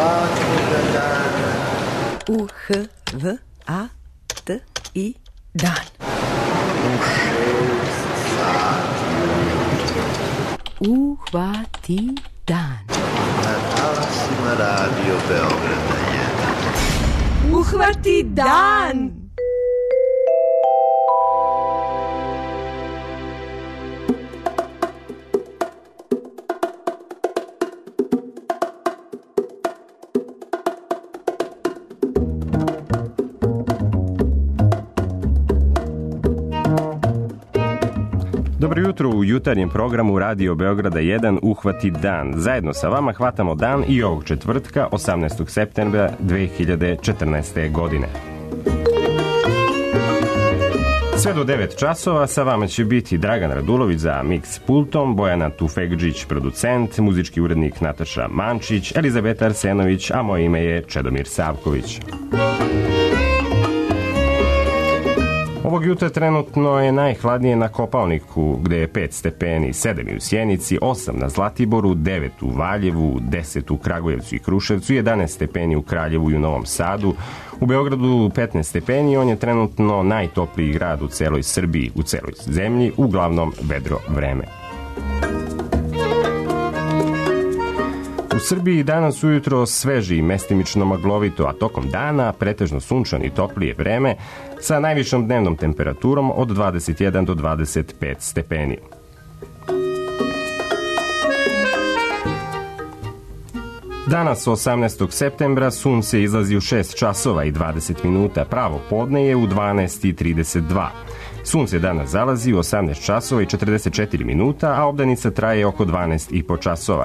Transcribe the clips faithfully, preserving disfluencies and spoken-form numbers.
svakoga dana. U H V A T I dan. U šest sati ujutro. Uhvati dan. Na talasima Radio Beograda jedan. Uhvati dan! Dobro jutro u jutarnjem programu Radio Beograda jedan Uhvati dan. Zajedno sa vama hvatamo dan i ovog četvrtka, osamnaestog septembra dve hiljade četrnaeste. godine. Sve do devet časova sa vama će biti Dragan Radulović za Mix pultom, Bojana Tufegđić producent, muzički urednik Nataša Mančić, Elizabeta Arsenović, a moje ime je Čedomir Savković. Ovog jutra trenutno je najhladnije na Kopaoniku, gde je pet stepeni, sedam u Sjenici, osam na Zlatiboru, devet u Valjevu, deset u Kragujevcu i Kruševcu, jedanaest stepeni u Kraljevu i u Novom Sadu. U Beogradu petnaest stepeni, on je trenutno najtopliji grad u celoj Srbiji, u celoj zemlji, uglavnom vedro vreme. U Srbiji danas ujutro sveži i mestimično maglovito, a tokom dana pretežno sunčano i toplije vreme sa najvišom dnevnom temperaturom od dvadeset jedan do dvadeset pet stepeni. Danas, osamnaestog septembra, sunce izlazi u šest časova i dvadeset minuta, pravo podne je u dvanaest i trideset dva. Sunce danas zalazi u osamnaest časova i četrdeset četiri minuta, a obdanica traje oko dvanaest i po časova.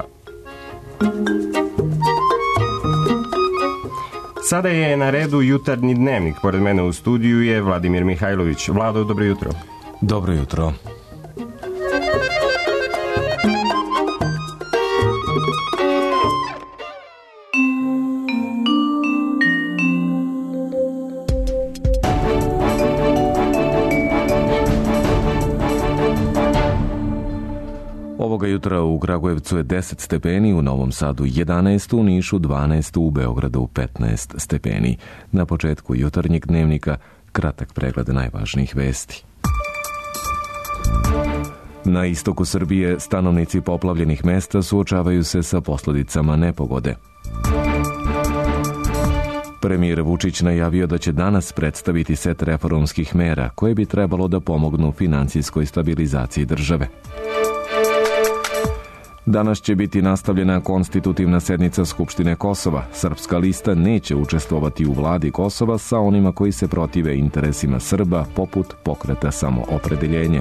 Sada je na redu jutarnji dnevnik. Pored mene u studiju je Vladimir Mihajlović. Vlado, dobro jutro. Dobro jutro. Ovoga jutra u Kragujevcu je deset stepeni, u Novom Sadu jedanaest, u Nišu dvanaest, u Beogradu petnaest stepeni. Na početku jutarnjeg dnevnika kratak pregled najvažnijih vesti. Na istoku Srbije stanovnici poplavljenih mesta suočavaju se sa posljedicama nepogode. Premijer Vučić najavio da će danas predstaviti set reformskih mera koje bi trebalo da pomognu finansijskoj stabilizaciji države. Danas će biti nastavljena konstitutivna sednica Skupštine Kosova. Srpska lista neće učestvovati u vladi Kosova sa onima koji se protive interesima Srba, poput Pokreta Samoopredeljenje.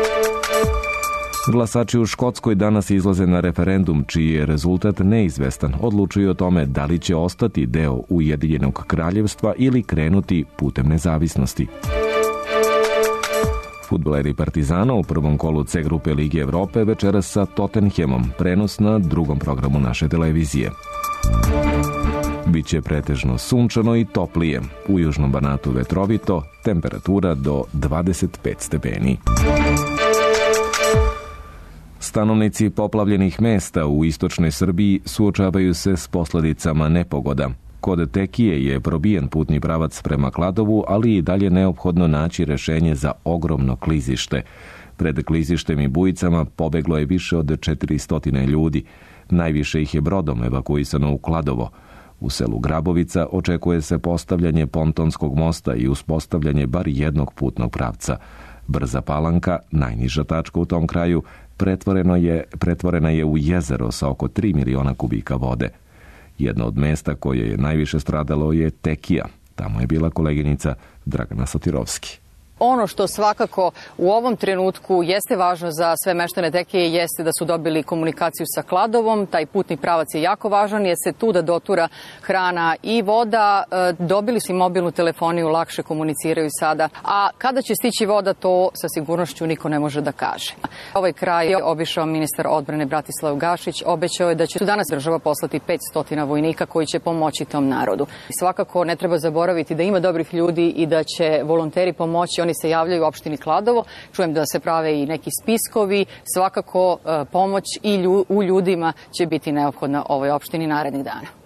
Glasači u Škotskoj danas izlaze na referendum, čiji je rezultat neizvestan. Odlučuju o tome da li će ostati deo Ujedinjenog kraljevstva ili krenuti putem nezavisnosti. Fudbaleri Partizana u prvom kolu C grupe Lige Evrope večeras sa Tottenhamom, prenos na drugom programu naše televizije. Biće pretežno sunčano i toplije. U južnom Banatu vetrovito, temperatura do dvadeset pet stepeni. Stanovnici poplavljenih mesta u istočnoj Srbiji suočavaju se s posljedicama nepogoda. Kod Tekije je probijen putni pravac prema Kladovu, ali i dalje neophodno naći rešenje za ogromno klizište. Pred klizištem i bujicama pobeglo je više od četiristo ljudi. Najviše ih je brodom evakuisano u Kladovo. U selu Grabovica očekuje se postavljanje pontonskog mosta i uspostavljanje bar jednog putnog pravca. Brza Palanka, najniža tačka u tom kraju, pretvoreno je, pretvorena je u jezero sa oko tri miliona kubika vode. Jedno od mesta koje je najviše stradalo je Tekija. Tamo je bila koleginica Dragana Sotirovski. Ono što svakako u ovom trenutku jeste važno za sve meštane Tekije jeste da su dobili komunikaciju sa Kladovom. Taj putni pravac je jako važan jer se tu da dotura hrana i voda. Dobili su i mobilnu telefoniju, lakše komuniciraju sada. A kada će stići voda, to sa sigurnošću niko ne može da kaže. Ovaj kraj je obišao ministar odbrane Bratislav Gašić. Obećao je da će danas država poslati petsto vojnika koji će pomoći tom narodu. Svakako ne treba zaboraviti da ima dobrih ljudi i da će volonteri pomoći. Oni se javljaju u opštini Kladovo, čujem da se prave i neki spiskovi, svakako pomoć i lju, u ljudima će biti neophodna ovoj opštini narednih dana.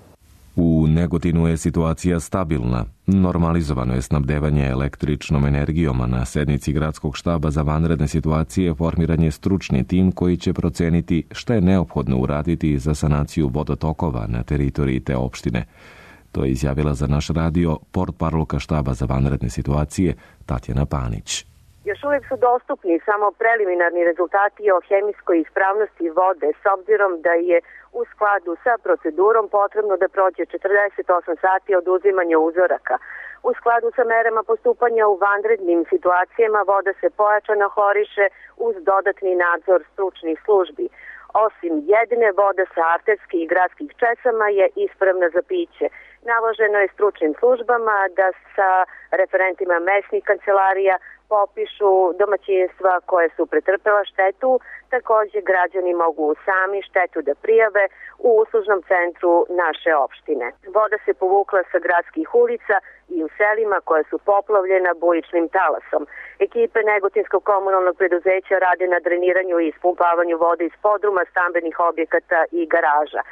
U Negotinu je situacija stabilna. Normalizovano je snabdevanje električnom energijom, a na sednici Gradskog štaba za vanredne situacije formiran je stručni tim koji će proceniti šta je neophodno uraditi za sanaciju vodotokova na teritoriji te opštine. To je izjavila za naš radio portparolka štaba za vanredne situacije Tatjana Panić. Još uvijek su dostupni samo preliminarni rezultati o hemijskoj ispravnosti vode, s obzirom da je u skladu sa procedurom potrebno da prođe četrdeset osam sati od uzimanja uzoraka. U skladu sa merama postupanja u vanrednim situacijama voda se pojačano horiše uz dodatni nadzor stručnih službi. Osim jedine, voda sa arterskih i gradskih česama je ispravna za piće. Naloženo je stručnim službama da sa referentima mesnih kancelarija popišu domaćinstva koje su pretrpela štetu. Također građani mogu sami štetu da prijave u uslužnom centru naše opštine. Voda se povukla sa gradskih ulica i u selima koje su poplavljena bujičnim talasom. Ekipe Negotinskog komunalnog preduzeća rade na dreniranju i ispumpavanju vode iz podruma, stambenih objekata i garaža.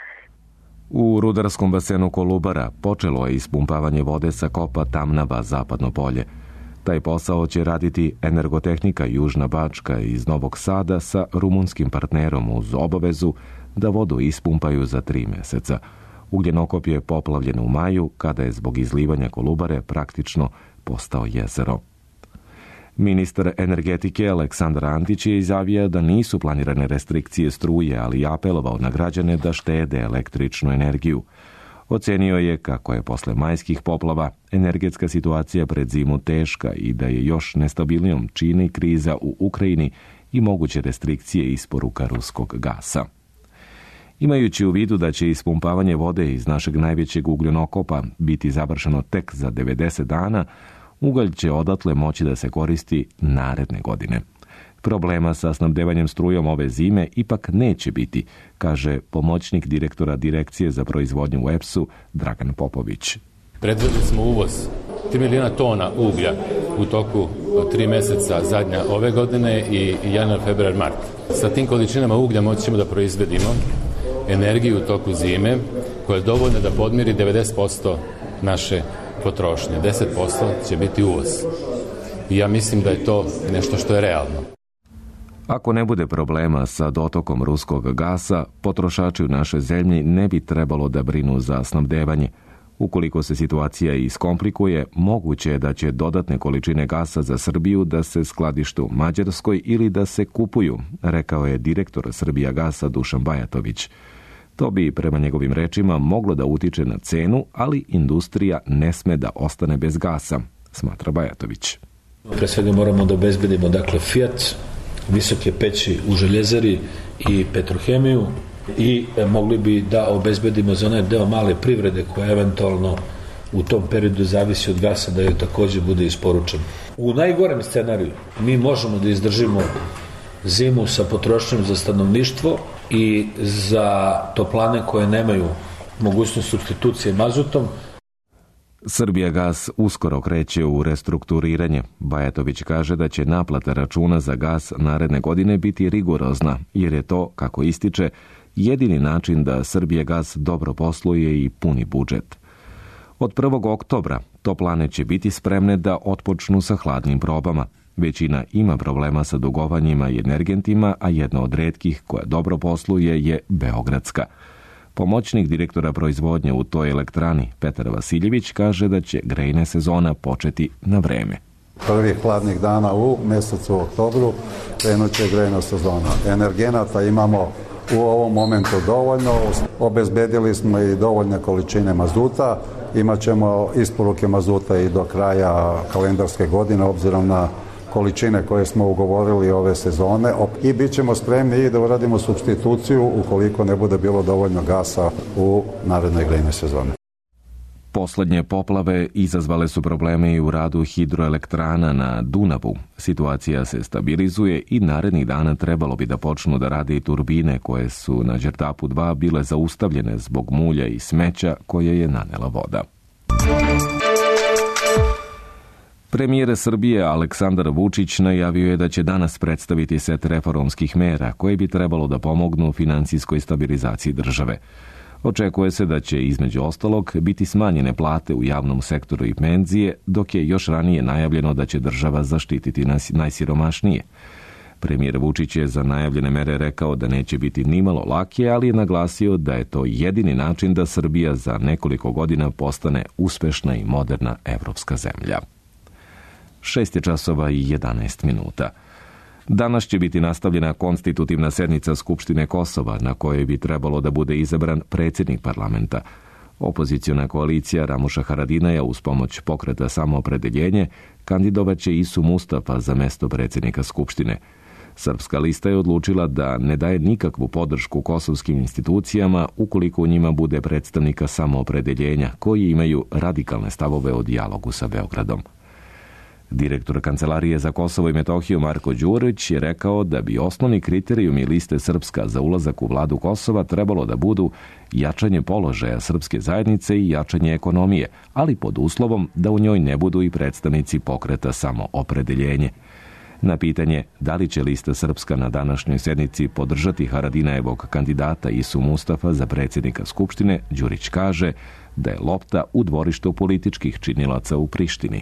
U rudarskom basenu Kolubara počelo je ispumpavanje vode sa kopa Tamnava, Zapadno polje. Taj posao će raditi Energotehnika Južna Bačka iz Novog Sada sa rumunskim partnerom uz obavezu da vodu ispumpaju za tri meseca. Ugljenokop je poplavljen u maju, kada je zbog izlivanja Kolubare praktično postao jezero. Ministar energetike Aleksandar Antić je izjavio da nisu planirane restrikcije struje, ali je apelovao na građane da štede električnu energiju. Ocenio je kako je posle majskih poplava energetska situacija pred zimu teška i da je još nestabilnijom čini kriza u Ukrajini i moguće restrikcije isporuka ruskog gasa. Imajući u vidu da će ispumpavanje vode iz našeg najvećeg ugljenokopa biti završeno tek za devedeset dana, ugalj će odatle moći da se koristi naredne godine. Problema sa snabdevanjem strujom ove zime ipak neće biti, kaže pomoćnik direktora Direkcije za proizvodnju u E P S-u Dragan Popović. Predvideli smo uvoz tri miliona tona uglja u toku tri meseca zadnja ove godine i januar, februar, mart. Sa tim količinama uglja moći ćemo da proizvedimo energiju u toku zime koja je dovoljna da podmiri devedeset posto naše potrošnje. deset posto će biti uvoz. I ja mislim da je to nešto što je realno. Ako ne bude problema sa dotokom ruskog gasa, potrošači u našoj zemlji ne bi trebalo da brinu za snabdevanje. Ukoliko se situacija iskomplikuje, moguće je da će dodatne količine gasa za Srbiju da se skladište u Mađarskoj ili da se kupuju, rekao je direktor Srbijagasa Dušan Bajatović. To bi, prema njegovim rečima, moglo da utiče na cenu, ali industrija ne sme da ostane bez gasa, smatra Bajatović. Pre svega moramo da obezbedimo dakle Fiat, visoke peći u željezari i petrohemiju i mogli bi da obezbedimo za onaj deo male privrede koja eventualno u tom periodu zavisi od gasa da joj također bude isporučen. U najgorem scenariju mi možemo da izdržimo zimu sa potrošnjom za stanovništvo i za toplane koje nemaju mogućnost supstitucije mazutom. Srbijagas uskoro kreće u restrukturiranje. Bajatović kaže da će naplata računa za gas naredne godine biti rigorozna, jer je to, kako ističe, jedini način da Srbijagas dobro posluje i puni budžet. Od prvog oktobra toplane će biti spremne da otpočnu sa hladnim probama. Većina ima problema sa dugovanjima i energentima, a jedna od retkih koja dobro posluje je Beogradska. Pomoćnik direktora proizvodnje u toj elektrani, Petar Vasiljević, kaže da će grejna sezona početi na vreme. Prvih hladnih dana u mjesecu oktobru krenut će grejna sezona. Energenata imamo u ovom momentu dovoljno, obezbedili smo i dovoljne količine mazuta, imat ćemo isporuke mazuta i do kraja kalendarske godine, obzirom na količine koje smo ugovorili ove sezone i bit ćemo spremni i da uradimo supstituciju ukoliko ne bude bilo dovoljno gasa u narednoj grejnoj sezoni. Poslednje poplave izazvale su probleme i u radu hidroelektrana na Dunavu. Situacija se stabilizuje i narednih dana trebalo bi da počnu da rade i turbine koje su na Đerdapu dva bile zaustavljene zbog mulja i smeća koje je nanela voda. Premijer Srbije Aleksandar Vučić najavio je da će danas predstaviti set reformskih mera koje bi trebalo da pomognu finansijskoj stabilizaciji države. Očekuje se da će između ostalog biti smanjene plate u javnom sektoru i penzije, dok je još ranije najavljeno da će država zaštititi najsiromašnije. Premijer Vučić je za najavljene mere rekao da neće biti nimalo lake, ali je naglasio da je to jedini način da Srbija za nekoliko godina postane uspešna i moderna evropska zemlja. Šest je časova i jedanaest minuta. Danas će biti nastavljena konstitutivna sednica Skupštine Kosova, na kojoj bi trebalo da bude izabran predsjednik parlamenta. Opoziciona koalicija Ramuša Haradinaja uz pomoć pokreta Samoopredeljenje kandidovaće Isu Mustafa za mesto predsjednika Skupštine. Srpska lista je odlučila da ne daje nikakvu podršku kosovskim institucijama ukoliko u njima bude predstavnika Samoopredeljenja koji imaju radikalne stavove o dijalogu sa Beogradom. Direktor Kancelarije za Kosovo i Metohiju Marko Đurić je rekao da bi osnovni kriterijumi liste Srpska za ulazak u vladu Kosova trebalo da budu jačanje položaja srpske zajednice i jačanje ekonomije, ali pod uslovom da u njoj ne budu i predstavnici pokreta Samoopredeljenje. Na pitanje da li će lista Srpska na današnjoj sednici podržati Haradinajevog kandidata Isu Mustafa za predsjednika Skupštine, Đurić kaže da je lopta u dvorištu političkih činilaca u Prištini.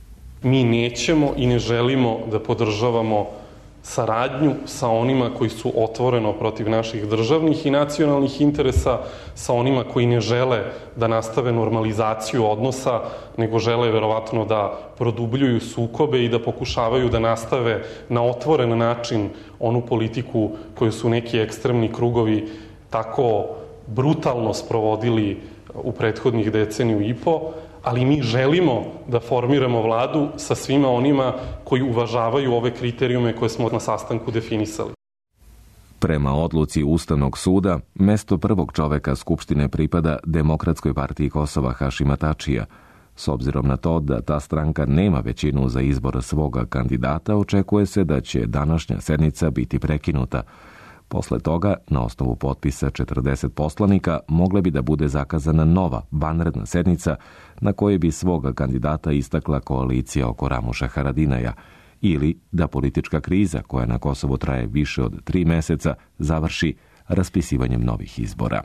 Mi nećemo i ne želimo da podržavamo saradnju sa onima koji su otvoreno protiv naših državnih i nacionalnih interesa, sa onima koji ne žele da nastave normalizaciju odnosa, nego žele verovatno da produbljuju sukobe i da pokušavaju da nastave na otvoren način onu politiku koju su neki ekstremni krugovi tako brutalno sprovodili u prethodnih deceniju i po, ali mi želimo da formiramo vladu sa svima onima koji uvažavaju ove kriterijume koje smo na sastanku definisali. Prema odluci Ustavnog suda, mesto prvog čoveka Skupštine pripada Demokratskoj partiji Kosova Hašima Tačija. S obzirom na to da ta stranka nema većinu za izbor svoga kandidata, očekuje se da će današnja sednica biti prekinuta. Posle toga, na osnovu potpisa četrdeset poslanika, mogla bi da bude zakazana nova, vanredna sednica na kojoj bi svoga kandidata istakla koalicija oko Ramuša Haradinaja, ili da politička kriza, koja na Kosovu traje više od tri meseca, završi raspisivanjem novih izbora.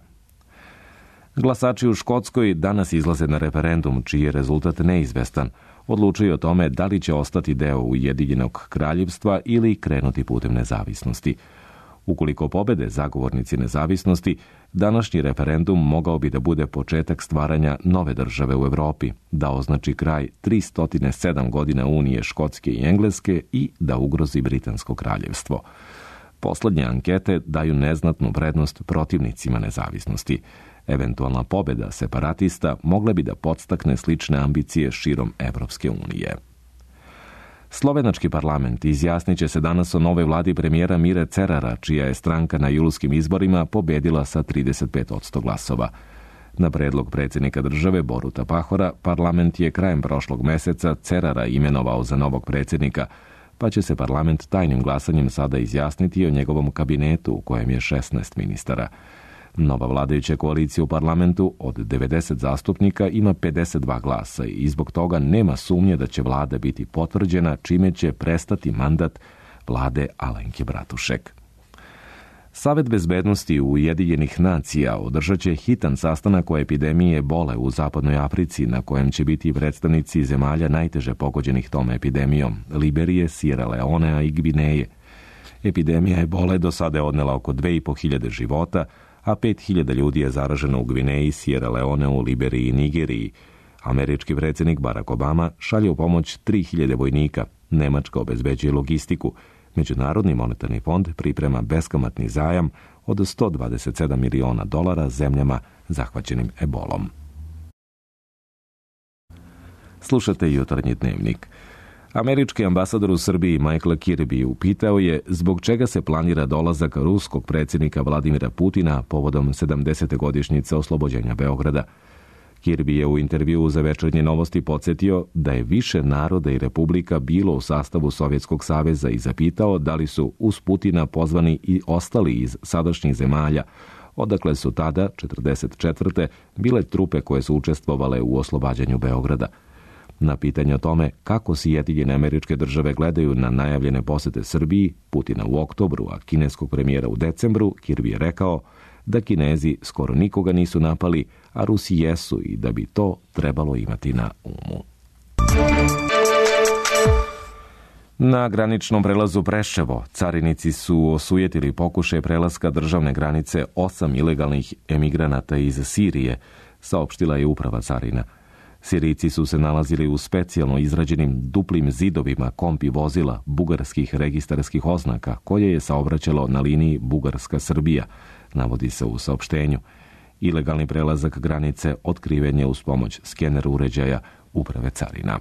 Glasači u Škotskoj danas izlaze na referendum, čiji je rezultat neizvestan. Odlučuju o tome da li će ostati deo Ujedinjenog kraljevstva ili krenuti putem nezavisnosti. Ukoliko pobede zagovornici nezavisnosti, današnji referendum mogao bi da bude početak stvaranja nove države u Evropi, da označi kraj tristo sedam godina unije Škotske i Engleske i da ugrozi Britansko kraljevstvo. Poslednje ankete daju neznatnu prednost protivnicima nezavisnosti. Eventualna pobeda separatista mogla bi da podstakne slične ambicije širom Evropske unije. Slovenački parlament izjasnit će se danas o novoj vladi premijera Mire Cerara, čija je stranka na julskim izborima pobedila sa trideset pet posto glasova. Na predlog predsjednika države Boruta Pahora, parlament je krajem prošlog meseca Cerara imenovao za novog predsjednika, pa će se parlament tajnim glasanjem sada izjasniti o njegovom kabinetu u kojem je šesnaest ministara. Nova vladajuća koalicija u parlamentu od devedeset zastupnika ima pedeset dva glasa i zbog toga nema sumnje da će vlada biti potvrđena, čime će prestati mandat vlade Alenke Bratušek. Savet bezbednosti Ujedinjenih nacija održat će hitan sastanak o epidemiji ebole u zapadnoj Africi, na kojem će biti predstavnici zemalja najteže pogođenih tom epidemijom, Liberije, Sierra Leonea i Gvineje. Epidemija ebole do sada je odnela oko dve i po hiljade života, a pet hiljada ljudi je zaraženo u Gvineji, Sierra Leoneu, Liberiji i Nigeriji. Američki predsjednik Barack Obama šalje u pomoć tri hiljade vojnika, Nemačka obezbeđuje logistiku, Međunarodni monetarni fond priprema beskamatni zajam od sto dvadeset sedam miliona dolara zemljama zahvaćenim ebolom. Slušate Jutarnji dnevnik. Američki ambasador u Srbiji Michael Kirby upitao je zbog čega se planira dolazak ruskog predsjednika Vladimira Putina povodom sedamdesete godišnjice oslobođenja Beograda. Kirby je u intervjuu za Večernje novosti podsjetio da je više naroda i republika bilo u sastavu Sovjetskog saveza i zapitao da li su uz Putina pozvani i ostali iz sadašnjih zemalja, odakle su tada, četrdeset četvrte bile trupe koje su učestvovale u oslobađanju Beograda. Na pitanje o tome kako Sjedinjene Američke Države gledaju na najavljene posete Srbiji, Putina u oktobru, a kineskog premijera u decembru, Kirby je rekao da Kinezi skoro nikoga nisu napali, a Rusi jesu i da bi to trebalo imati na umu. Na graničnom prelazu Preševo carinici su osujetili pokušaj prelaska državne granice osam ilegalnih emigranata iz Sirije, saopštila je uprava carina. Sirijci su se nalazili u specijalno izrađenim duplim zidovima kompi vozila bugarskih registarskih oznaka koje je saobraćalo na liniji Bugarska-Srbija, navodi se u saopštenju. Ilegalni prelazak granice otkriven je uz pomoć skener uređaja uprave carina.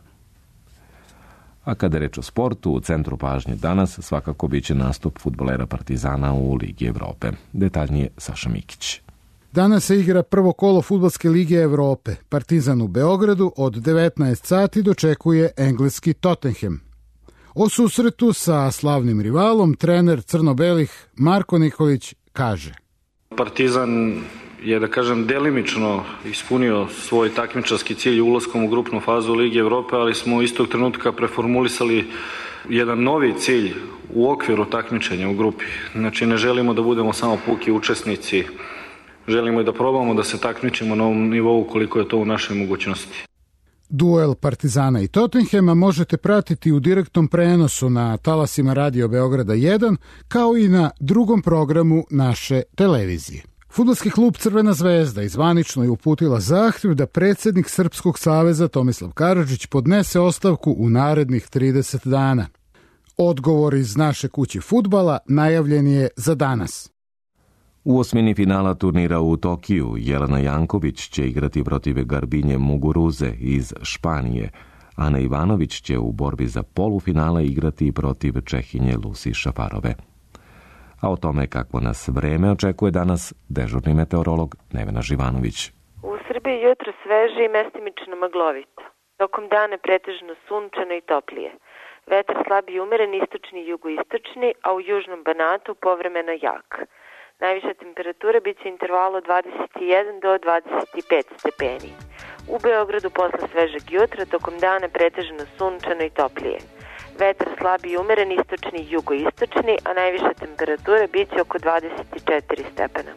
A kada je reč o sportu, u centru pažnje danas svakako biće nastup fudbalera Partizana u Ligi Evrope. Detaljnije Saša Mikić. Danas se igra prvo kolo Fudbalske lige Evrope. Partizan u Beogradu od devetnaest sati dočekuje engleski Tottenham. O susretu sa slavnim rivalom trener crno-belih Marko Nikolić kaže: Partizan je, da kažem, delimično ispunio svoj takmičarski cilj ulaskom u grupnu fazu Lige Evrope, ali smo istog trenutka preformulisali jedan novi cilj u okviru takmičenja u grupi. Znači, ne želimo da budemo samo puki učesnici, želimo i da probamo da se takmičimo na ovom nivou koliko je to u našoj mogućnosti. Duel Partizana i Tottenhama možete pratiti u direktnom prenosu na talasima Radio Beograda jedan, kao i na drugom programu naše televizije. Fudbalski klub Crvena zvezda izvanično je uputila zahtjev da predsjednik Srpskog saveza Tomislav Karadžić podnese ostavku u narednih trideset dana. Odgovor iz naše kuće fudbala najavljen je za danas. U osmini finala turnira u Tokiju Jelena Janković će igrati protiv Garbinje Muguruze iz Španije. Ana Ivanović će u borbi za polufinale igrati protiv Čehinje Lusi Šafarove. A o tome kakvo nas vreme očekuje danas dežurni meteorolog Nevena Živanović. U Srbiji jutro sveže i mestimično maglovito. Tokom dana pretežno sunčano i toplije. Vetar slab i umeren, istočni i jugoistočni, a u južnom Banatu povremeno jak. Najviša temperatura biće intervalu dvadeset jedan do dvadeset pet stepeni. U Beogradu posle svežeg jutra tokom dana pretežno sunčano i toplije. Vetar slab i umeren, istočni i jugoistočni, a najviša temperatura biće oko dvadeset četiri stepena.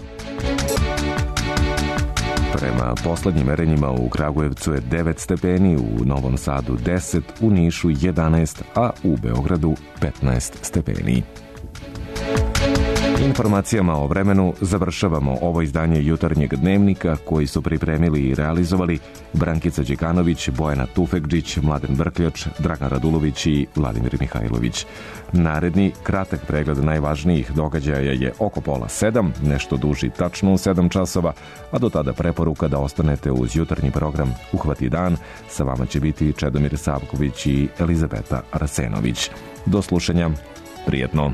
Prema poslednjim merenjima u Kragujevcu je devet stepeni, u Novom Sadu deset, u Nišu jedanaest, a u Beogradu petnaest stepeni. Informacijama o vremenu završavamo ovo izdanje jutarnjeg dnevnika koji su pripremili i realizovali Brankica Đekanović, Bojana Tufekđić, Mladen Vrkljač, Dragan Radulović i Vladimir Mihajlović. Naredni kratak pregled najvažnijih događaja je oko pola sedam, nešto duži tačno u sedam časova, a do tada preporuka da ostanete uz jutarnji program Uhvati dan. Sa vama će biti Čedomir Savković i Elizabeta Arsenović. Do slušanja, prijetno.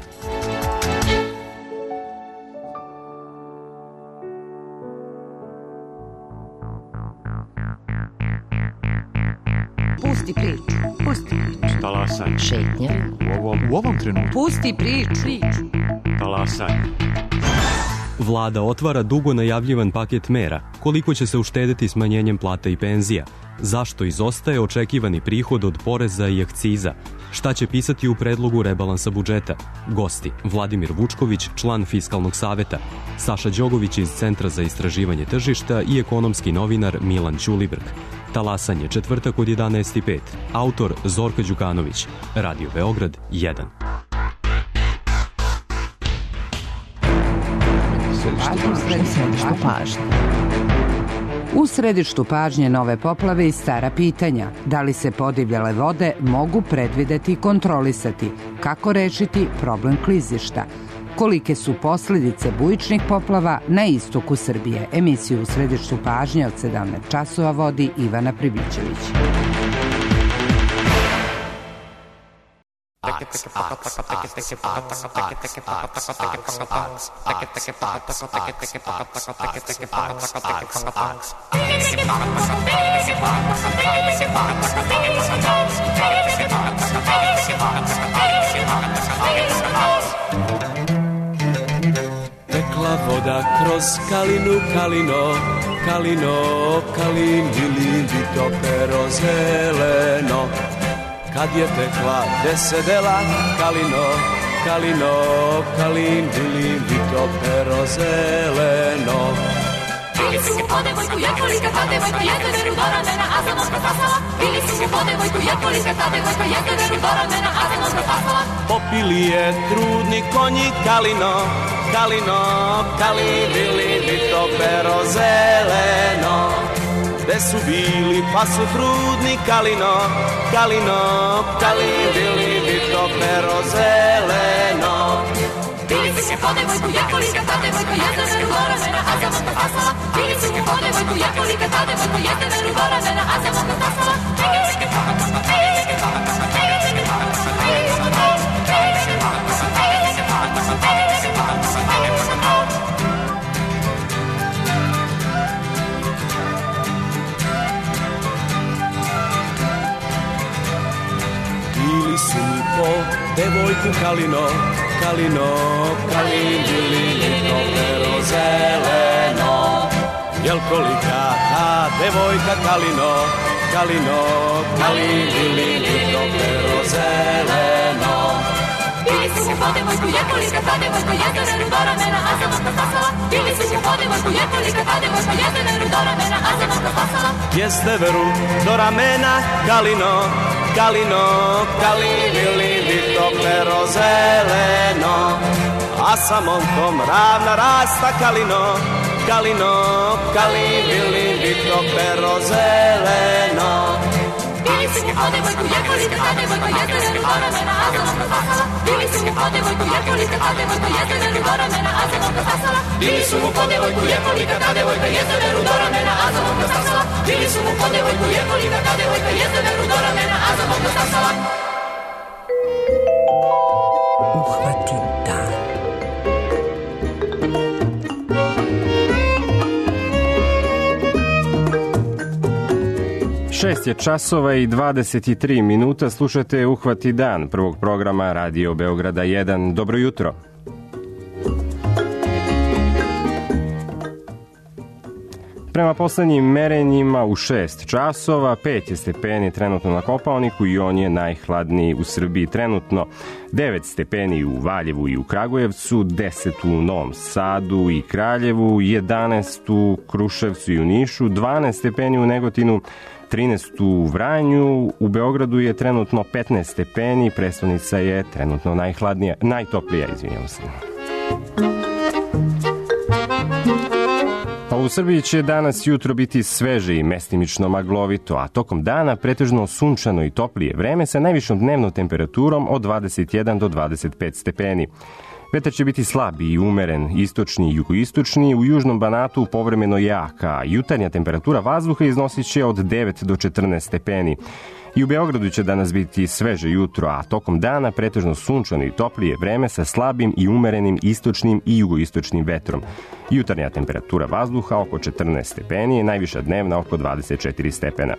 Pusti priču. Pusti priču. Talasaj. Šetnja. U ovom, u ovom trenutku. Pusti priču. priču. Talasaj. Vlada otvara dugo najavljivan paket mera. Koliko će se uštedeti smanjenjem plata i penzija? Zašto izostaje očekivani prihod od poreza i akciza? Šta će pisati u predlogu rebalansa budžeta? Gosti: Vladimir Vučković, član Fiskalnog saveta, Saša Đogović iz Centra za istraživanje tržišta i ekonomski novinar Milan Ćulibrk. Talasanje, četvrtak od jedanaest i pet. Autor Zorka Đukanović. Radio Beograd jedan. Središtu pažnje. U središtu pažnje nove poplave i stara pitanja. Da li se podivljale vode mogu predvideti i kontrolisati? Kako rešiti problem klizišta? Kolike su posljedice bujičnih poplava na istoku Srbije? Emisiju u središtu pažnje od sedamnaest časova vodi Ivana Pribićević. Tekla voda kroz kalinu, kalino, kalino, kalini, lili, to pero zeleno. Kad je tekla, gde se dela, kalino, kalino, kalin, bili vito pero zeleno. Bili su mu po devojku, jedkolika ta devojka jeste veru do ramena, a za mozga stasala. Bili su mu po devojku, jedkolika ta devojka jeste veru do ramena, a za mozga stasala. Popili je trudni konji kalino, kalino, kalin, bili vito pero zeleno. Gde su bili pa su trudni kalino, kalino, kalin, bili vito pero zeleno. Bili su mu po devojku, jedkolika ta devojka jeste veru do ramena, a za mozga stasala. Bili su mu po devojku, jedkolika ta devojka jeste veru do ramena, a za mozga stasala. Bili su mi po devojku kalino, kalino, kalin, bili vito pero zeleno. Jel kolika ta devojka kalino, kalino, kalin, bili vito pero zeleno. Bili su mu po devojku, jedkolika ta devojka jeste veru do ramena, a za mozga stasala. Bili su mu po devojku, jedkolika ta devojka jeste veru do ramena, a za mozga stasala. Jeste veru do ramena kalino, kalino, kalin, bili vito pero zeleno. A sa montom ravna rasta kalino, kalino, kalin, bili vito pero zeleno. Bili su mu po devojku, jedkolika ta devojka jeste veru do ramena, a za mozga stasala. Bili su mu po devojku, jedkolika ta devojka jeste veru do ramena, a za mozga stasala. Bili su mu po devojku, jedkolika ta devojka jeste veru do ramena, a za mozga stasala. Bili su mu po devojku, jedkolika ta devojka jeste veru do ramena, a za mozga stasala. Uhvati dan. Šest je časova i dvadeset tri minuta. Slušate Uhvati dan prvog programa Radio Beograda jedan. Dobro jutro. Prema poslednjim merenjima u šest časova, pet je stepeni trenutno na Kopaoniku i on je najhladniji u Srbiji trenutno. devet stepeni u Valjevu i u Kragujevcu, deset u Novom Sadu i Kraljevu, jedanaest u Kruševcu i u Nišu, dvanaest stepeni u Negotinu, trinaest u Vranju, u Beogradu je trenutno petnaest stepeni, prestonica je trenutno najhladnija, najtoplija, izvinjam se. Pa u Srbiji će danas jutro biti sveže i mestimično maglovito, a tokom dana pretežno sunčano i toplije vreme sa najvišom dnevnom temperaturom od dvadeset jedan do dvadeset pet stepeni. Vetar će biti slab i umeren, istočni i jugoistočni, u južnom Banatu povremeno jak, a jutarnja temperatura vazduha iznosit će od devet do četrnaest stepeni. I u Beogradu će danas biti sveže jutro, a tokom dana pretežno sunčano i toplije vreme sa slabim i umerenim istočnim i jugoistočnim vetrom. Jutarnja temperatura vazduha oko četrnaest stepeni, najviša dnevna oko dvadeset četiri stepena.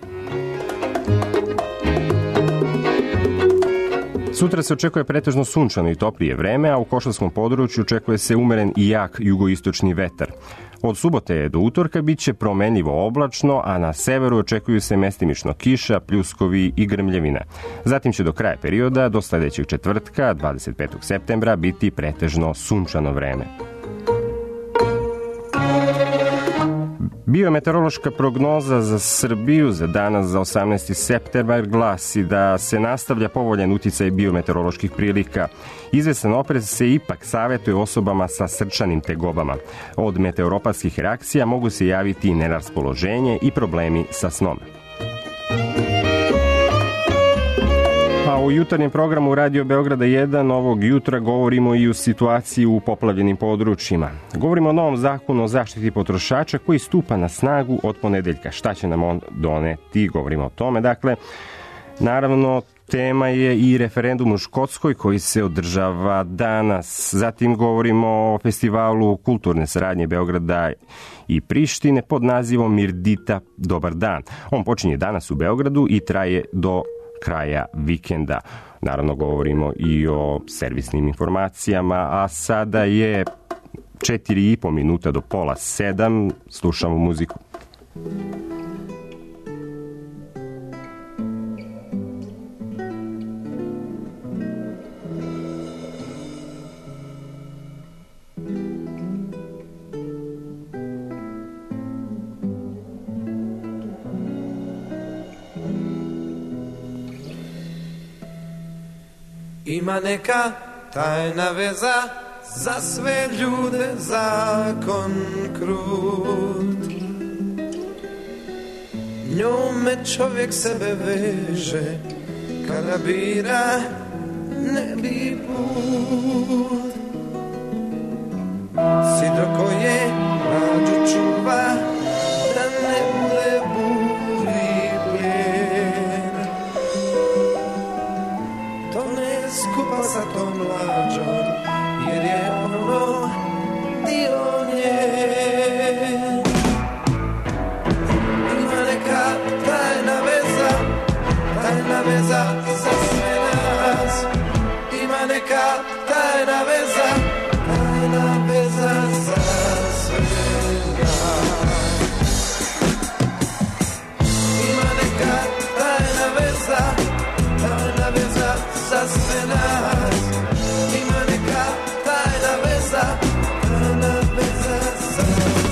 Sutra se očekuje pretežno sunčano i toplije vreme, a u Košavskom području očekuje se umeren i jak jugoistočni vetar. Od subote do utorka bit će promenljivo oblačno, a na severu očekuju se mestimično kiša, pljuskovi i grmljevina. Zatim će do kraja perioda, do sledećeg četvrtka, dvadeset petog septembra, biti pretežno sunčano vreme. Biometeorološka prognoza za Srbiju za danas za osamnaesti septembar glasi da se nastavlja povoljan uticaj biometeoroloških prilika. Izvestan oprez se ipak savjetuje osobama sa srčanim tegobama. Od meteoropatskih reakcija mogu se javiti neraspoloženje i problemi sa snom. A u jutarnjem programu Radio Beograda jedan ovog jutra govorimo i o situaciji u poplavljenim područjima. Govorimo o novom zakonu o zaštiti potrošača koji stupa na snagu od ponedeljka. Šta će nam on doneti? Govorimo o tome. Dakle, naravno, tema je i referendum u Škotskoj koji se održava danas. Zatim govorimo o festivalu kulturne saradnje Beograda i Prištine pod nazivom Mirdita Dobar dan. On počinje danas u Beogradu i traje do kraja vikenda. Naravno govorimo i o servisnim informacijama, a sada je četiri i po minuta do pola sedam. Slušamo muziku. Ima neka tajna veza, za sve ljude zakon krut. Njome čovjek sebe veže, kada bira nebi put. Sidro koje mlađu čuva, da ne bude buri pljen. To ne skupa sa tom mlađom, jer je ono dio nje. Ima neka tajna veza, tajna veza za sve nas. Ima neka tajna veza, tajna veza za sve nas. Ima neka tajna veza, tajna veza za sve nas. Ima neka tajna veza, tajna veza za sve nas.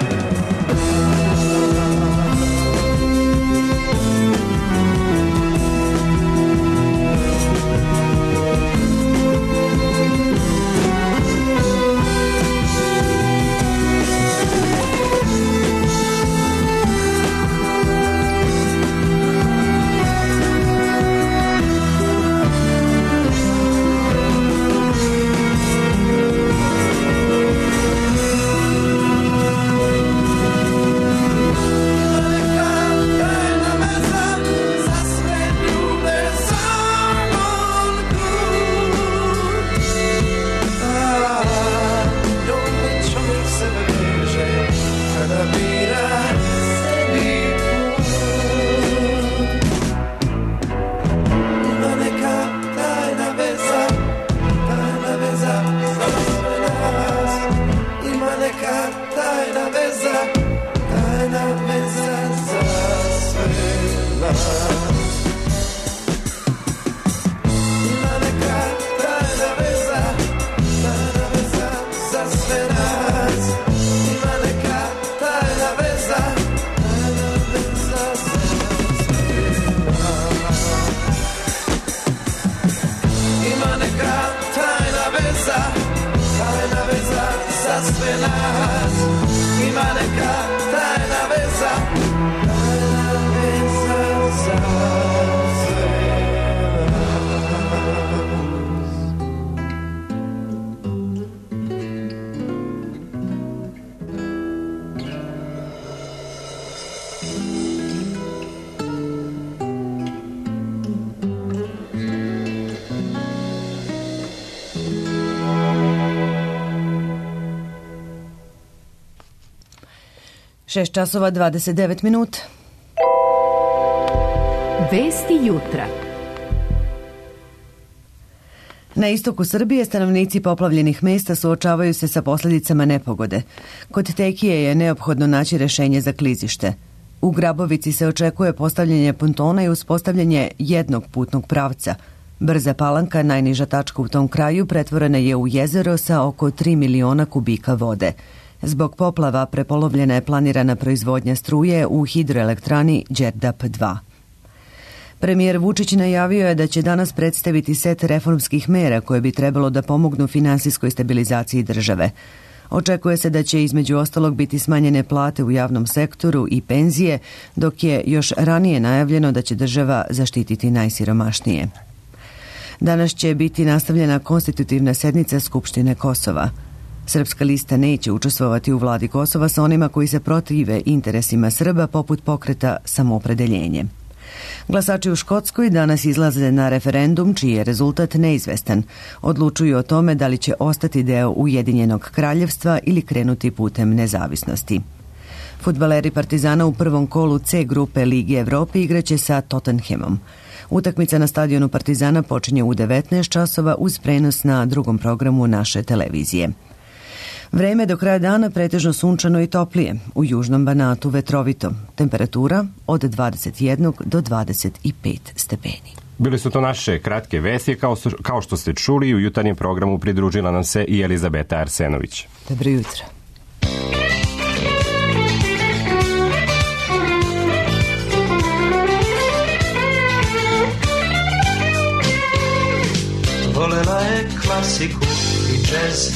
šest časova dvadeset devet minuta. Vesti jutra. Na istoku Srbije stanovnici poplavljenih mesta suočavaju se sa posljedicama nepogode. Kod Tekije je neophodno naći rešenje za klizište. U Grabovici se očekuje postavljanje pontona i uspostavljanje jednog putnog pravca. Brza Palanka, najniža tačka u tom kraju, pretvorena je u jezero sa oko tri miliona kubika vode. Zbog poplava prepolovljena je planirana proizvodnja struje u hidroelektrani Đerdap dva. Premijer Vučić najavio je da će danas predstaviti set reformskih mera koje bi trebalo da pomognu finansijskoj stabilizaciji države. Očekuje se da će između ostalog biti smanjene plate u javnom sektoru i penzije, dok je još ranije najavljeno da će država zaštititi najsiromašnije. Danas će biti nastavljena konstitutivna sednica Skupštine Kosova. Srpska lista neće učestvovati u vladi Kosova sa onima koji se protive interesima Srba poput pokreta Samoopredeljenje. Glasači u Škotskoj danas izlaze na referendum čiji je rezultat neizvestan. Odlučuju o tome da li će ostati deo Ujedinjenog kraljevstva ili krenuti putem nezavisnosti. Fudbaleri Partizana u prvom kolu C grupe Lige Evrope igraće sa Tottenhamom. Utakmica na stadionu Partizana počinje u devetnaest časova uz prenos na drugom programu naše televizije. Vreme do kraja dana pretežno sunčano i toplije, u južnom Banatu vetrovito. Temperatura od dvadeset jedan do dvadeset pet stepeni. Bili su to naše kratke vesti, kao, kao što ste čuli, u jutarnjem programu pridružila nam se i Elizabeta Arsenović. Dobro jutro. klasiku i džez.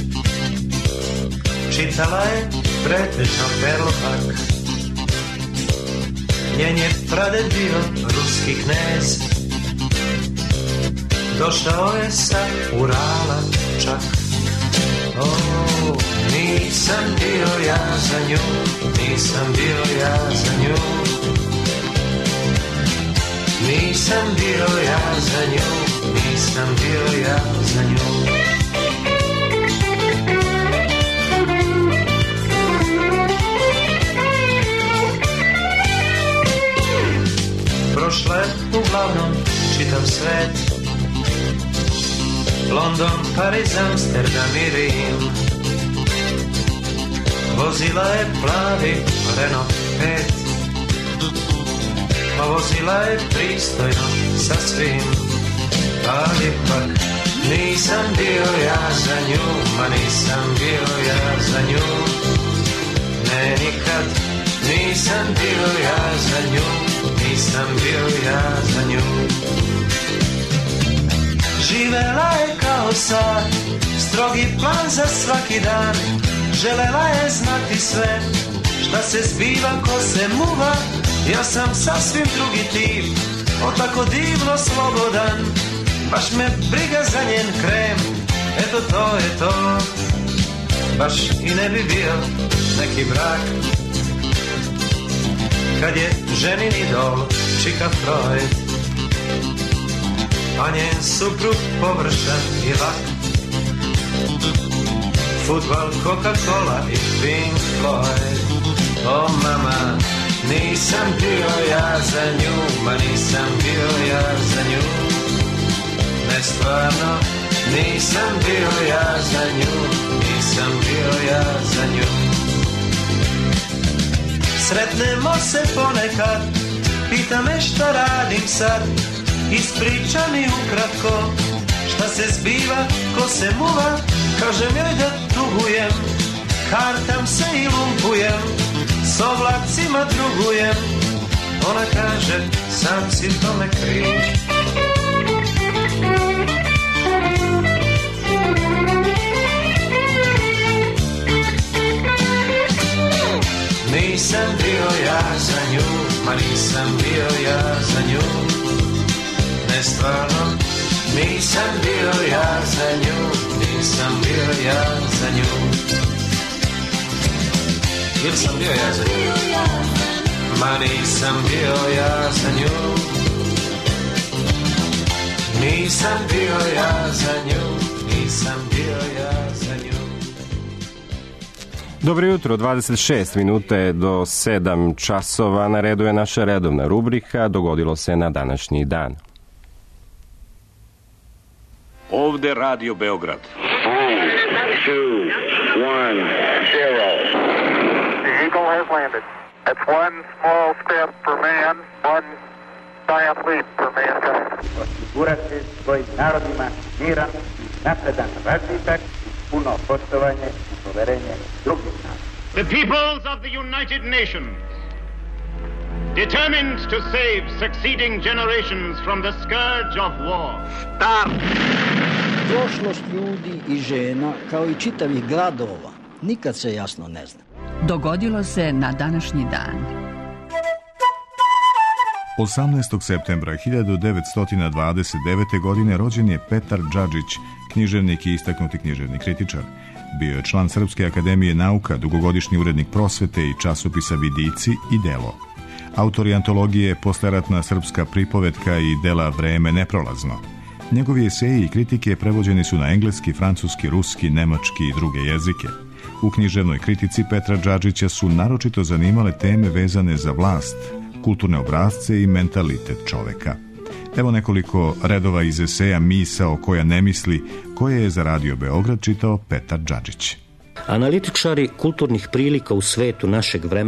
Čitala je pretežno Perlhak. Njen je praded bio ruski knez. Došao je sa Urala čak. O, nisam bio ja za nju, nisam bio ja za nju. Nisam bio ja za nju, nisam bio ja za nju. Prošla je uglavnom čitav svet, London, Pariz, Amsterdam i Rim. Vozila je plavi Renault pet, a vozila je pristojno sa svim. Ali ipak nisam bio ja za nju, ma nisam bio ja za nju. Ne, nikad nisam bio ja za nju, nisam bio ja za nju. Živela je kao sad, strogi plan za svaki dan. Želela je znati sve, šta se zbiva, ko se muva. Ja sam sasvim drugi tip, o tako divno slobodan. Baš me briga za njen krem, eto to je to. Baš i ne bi bio neki brak, kad je ženin idol Čika Freud, a njen suprug površan i lak. Futbal, Coca-Cola i Pink Floyd. O mama, nisam bio ja za nju, ma nisam bio ja za nju. Ne, stvarno, nisam bio ja za nju, nisam bio ja za nju. Sretnemo se ponekad, pita me šta radim sad. Ispriča mi ukratko, šta se zbiva, ko se muva. Kažem joj da tugujem, kartam se i lumpujem, s oblacima drugujem. Ona kaže, sam si tome kriv. Nisam bio ja za nju, ma nisam bio ja za nju. Ne, stvarno, nisam bio ja za nju, nisam bio ja za nju. Ili sam bio ja za nju, ma nisam bio ja za nju. Nisam bio ja za nju, nisam bio ja za nju. Dobro jutro, dvadeset šest minuta do sedam časova. Na redu je naša redovna rubrika Dogodilo se na današnji dan. Ovde Radio Beograd. three, two, one, zero. The Eagle has landed. That's one small step for man, one giant leap for mankind. Osigurati svojim narodima miran, napredan razvitak, puno poštovanje i poverenje drugih naroda. The peoples of the United Nations, determined to save succeeding generations from the scourge of war. Start! Prošlost ljudi i žena, kao i čitavih gradova, nikad se jasno ne zna. Dogodilo se na današnji dan. osamnaestog septembra hiljadu devetsto dvadeset devete. godine rođen je Petar Džadžić, književnik i istaknuti književni kritičar. Bio je član Srpske akademije nauka, dugogodišnji urednik Prosvete i časopisa Vidici i Delo. Autor je antologije Posleratna srpska pripovetka i dela Vreme neprolazno. Njegovi eseji i kritike prevođeni su na engleski, francuski, ruski, nemački i druge jezike. U književnoj kritici Petra Džadžića su naročito zanimale teme vezane za vlast, kulturne obrazce i mentalitet čoveka. Evo nekoliko redova iz eseja Misao koja ne misli, koje je za Radio Beograd čitao Petar Džadžić. Analitičari kulturnih prilika u svetu našeg vremena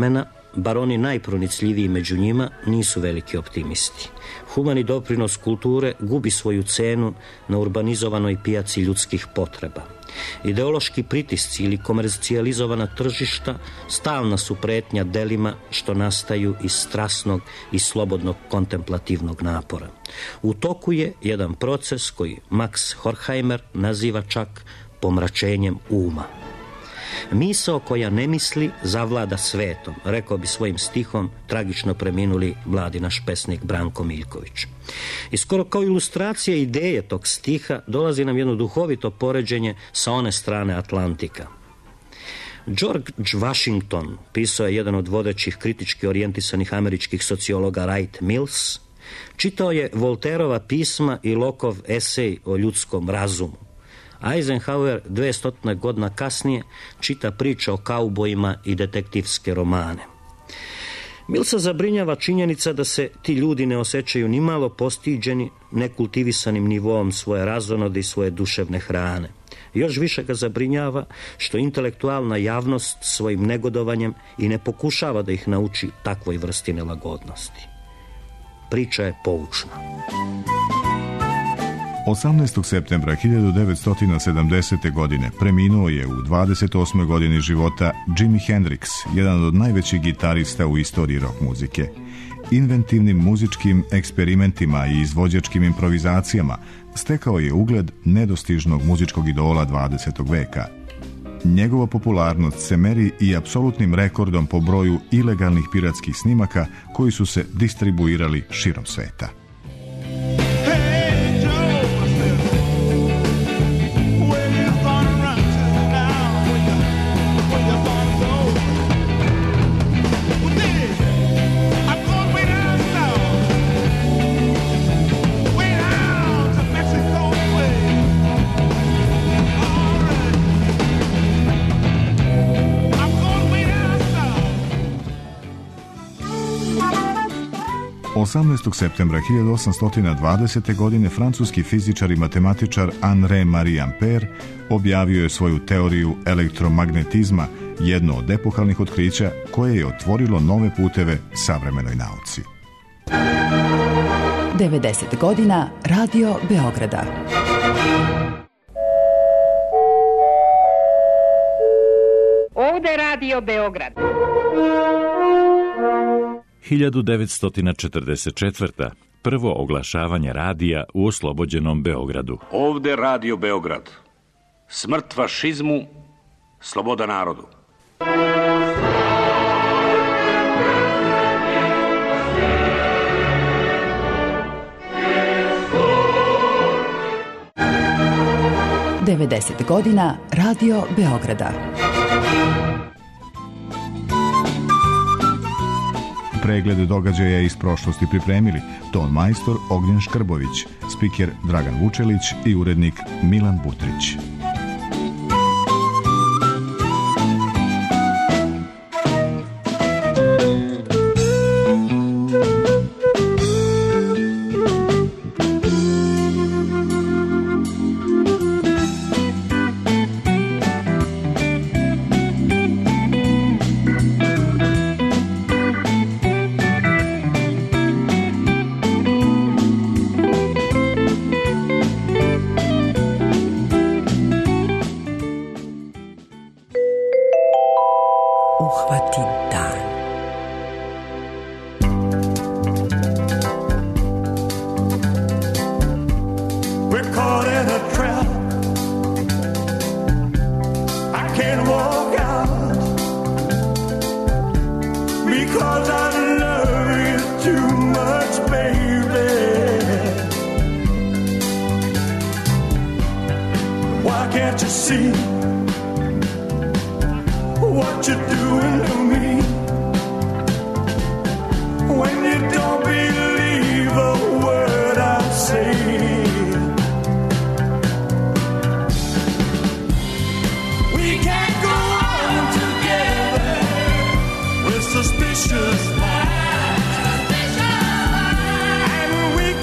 bar oni najpronicljiviji među njima, nisu veliki optimisti. Humani doprinos kulture gubi svoju cenu na urbanizovanoj pijaci ljudskih potreba. Ideološki pritisci ili komercijalizovana tržišta stalna su pretnja delima što nastaju iz strasnog i slobodnog kontemplativnog napora. U toku je jedan proces koji Max Horkheimer naziva čak pomračenjem uma. Misao koja ne misli zavlada svetom, rekao bi svojim stihom tragično preminuli mladi naš pesnik Branko Miljković. I skoro kao ilustracija ideje tog stiha dolazi nam jedno duhovito poređenje sa one strane Atlantika. George Washington pisao je jedan od vodećih kritički orijentisanih američkih sociologa Wright Mills. Čitao je Volterova pisma i Lockeov esej o ljudskom razumu. Eisenhower dvestotine godina kasnije čita priče o kaubojima i detektivske romane. Millsa zabrinjava činjenica da se ti ljudi ne osjećaju ni malo postiđeni nekultivisanim nivoom svoje razonode i svoje duševne hrane. Još više ga zabrinjava što intelektualna javnost svojim negodovanjem i ne pokušava da ih nauči takvoj vrsti nelagodnosti. Priča je poučna. osamnaestog septembra hiljadu devetsto sedamdesete. godine preminuo je u dvadeset osmoj godini života Jimi Hendrix, jedan od najvećih gitarista u istoriji rock muzike. Inventivnim muzičkim eksperimentima i izvođačkim improvizacijama stekao je ugled nedostižnog muzičkog idola dvadesetog veka. Njegova popularnost se meri i apsolutnim rekordom po broju ilegalnih piratskih snimaka koji su se distribuirali širom sveta. osamnaestog septembra hiljadu osamsto dvadesete. godine francuski fizičar i matematičar André Marie Ampère objavio je svoju teoriju elektromagnetizma, jedno od epohalnih otkrića koje je otvorilo nove puteve savremenoj nauci. devedeset godina Radio Beograda. Ovde Radio Beograd. hiljadu devetsto četrdeset četvrta. Prvo oglašavanje radija u oslobođenom Beogradu. Ovde Radio Beograd. Smrt fašizmu, sloboda narodu. devedeset godina Radio Beograda. Pregled događaja iz prošlosti pripremili ton majstor Ognjen Škrbović, spiker Dragan Vučelić i urednik Milan Butrić.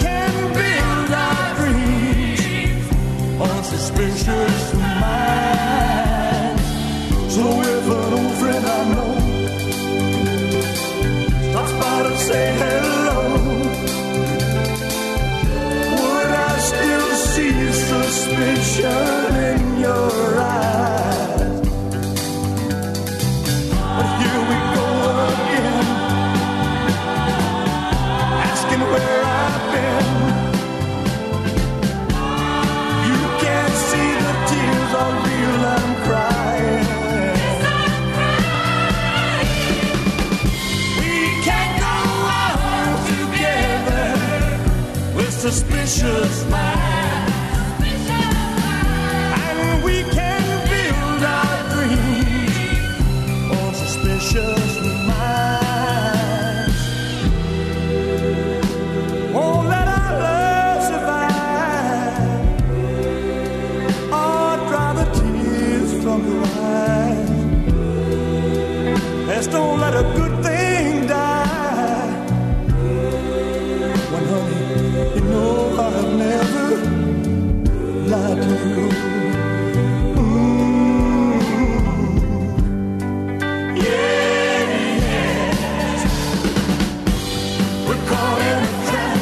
Suspicious mind. say hello, would I still see suspicion in your eyes? But here we go again, asking where I've been. You can't see the tears are real, I'm crying. We can't go on together with suspicious minds, and we can build our dreams on suspicious minds. Won't let our love survive, or dry the tears from your eyes. Let's don't let a good thing die. When honey, you know I've never lied to you. Mm. Yeah, yes. We're caught in a trap.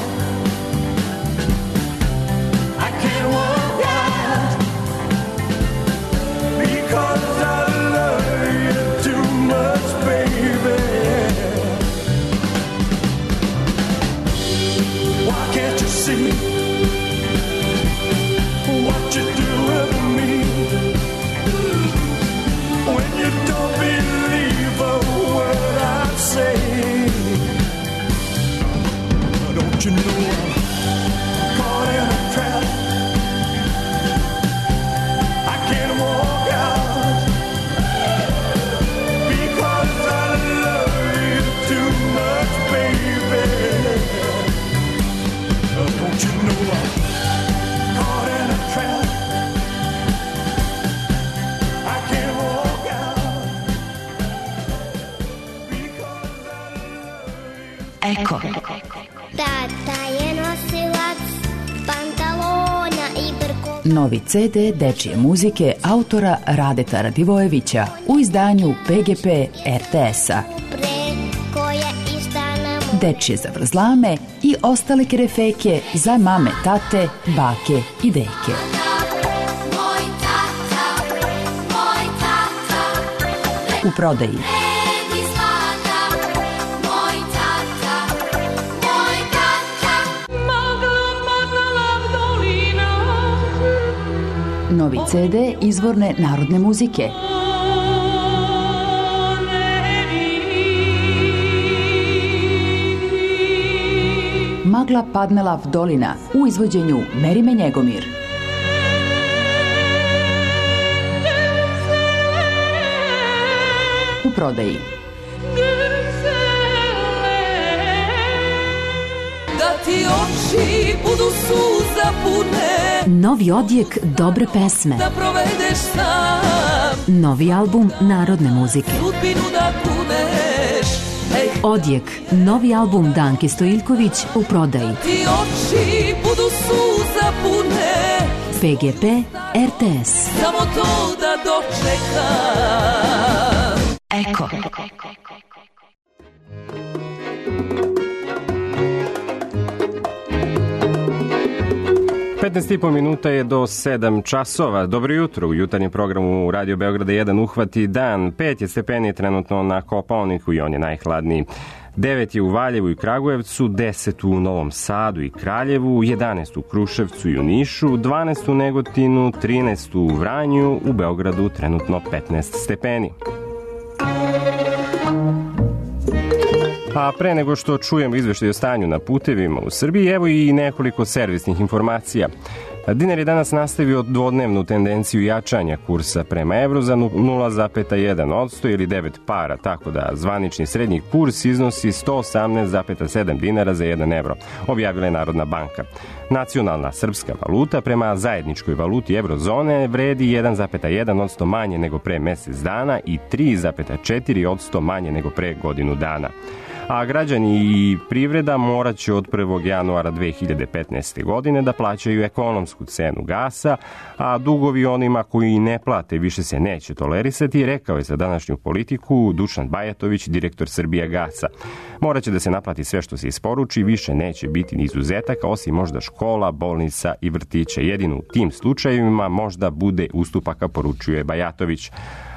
I can't walk out because I love you too much, baby. Why can't you see what you're doing to me? When you don't believe a word I say, don't you know I'm caught in a trap? I can't walk out because I love you too much, baby. Don't you know I'm caught in a trap? I can't walk out because I love you. Eko. Tata je nosilac pantalona i brkova. Novi ce de dečije muzike autora Radeta Radivojevića u izdanju pe ge pe er te es-a. Koja ištana mu. Dečije zavrzlame i ostale kerefeke za mame, tate, bake i deke. Moj tata, moj tata, U prodaji red izgleda. Moj tata, moj tata. Magla padala dolina. novi ce de izvorne narodne muzike. Magla padnela v dolina u izvođenju Merime Njegomir. U prodaji Da ti oči budu suza pune, Novi odjek dobre pesme. da provedeš sam Novi album narodne muzike. sudbinu da kuneš. Ej, Odjek, novi album Danke Stojiljković u prodaji. ti oči budu suza pune, pe ge pe er te es. samo to da dočekam. Eko. petnaest i po minuta je do sedam časova. Dobro jutro, u jutarnjem programu Radio Beograda jedan uhvati dan. pet je stepeni trenutno na Kopaoniku i on je najhladniji. devet je u Valjevu i Kragujevcu, deset u Novom Sadu i Kraljevu, jedanaest u Kruševcu i u Nišu, dvanaest u Negotinu, trinaest u Vranju, u Beogradu trenutno petnaest stepeni. A pre nego što čujemo izveštaj o stanju na putevima u Srbiji, evo i nekoliko servisnih informacija. Dinar je danas nastavio dvodnevnu tendenciju jačanja kursa prema evru za nula zarez jedan posto ili devet para, tako da zvanični srednji kurs iznosi sto osamnaest zarez sedam dinara za jedan evro, objavila je Narodna banka. Nacionalna srpska valuta prema zajedničkoj valuti evrozone vredi jedan zarez jedan posto manje nego pre mesec dana i tri zarez četiri posto manje nego pre godinu dana. a građani i privreda morat će od prvog januara dve hiljade petnaeste. godine da plaćaju ekonomsku cenu gasa, a dugovi onima koji ne plate više se neće tolerisati, rekao je za današnju Politiku Dušan Bajatović, direktor Srbijagasa. Morat će da se naplati sve što se isporuči, više neće biti ni izuzetaka, osim možda škola, bolnica i vrtića. Jedino u tim slučajevima možda bude ustupaka, poručuje Bajatović.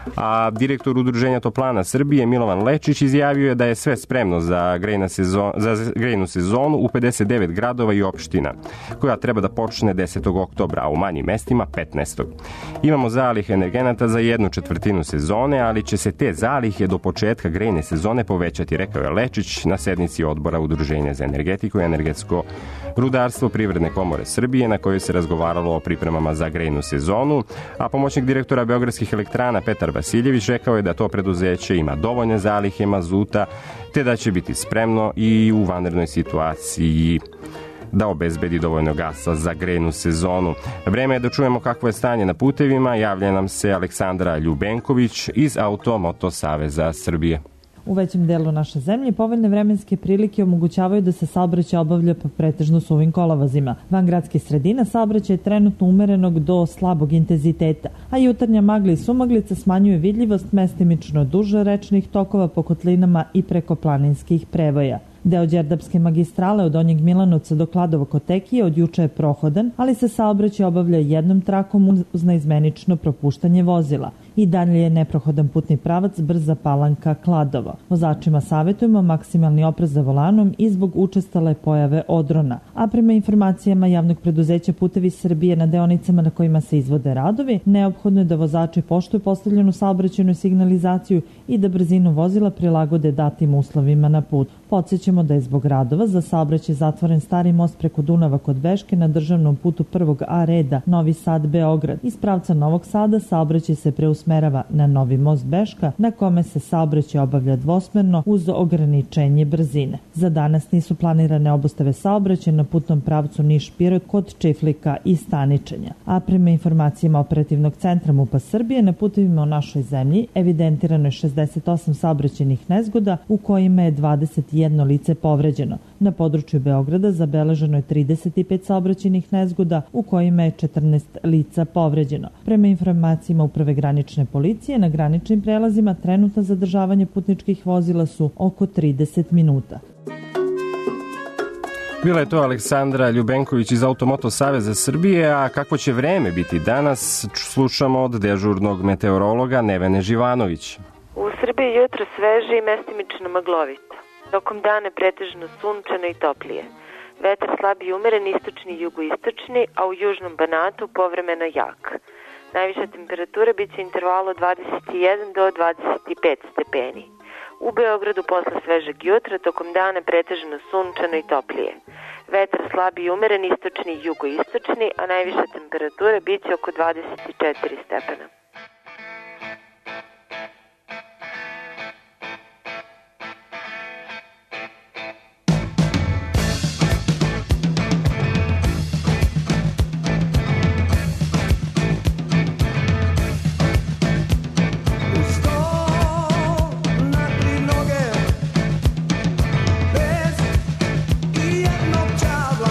A direktor Udruženja toplana Srbije Milovan Lečić izjavio je da je sve spremno za grejna sezon, za grejnu sezonu u pedeset devet gradova i opština, koja treba da počne desetog oktobra, a u manjim mestima petnaestog. Imamo zalihe energenata za jednu četvrtinu sezone, ali će se te zalihe do početka grejne sezone povećati, rekao je Lečić na sednici odbora Udruženja za energetiku i energetsko rudarstvo Privredne komore Srbije, na kojoj se razgovaralo o pripremama za grejnu sezonu, a pomoćnik direktora Beogradskih elektrana Petar Vasiljević rekao je da to preduzeće ima dovoljne zalihe mazuta, te da će biti spremno i u vanrednoj situaciji da obezbedi dovoljno gasa za grejnu sezonu. Vreme je da čujemo kakvo je stanje na putevima. Javlja nam se Aleksandra Ljubenković iz Auto Moto Saveza Srbije. U većem delu naše zemlje povoljne vremenske prilike omogućavaju da se saobraćaj obavlja po pretežno suvim kolovazima. Van gradskih sredina saobraćaj je trenutno umerenog do slabog intenziteta, a jutarnja magla i sumaglica smanjuje vidljivost mestimično duže rečnih tokova po kotlinama i preko planinskih prevoja. Deo Đerdapske magistrale od Donjeg Milanovca do Kladovo-Kotekije od juče je prohodan, ali se saobraćaj obavlja jednom trakom uz neizmenično propuštanje vozila. I dalje je neprohodan putni pravac Brza Palanka Kladovo. Vozačima savjetujemo maksimalni oprez za volanom i zbog učestale pojave odrona. A prema informacijama javnog preduzeća Putevi Srbije na deonicama na kojima se izvode radovi, neophodno je da vozači poštuju postavljenu saobraćajnu signalizaciju i da brzinu vozila prilagode datim uslovima na put. Podsjećamo da je zbog radova za saobraćaj zatvoren stari most preko Dunava kod Beške na državnom putu prvog A reda Novi Sad-Beograd. Iz pravca Novog Sada saobraćaj se preusmerava na Novi most Beška, na kome se saobraćaj obavlja dvosmerno uz ograničenje brzine. Za danas nisu planirane obustave saobraćaja na putnom pravcu Niš-Pirot kod Čiflika i Staničenja. A prema informacijama operativnog centra MUP-a Srbije, na putevima u našoj zemlji evidentirano je šezdeset osam saobraćajnih nezgoda u kojima je dvadeset jedno lice povređeno. Na području Beograda zabeleženo je trideset pet saobraćajnih nezgoda u kojima je četrnaest lica povređeno. Prema informacijama Uprave granične policije, na graničnim prelazima trenutno zadržavanje putničkih vozila su oko trideset minuta. Bila je to Aleksandra Ljubenković iz Automoto Saveza Srbije, a kakvo će vreme biti danas, slušamo od dežurnog meteorologa Nevene Živanović. U Srbiji jutro sveže i mestimično maglovito. Tokom dana pretežno sunčano i toplije. Vetar slab i umeren, istočni i jugoistočni, a u južnom Banatu povremeno jak. Najviša temperatura bit će intervalu dvadeset jedan do dvadeset pet stepeni. U Beogradu posle svežeg jutra, tokom dana pretežno sunčano i toplije. Vetar slab i umeren, istočni i jugoistočni, a najviša temperatura bit će oko dvadeset četiri stepena.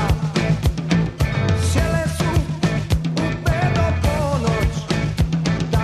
Da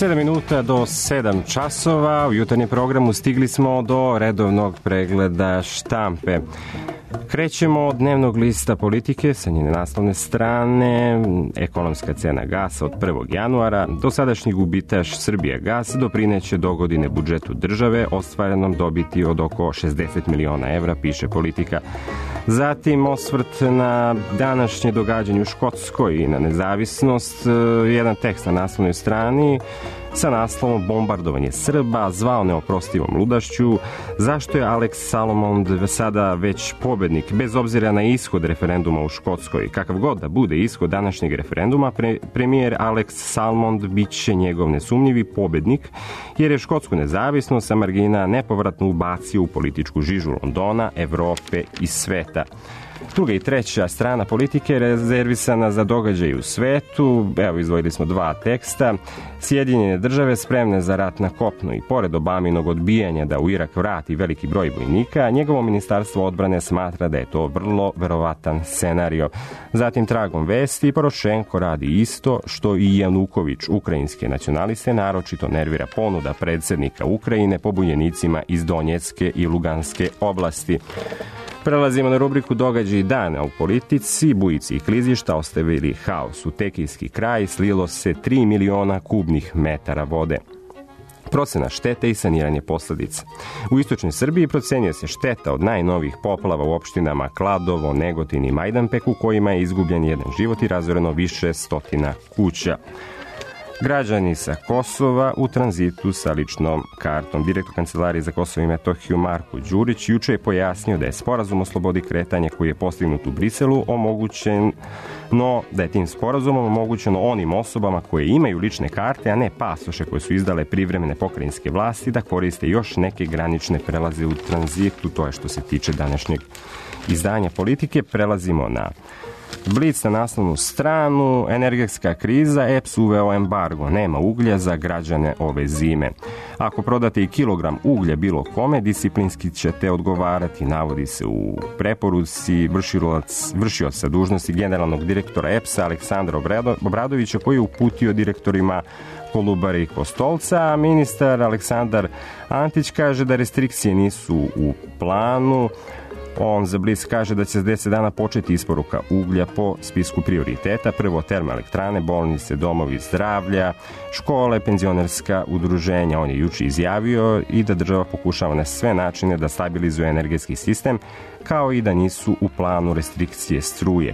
sedam minuta do sedam časova. U jutarnjem programu stigli smo do redovnog pregleda štampe. Krećemo od dnevnog lista Politike sa njene naslovne strane. Ekonomska cena gasa od prvog januara. Dosadašnji gubitaš Srbijagas doprineće do godine budžetu države ostvarenom dobiti od oko šezdeset miliona evra, piše Politika. Zatim osvrt na današnje događanje u Škotskoj i na nezavisnost. Jedan tekst na naslovnoj strani sa naslovom Bombardovanje Srba zvao neoprostivom ludašću. Zašto je Alex Salmond sada već pobednik bez obzira na ishod referenduma u Škotskoj? Kakav god da bude ishod današnjeg referenduma, pre, premijer Alex Salmond bit će njegov nesumnjivi pobednik, jer je škotsku nezavisnost sa margina nepovratno ubacio u političku žižu Londona, Evrope i sveta. Druga i treća strana Politike je rezervisana za događaje u svetu. Evo, izdvojili smo dva teksta. Sjedinjene države spremne za rat na kopnu i pored Obaminog odbijanja da u Irak vrati veliki broj vojnika, njegovo ministarstvo odbrane smatra da je to vrlo verovatan scenario. Zatim tragom vesti, Porošenko radi isto što i Januković, ukrajinske nacionaliste, naročito nervira ponuda predsjednika Ukrajine pobunjenicima iz Donjecke i Luganske oblasti. Prelazimo na rubriku Događaji dana u politici. Bujici i klizišta ostavili haos. U Tekijski kraj slilo se tri miliona kubnih metara vode. Procena štete i saniranje posledica. U istočnoj Srbiji procenjuje se šteta od najnovijih poplava u opštinama Kladovo, Negotin i Majdanpek, u kojima je izgubljen jedan život i razoreno više stotina kuća. Građani sa Kosova u tranzitu sa ličnom kartom. Direktor Kancelarije za Kosovo i Metohiju Marko Đurić juče je pojasnio da je sporazum o slobodi kretanja koji je postignut u Briselu omogućen, no da je tim sporazumom omogućeno onim osobama koje imaju lične karte, a ne pasoše koje su izdale privremene pokrajinske vlasti, da koriste još neke granične prelaze u tranzitu. To je što se tiče današnjeg izdanja Politike. Prelazimo na Blic na naslovnu stranu. Energetska kriza, E P S uveo embargo, nema uglja za građane ove zime. Ako prodate i kilogram uglja bilo kome, disciplinski ćete odgovarati, navodi se u preporuci vršioca dužnosti generalnog direktora E P S-a Aleksandra Obradovića, koji je uputio direktorima Kolubare i Kostolca, a ministar Aleksandar Antić kaže da restrikcije nisu u planu. On za Blic kaže da će za deset dana početi isporuka uglja po spisku prioriteta. Prvo termoelektrane, bolnice, domovi zdravlja, škole, penzionerska udruženja. On je juče izjavio i da država pokušava na sve načine da stabilizuje energetski sistem, kao i da nisu u planu restrikcije struje.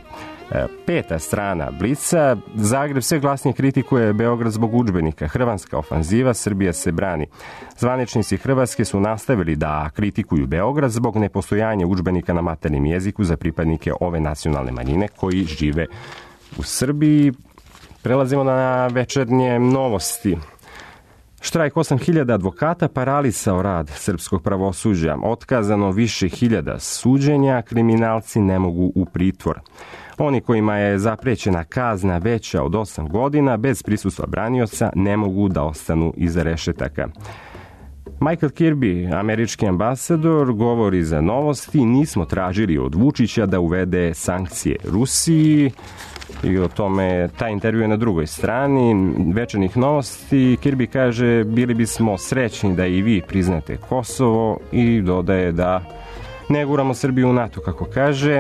Peta strana Blica. Zagreb sve glasnije kritikuje Beograd zbog udžbenika. Hrvatska ofanziva, Srbija se brani. Zvaničnici Hrvatske su nastavili da kritikuju Beograd zbog nepostojanja udžbenika na maternjem jeziku za pripadnike ove nacionalne manjine koji žive u Srbiji. Prelazimo na večernje novosti. Štrajk osam hiljada advokata paralisao rad srpskog pravosuđa. Otkazano više hiljada suđenja, kriminalci ne mogu u pritvor. Oni kojima je zaprećena kazna veća od osam godina bez prisustva branioca ne mogu da ostanu iza rešetaka. Michael Kirby, američki ambasador, govori za Novosti: nismo tražili od Vučića da uvede sankcije Rusiji. I o tome taj intervju je na drugoj strani večernjih Novosti. Kirby kaže: bili bismo srećni da i vi priznate Kosovo, i dodaje da ne guramo Srbiju u NATO, kako kaže.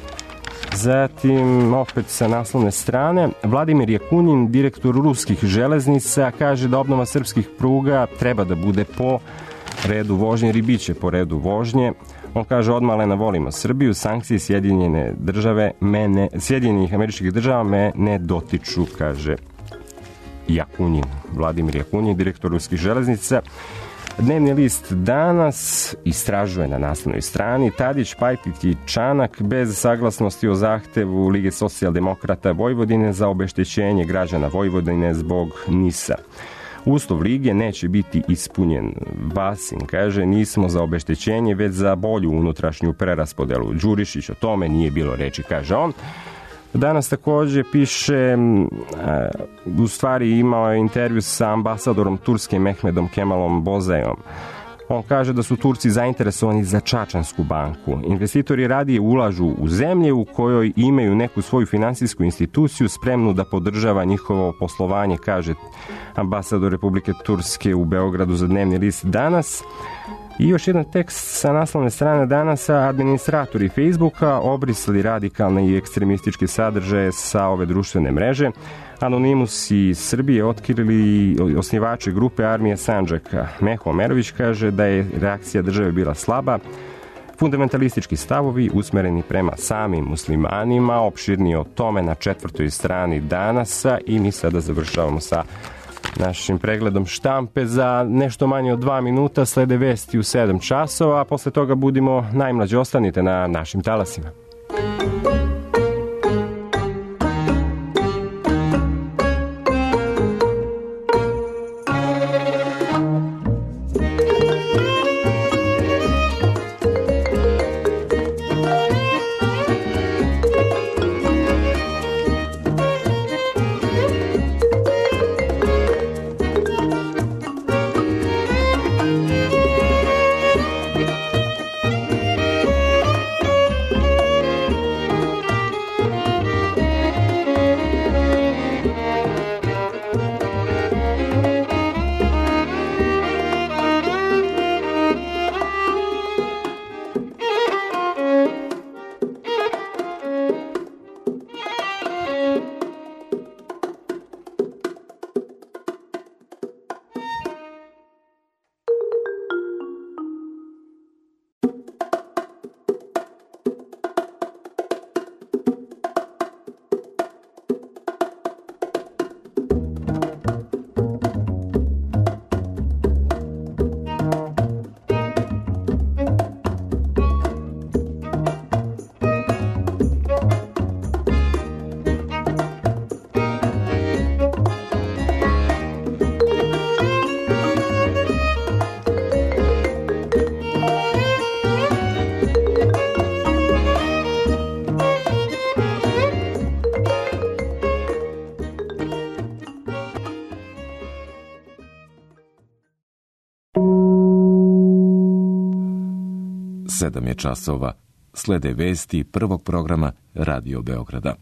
Zatim, opet sa naslovne strane, Vladimir Jakunin, direktor ruskih železnica, kaže da obnova srpskih pruga treba da bude po redu vožnje, ili biće po redu vožnje. On kaže: odmalena volimo Srbiju, sankcije Sjedinjene države mene, Sjedinjenih američkih država me ne dotiču, kaže Jakunin, Vladimir Jakunin, direktor ruskih železnica. Dnevni list Danas istražuje na naslovnoj strani: Tadić, Pajtić i Čanak bez saglasnosti o zahtevu Lige socijaldemokrata Vojvodine za obeštećenje građana Vojvodine zbog NIS-a. Uslov Lige neće biti ispunjen. Basin kaže: nismo za obeštećenje, već za bolju unutrašnju preraspodelu. Đurišić o tome nije bilo reči, kaže on. Danas također piše, u stvari imao je intervju sa ambasadorom Turske Mehmedom Kemalom Bozajom. On kaže da su Turci zainteresovani za Čačansku banku. Investitori radije ulažu u zemlje u kojoj imaju neku svoju finansijsku instituciju spremnu da podržava njihovo poslovanje, kaže ambasador Republike Turske u Beogradu za dnevni list Danas. I još jedan tekst sa naslovne strane Danasa: administratori Facebooka obrisali radikalne i ekstremističke sadržaje sa ove društvene mreže. Anonimus iz Srbije otkrili osnivači grupe Armije Sandžaka. Meho Omerović kaže da je reakcija države bila slaba. Fundamentalistički stavovi usmereni prema samim muslimanima, opširnije o tome na četvrtoj strani Danasa. I mi sada završavamo sa našim pregledom štampe. Za nešto manje od dva minuta slede vesti u sedam časova, a posle toga budimo najmlađi. Ostanite na našim talasima. Sedam je časova. Slede vesti prvog programa Radio Beograda.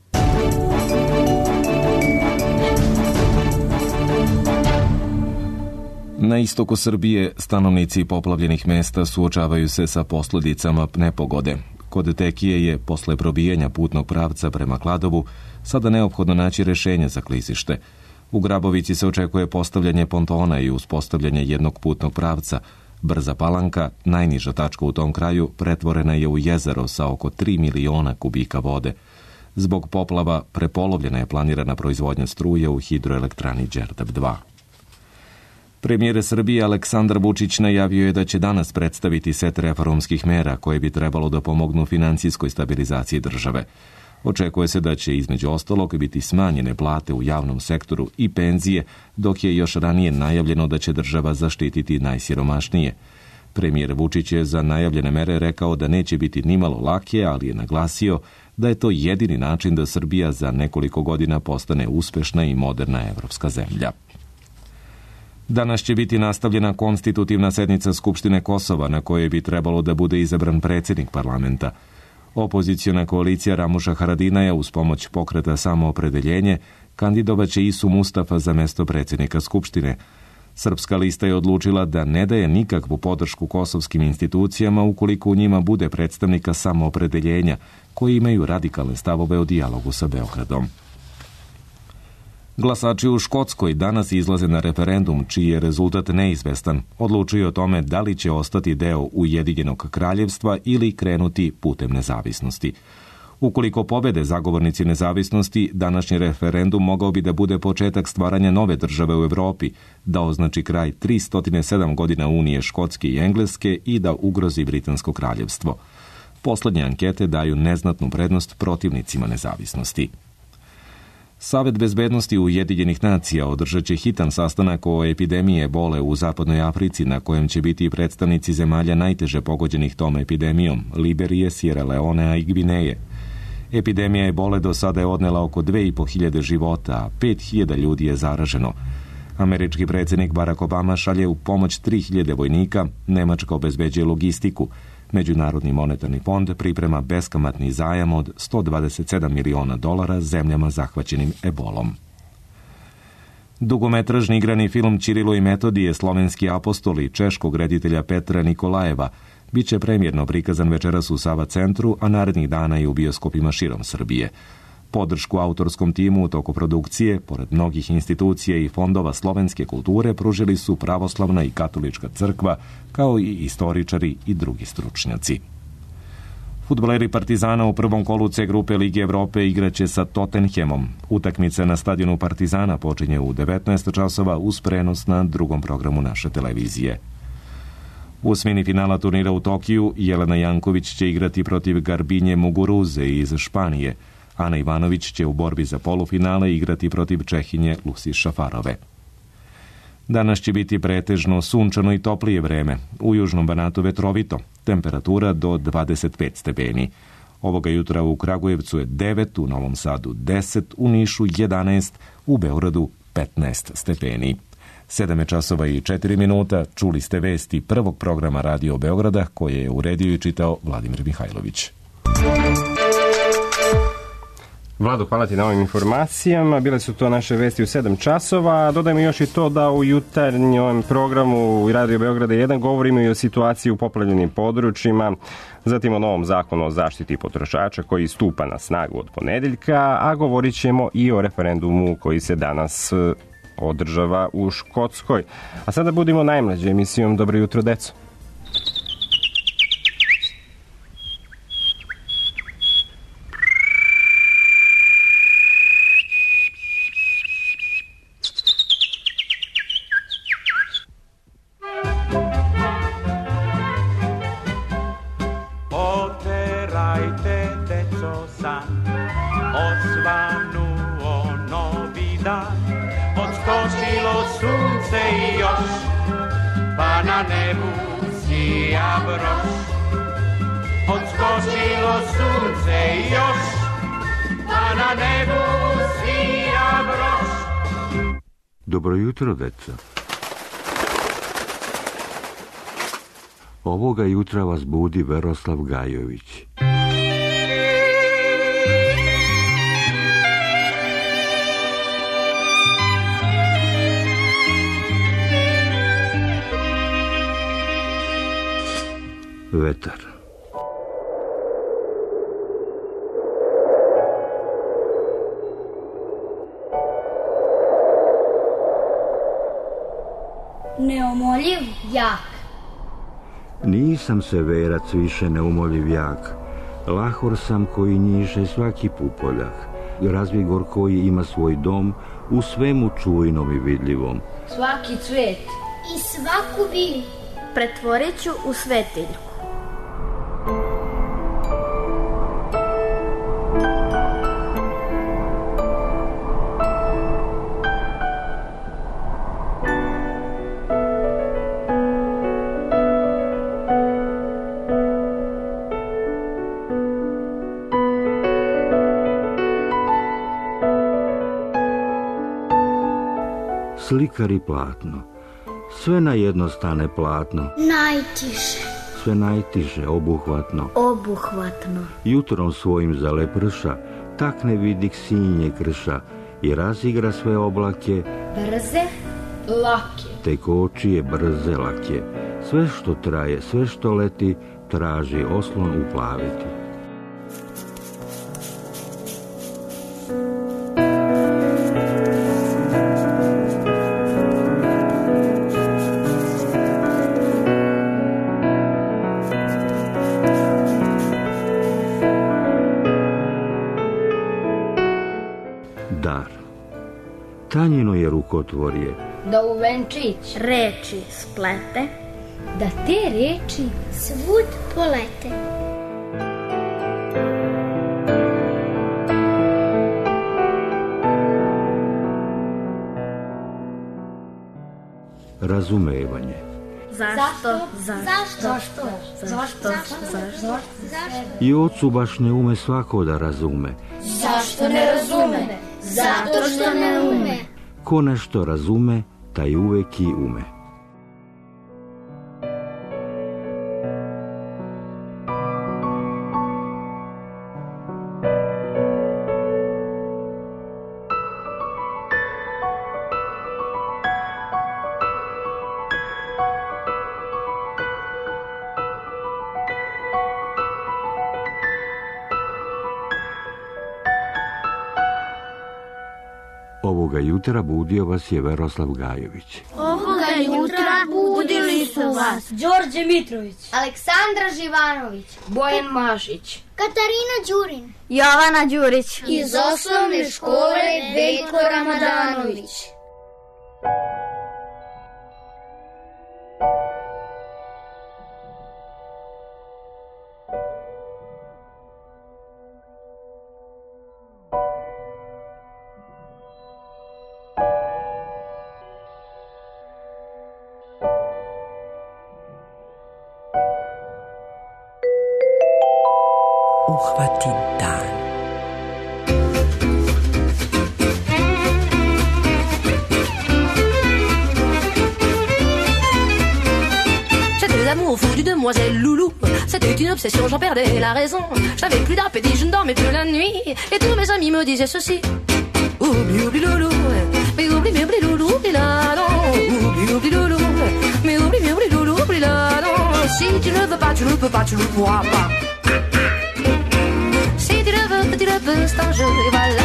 Na istoku Srbije stanovnici poplavljenih mesta suočavaju se sa posljedicama nepogode. Kod Tekije je, posle probijanja putnog pravca prema Kladovu, sada neophodno naći rešenje za klizište. U Grabovici se očekuje postavljanje pontona i uspostavljanje jednog putnog pravca. Brza Palanka, najniža tačka u tom kraju, pretvorena je u jezero sa oko tri miliona kubika vode. Zbog poplava prepolovljena je planirana proizvodnja struje u hidroelektrani Đerdap dva. Premijer Srbije Aleksandar Vučić najavio je da će danas predstaviti set reformskih mera koje bi trebalo da pomognu finansijskoj stabilizaciji države. Očekuje se da će između ostalog biti smanjene plate u javnom sektoru i penzije, dok je još ranije najavljeno da će država zaštititi najsiromašnije. Premijer Vučić je za najavljene mere rekao da neće biti nimalo lake, ali je naglasio da je to jedini način da Srbija za nekoliko godina postane uspešna i moderna evropska zemlja. Danas će biti nastavljena konstitutivna sednica Skupštine Kosova, na kojoj bi trebalo da bude izabran predsjednik parlamenta. Opoziciona koalicija Ramuša Haradinaja uz pomoć pokreta Samoopredeljenje kandidovaće Isu Mustafa za mesto predsjednika Skupštine. Srpska lista je odlučila da ne daje nikakvu podršku kosovskim institucijama ukoliko u njima bude predstavnika Samoopredeljenja, koji imaju radikalne stavove o dijalogu sa Beogradom. Glasači u Škotskoj danas izlaze na referendum, čiji je rezultat neizvestan. Odlučuju o tome da li će ostati deo Ujedinjenog kraljevstva ili krenuti putem nezavisnosti. Ukoliko pobede zagovornici nezavisnosti, današnji referendum mogao bi da bude početak stvaranja nove države u Evropi, da označi kraj tristo sedam godina Unije Škotske i Engleske i da ugrozi Britansko kraljevstvo. Poslednje ankete daju neznatnu prednost protivnicima nezavisnosti. Savet bezbednosti Ujedinjenih nacija održat će hitan sastanak o epidemiji ebole u zapadnoj Africi, na kojem će biti predstavnici zemalja najteže pogođenih tom epidemijom, Liberije, Sierra Leonea i Gvineje. Epidemija ebole do sada je odnela oko dve i po hiljade života, a pet hiljada ljudi je zaraženo. Američki predsjednik Barack Obama šalje u pomoć tri hiljade vojnika, Nemačka obezbeđuje logistiku. Međunarodni monetarni fond priprema beskamatni zajam od sto dvadeset sedam miliona dolara zemljama zahvaćenim ebolom. Dugometražni igrani film Ćirilo i Metodije, slovenski apostoli češkog reditelja Petra Nikolajeva biće premjerno prikazan večeras u Sava centru, a narednih dana i u bioskopima širom Srbije. Podršku autorskom timu u toku produkcije, pored mnogih institucija i fondova slovenske kulture, pružili su pravoslavna i katolička crkva, kao i istoričari i drugi stručnjaci. Fudbaleri Partizana u prvom kolu C grupe Lige Evrope igraće sa Tottenhamom. Utakmica na stadionu Partizana počinje u devetnaest časova uz prenos na drugom programu naše televizije. U osmini finala turnira u Tokiju Jelena Janković će igrati protiv Garbinje Muguruze iz Španije. Ana Ivanović će u borbi za polufinale igrati protiv Čehinje Lucy Šafarove. Danas će biti pretežno sunčano i toplije vreme. U južnom Banatu vetrovito, temperatura do dvadeset pet stepeni. Ovoga jutra u Kragujevcu je devet, u Novom Sadu deset, u Nišu jedanaest, u Beogradu petnaest stepeni. sedam je časova i četiri minuta, čuli ste vesti prvog programa Radio Beograda koje je uredio i čitao Vladimir Mihajlović. Vlado, hvala ti na ovim informacijama. Bile su to naše vesti u sedam časova. Dodajmo još i to da u jutarnjem programu Radio Beograda jedan govorimo i o situaciji u poplavljenim područjima, zatim o novom zakonu o zaštiti potrošača koji stupa na snagu od ponedeljka, a govorit ćemo i o referendumu koji se danas održava u Škotskoj. A sada budimo najmlađe emisijom Dobro jutro, deco. Dobro jutro, deca. Ovoga jutra vas budi Veroslav Gajović. Vetar. Neumoljiv jak. Nisam se verac više neumoljiv jak. Lahor sam koji njiše svaki pupoljak. Razvigor koji ima svoj dom u svemu čujnom i vidljivom. Svaki cvet i svaku bilju pretvorit ću u svetiljku. Slikar i platno. Sve na jedno stane platno. Najtiše. Sve najtiše, obuhvatno. Obuhvatno. Jutrom svojim zaleprša, takne vidik sinje krša i razigra sve oblake. Brze, lake. Tekočije, brze, lake. Sve što traje, sve što leti, traži oslon uplaviti. Tanjino je rukotvorje. Da u venčić reči splete, da te reči svud polete. Razumevanje. Zašto? Zašto? Zašto? Zašto? Zašto? I ocu baš ne ume svako da razume. Zašto ne razume? Zato što ne ume. Ko nešto razume, taj uvek i ume. Ovoga jutra budio vas je Veroslav Gajović. Ovoga jutra budili su vas Đorđe Mitrović, Aleksandra Živanović, Bojan Mašić, Katarina Đurin, Jovana Đurić iz osnovne škole Veljko Ramadanović. Uhvati dan. J'étais l'amour fou du demoiselle Loulou. C'était une obsession, j'en perdais la raison. J'avais plus d'appétit, je ne dormais plus la nuit. Et tous mes amis me disaient ceci: oublie, oublie Loulou, mais oublie, mais oublie Loulou, oublie là, non. Oublie, oublie Loulou, mais oublie, mais oublie Loulou, oublie là, non. Si tu ne veux pas, tu ne peux pas, tu ne pourras pas. Si tu le veux, tu le veux, c'est un jeu, et voilà.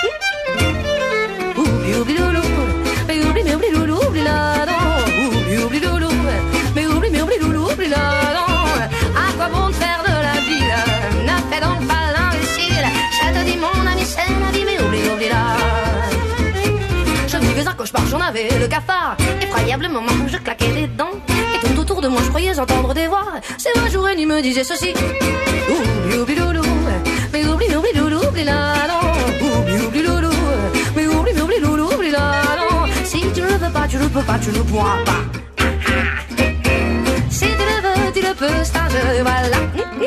Oublie, oublie Loulou, mais oublie, mais oublie Loulou, oublie là, non. Oublie, oublie Loulou, mais oublie, mais oublie Loulou, oublie là, non. À quoi bon te faire de la ville? Ne fais donc pas l'imbécile. Je te dis, mon ami, c'est la vie, mais oublie, oublie là. Je vivais un cauchemar, j'en avais le cafard. Effroyablement, je claquais des dents. Et tout autour de moi, je croyais entendre des voix. C'est vrai, jour et nuit me disait ceci: oublie, oublie Loulou, mais oublie, oublie Loulou, oublie là, non. Oublie, oublie Loulou, mais oublie, mais oublie Loulou, oublie là, non. Si tu ne le veux pas, tu ne peux pas, tu ne pourras pas. Si tu le veux, tu le peux, c'est un jeu, voilà.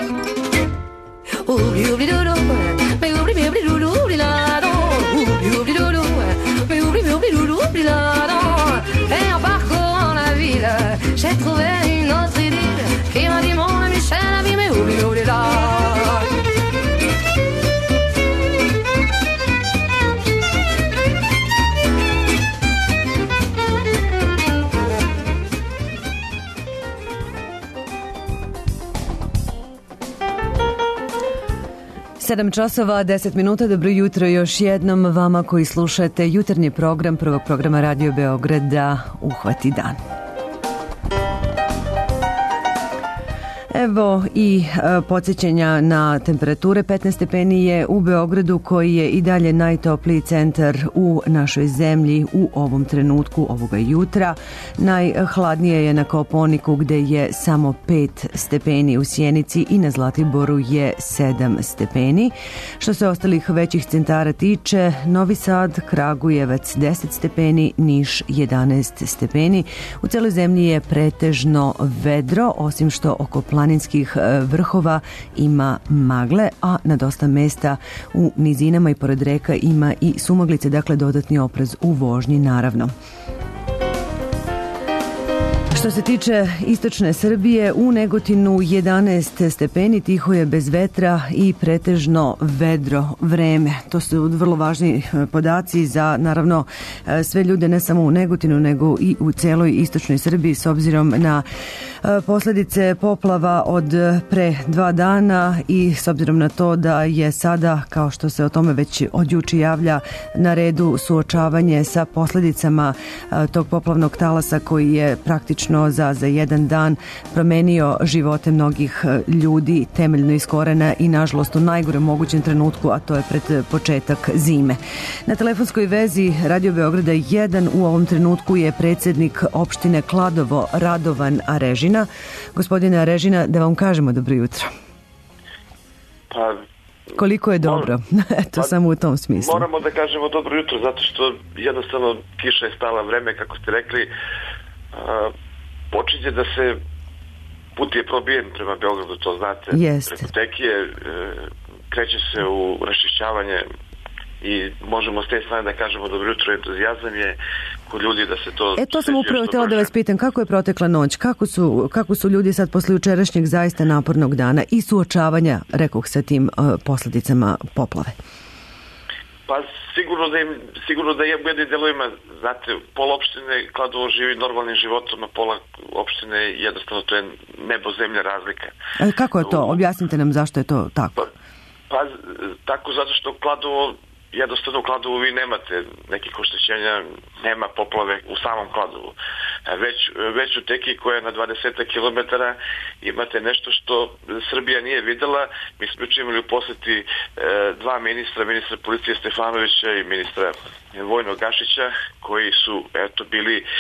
Oublie, oublie Loulou, mais oublie, mais oublie Loulou, oublie là, non. Oublie, oublie Loulou, mais oublie, mais oublie Loulou, oublie là, non. Et en parcourant la ville, j'ai trouvé une autre idylle qui m'a dit, mon ami, c'est la vie, mais oublie, oublie là. sedam časova, deset minuta, dobro jutro još jednom vama koji slušate jutarnji program prvog programa Radio Beograda Uhvati dan. Evo i e, podsjećanja na temperature. petnaest stepeni je u Beogradu, koji je i dalje najtopliji centar u našoj zemlji u ovom trenutku ovoga jutra. Najhladnije je na Kopaoniku, gde je samo pet stepeni, u Sjenici i na Zlatiboru je sedam stepeni. Što se ostalih većih centara tiče, Novi Sad, Kragujevac deset stepeni, Niš jedanaest stepeni. U celoj zemlji je pretežno vedro, osim što oko planinskih vrhova ima magle, a na dosta mesta u nizinama i pored reka ima i sumaglice, dakle dodatni oprez u vožnji naravno. Što se tiče istočne Srbije, u Negotinu jedanaest stepeni, tiho je bez vetra i pretežno vedro vreme. To su vrlo važni podaci za, naravno, sve ljude, ne samo u Negotinu, nego i u celoj istočnoj Srbiji, s obzirom na posljedice poplava od pre dva dana i s obzirom na to da je sada, kao što se o tome već od juče javlja, na redu suočavanje sa posljedicama tog poplavnog talasa koji je praktično za, za jedan dan promenio živote mnogih ljudi temeljno iz korena i nažalost u najgorem mogućem trenutku, a to je pred početak zime. Na telefonskoj vezi Radio Beograda jedan u ovom trenutku je predsjednik opštine Kladovo Radovan Arežina. Gospodine Arežina, da vam kažemo dobro jutro. Pa, koliko je dobro? Eto, pa, samo u tom smislu. Moramo da kažemo dobro jutro, zato što jednostavno kiša je stala vreme, kako ste rekli. A, počinje da se put je probijen prema Beogradu, to znate. Jeste. Preko Tekije, e, kreće se u raščišćavanje i možemo s te strane da kažemo dobro jutro, entuzijazam je kod ljudi da se to... E, to sam upravo htjela da vas pitam, kako je protekla noć, kako su, kako su ljudi sad posle jučerašnjeg zaista napornog dana i suočavanja, rekoh, sa tim uh, posljedicama poplave? Pa sigurno da im, sigurno da je u jednim delovima, znate, pola opštine Kladovo živi normalnim životom, a pola opštine jednostavno to je nebo zemlja razlika. E, kako je to? Objasnite nam zašto je to tako. Pa, pa tako zato što Kladovo, jednostavno u Kladovu vi nemate nekih oštećenja, nema poplave u samom Kladovu. Već, već u Teki koja je na dvadeset kilometara imate nešto što Srbija nije videla. Mi smo imali u posjeti e, dva ministra, ministra policije Stefanovića i ministra Vojnog Gašića, koji su eto bili e,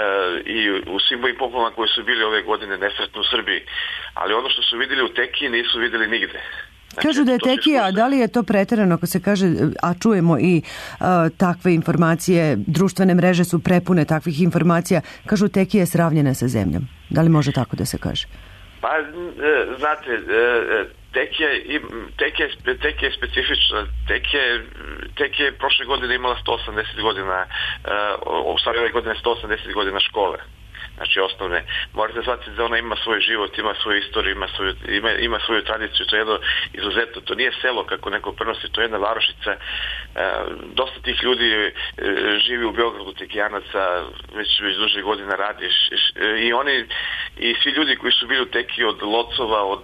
i u svim ovim poplavama koji su bili ove godine nesretno u Srbiji. Ali ono što su vidjeli u Teki nisu vidjeli nigde. Znači, kažu da je Tekija, da li je to pretjerano ako se kaže, a čujemo i uh, takve informacije, društvene mreže su prepune takvih informacija, kažu Tekija je sravnjena sa zemljom. Da li može tako da se kaže? Pa, e, znate, e, Tekija, Tekija, Tekija je specifična. Tekija, Tekija je prošle godine imala sto osamdeset godina, uh, u stvari ove godine sto osamdeset godina škole. Znači osnovne. Morate shvatiti da ona ima svoj život, ima svoju istoriju, ima svoju, ima, ima svoju tradiciju, to je jedno izuzetno, to nije selo kako neko prenosi, to je jedna varošica. E, dosta tih ljudi e, živi u Beogradu, Tekijanaca, već, već duže godina radi i oni, i svi ljudi koji su bili u Teki od Locova, od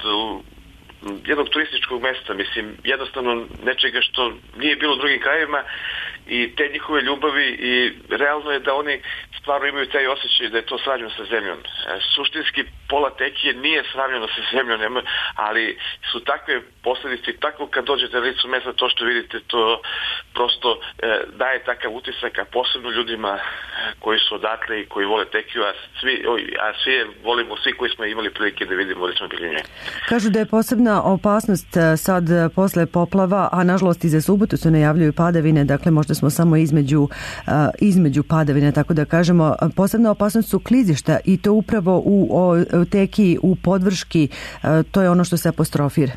jednog turističkog mesta, mislim, jednostavno nečega što nije bilo u drugim krajevima i te njihove ljubavi i realno je da oni stvarno imaju taj osjećaj da je to sravnjeno sa zemljom. E, suštinski pola Tekije nije sravnjeno sa zemljom, nema, ali su takve posljedice, tako kad dođete na licu mesta, to što vidite, to prosto e, daje takav utisak, a posebno ljudima koji su odatle i koji vole Tekiju, a svi, a svi volimo, svi koji smo imali prilike da vidimo da smo bili nje. Kažu da je posebna opasnost sad posle poplava, a nažalost i za subotu se najavljuju padavine, dakle možda smo samo između, između padavine, tako da kažemo. Posebna opasnost su klizišta i to upravo u, u Teki, u Podvrški, to je ono što se apostrofira.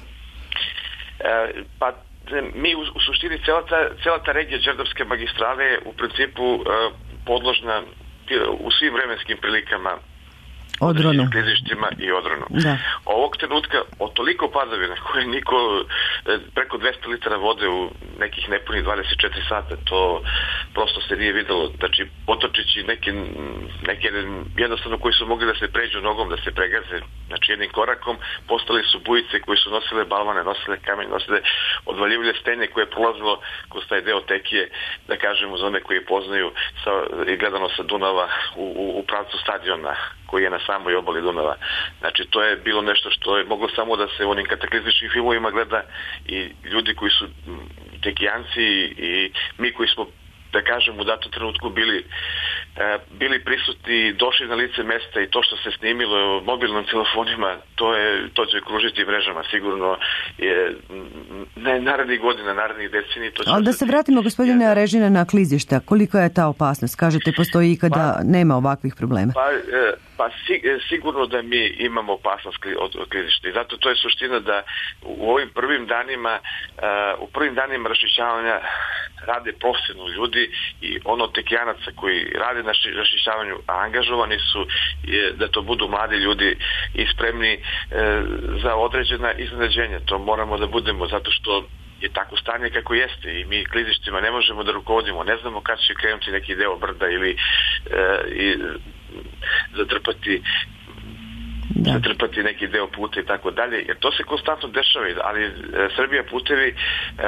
E, pa mi u, u suštini cela ta, cela ta regija Đerdapske magistrale je u principu e, podložna u svim vremenskim prilikama odronu, klizištima i odronu. Da. Ovog trenutka od toliko padavina koje niko preko dvesta litara vode u nekih nepunih dvadeset četiri sata, to prosto se nije videlo. Znači potočići neke, neke jednostavno koji su mogli da se pređu nogom, da se pregaze, znači jednim korakom, postali su bujice koji su nosile balvane, nosile kamen, nosile odvaljivlje stene koje je prolazilo kroz taj deo Tekije, da kažemo za one koji poznaju sa, i gledano sa Dunava u, u, u pravcu stadiona koji je na samoj obali Dunava. Znači to je bilo nešto što je moglo samo da se u onim kataklizmičkim filmovima gleda i ljudi koji su Tekijanci i mi koji smo, da kažem, u datom trenutku bili, e, bili prisutni, došli na lice mesta i to što se snimilo mobilnim telefonima, to je, to će kružiti mrežama sigurno je, ne, narednih godina, narednih deceniji. To će ali da se vratimo, gospodine Arežina, na klizišta. Koliko je ta opasnost? Kažete, postoji i kada pa, nema ovakvih problema? Pa, e, pa si, sigurno da mi imamo opasnost od, od klizišta i zato to je suština da u ovim prvim danima, uh, u prvim danima rašišćavanja rade profesionalni ljudi i ono Tekijanaca koji rade na rašišćavanju, a angažovani su je, da to budu mladi ljudi i spremni e, za određena iznenađenja. To moramo da budemo zato što je tako stanje kako jeste i mi klizištima ne možemo da rukovodimo. Ne znamo kad će krenuti neki deo brda ili e, i zatrpati Da. zatrpati neki deo puta i tako dalje, jer to se konstantno dešava, ali e, Srbija putevi e,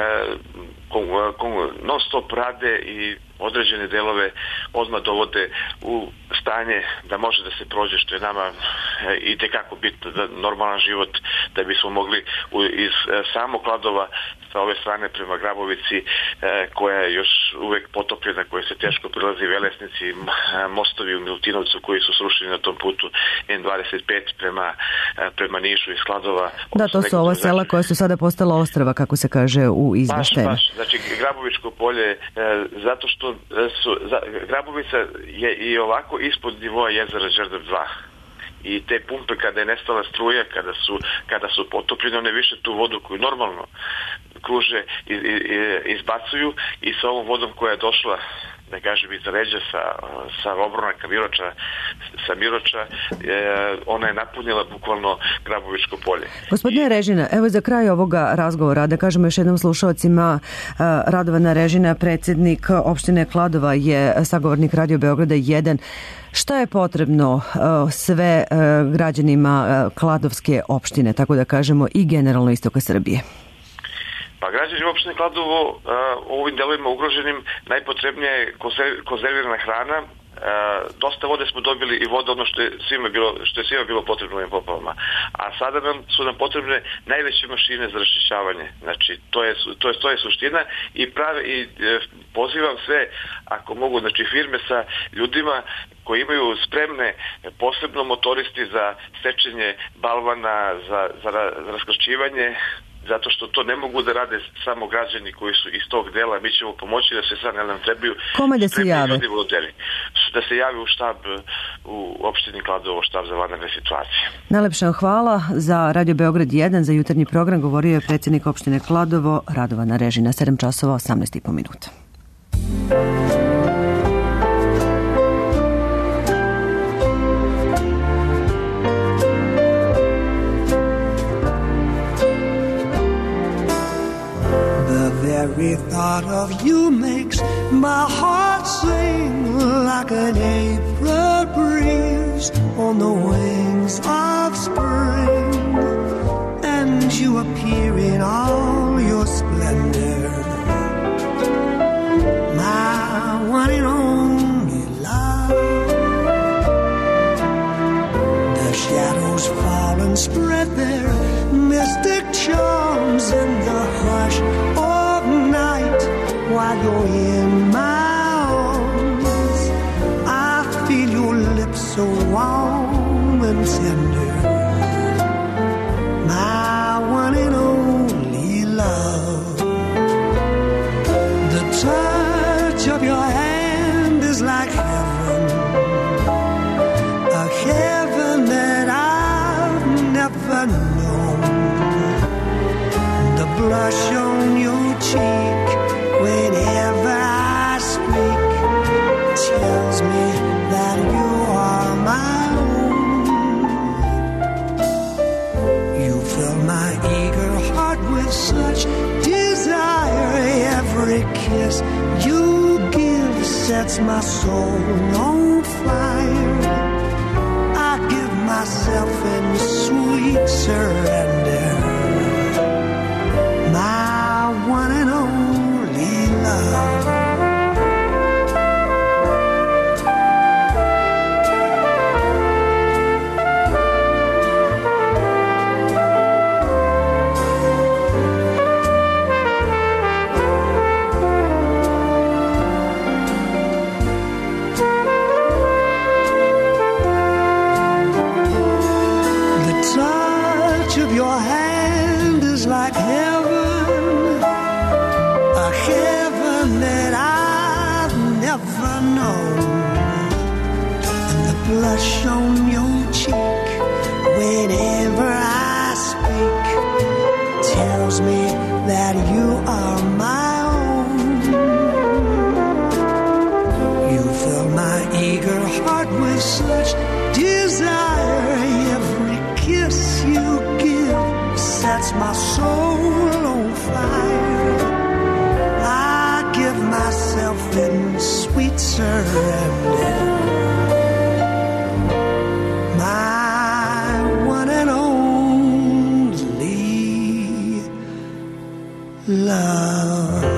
non stop rade i određene delove odmah dovode u stanje da može da se prođe, što je nama e, i tekako bitno da normalan život, da bismo mogli u, iz e, samog Kladova sa ove strane prema Grabovici e, koja je još uvek potopljena, koja se teško prilazi Velesnici, mostovi u Milutinovcu koji su srušeni na tom putu N dvadeset pet prema, e, prema Nišu iz Kladova. Da, to su ova sela koja su sada postala ostrava, kako se kaže u izveštaju. Baš, baš. Znači Grabovičko polje, e, zato što su, za, Grabovica je i ovako ispod nivoa jezera Đerdap dva. I te pumpe kada je nestala struja, kada su, kada su potopljene, one više tu vodu koju normalno kruže i, i, i izbacuju i sa ovom vodom koja je došla, da kažem, iz Ređa, sa, sa obronaka Miroča, sa Miroča, e, ona je napunila bukvalno Grabovičko polje. Gospodine Režina, evo za kraj ovoga razgovora, da kažemo još jednom slušalcima, Radovana Režina, predsjednik opštine Kladova, je sagovornik Radio Beograda jedan. Šta je potrebno sve građanima Kladovske opštine, tako da kažemo, i generalno istoka Srbije? Pa građani opštine Kladovo uh, u ovim delovima ugroženim najpotrebnija je konzervirana hrana. Uh, dosta vode smo dobili i voda, ono što je svima bilo, što je svima bilo potrebno u ovim poplavama. A sada nam su nam potrebne najveće mašine za raščišćavanje. Znači, to je, to je, to je suština i, prave, i e, pozivam sve, ako mogu, znači firme sa ljudima koji imaju spremne posebno motoristi za sečenje balvana, za, za, za raskršćivanje, zato što to ne mogu da rade samo građani koji su iz tog dela. Mi ćemo pomoći da se sad ne nam trebaju. Kome da se jave? Ljudi volonteri. Da se javi u štab, u opštini Kladovo, štab za vanredne situacije. Najlepša hvala. Za Radio Beograd jedan, za jutarnji program, govorio je predsjednik opštine Kladovo, Radovana Režina. sedam časova, osamnaest i po minuta. Every thought of you makes my heart sing like an April breeze on the wings of spring, and you appear in all your splendor, my one and only love. The shadows fall and spread their mystic charms in the hush night while you're in my arms. I feel your lips so warm and tender, my one and only love. The touch of your hand is like heaven, a heaven that I've never known. The blush on your cheek whenever I speak tells me that you are my own. You fill my eager heart with such desire. Every kiss you give sets my soul on fire. I give myself in sweet surrender, my one and only love. The touch of your hand is like heaven, a heaven that I've never known. And the blush on your cheek whenever I speak tells me that you are my own. You fill my eager heart with such desire. Every kiss you give sets my soul on fire. I give myself in sweet surrender, my one and only love.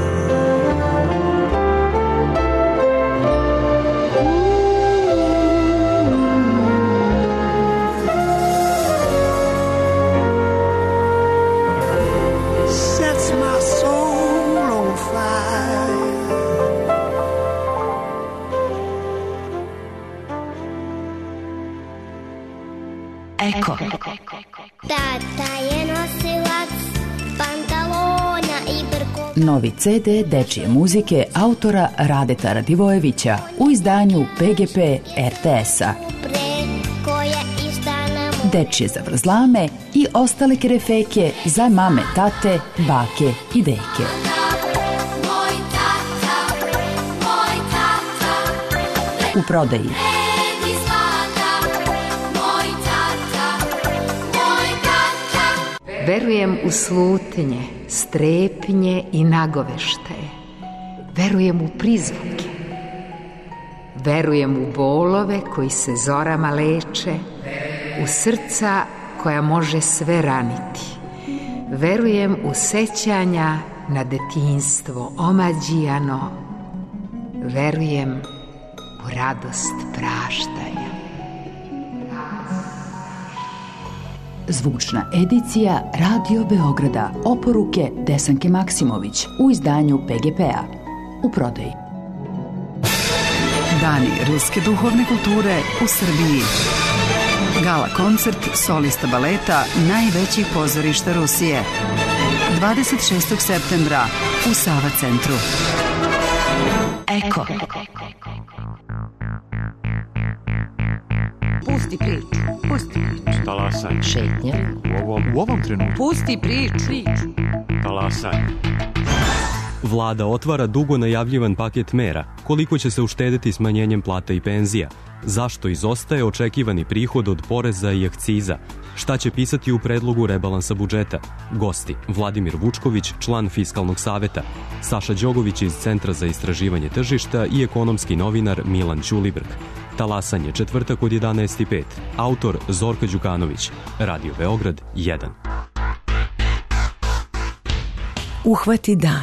Sets my soul on fire. Eko. Tata je nosilac pantalona i brkova. Novi ce de dečije muzike autora Radeta Radivojevića u izdanju pe ge pe er te esa. Pre koja istana mu dečje zavrzlame i ostale kerefeke za mame, tate, bake i deke. Moj tata, moj tata, U prodaji red i zlata, moj tata, moj tata. Verujem u slutnje, strepnje i nagoveštaje. Verujem u prizvuke. Verujem u bolove koji se zorama leče, u srca koja može sve raniti. Verujem u sećanja na detinjstvo omađijano. Verujem u radost praštanja. Zvučna edicija Radio Beograda. Oporuke Desanke Maksimović u izdanju P G P-a. U prodaji. Dani ruske duhovne kulture u Srbiji. Gala koncert solista baleta najvećih pozorišta Rusije. dvadeset šestog septembra u Sava centru. Eko. Pusti priču. Pusti priču. Talasaj. Šetnja. U ovom, u ovom trenutku. Pusti priču. Talasaj. Vlada otvara dugo najavljivan paket mera. Koliko će se uštedeti smanjenjem plata i penzija? Zašto izostaje očekivani prihod od poreza i akciza? Šta će pisati u predlogu rebalansa budžeta? Gosti: Vladimir Vučković, član Fiskalnog saveta, Saša Đogović iz Centra za istraživanje tržišta i ekonomski novinar Milan Ćulibrk. Talasanje, četvrtak od jedanaest i pet. Autor Zorka Đukanović. Radio Beograd jedan. Uhvati dan.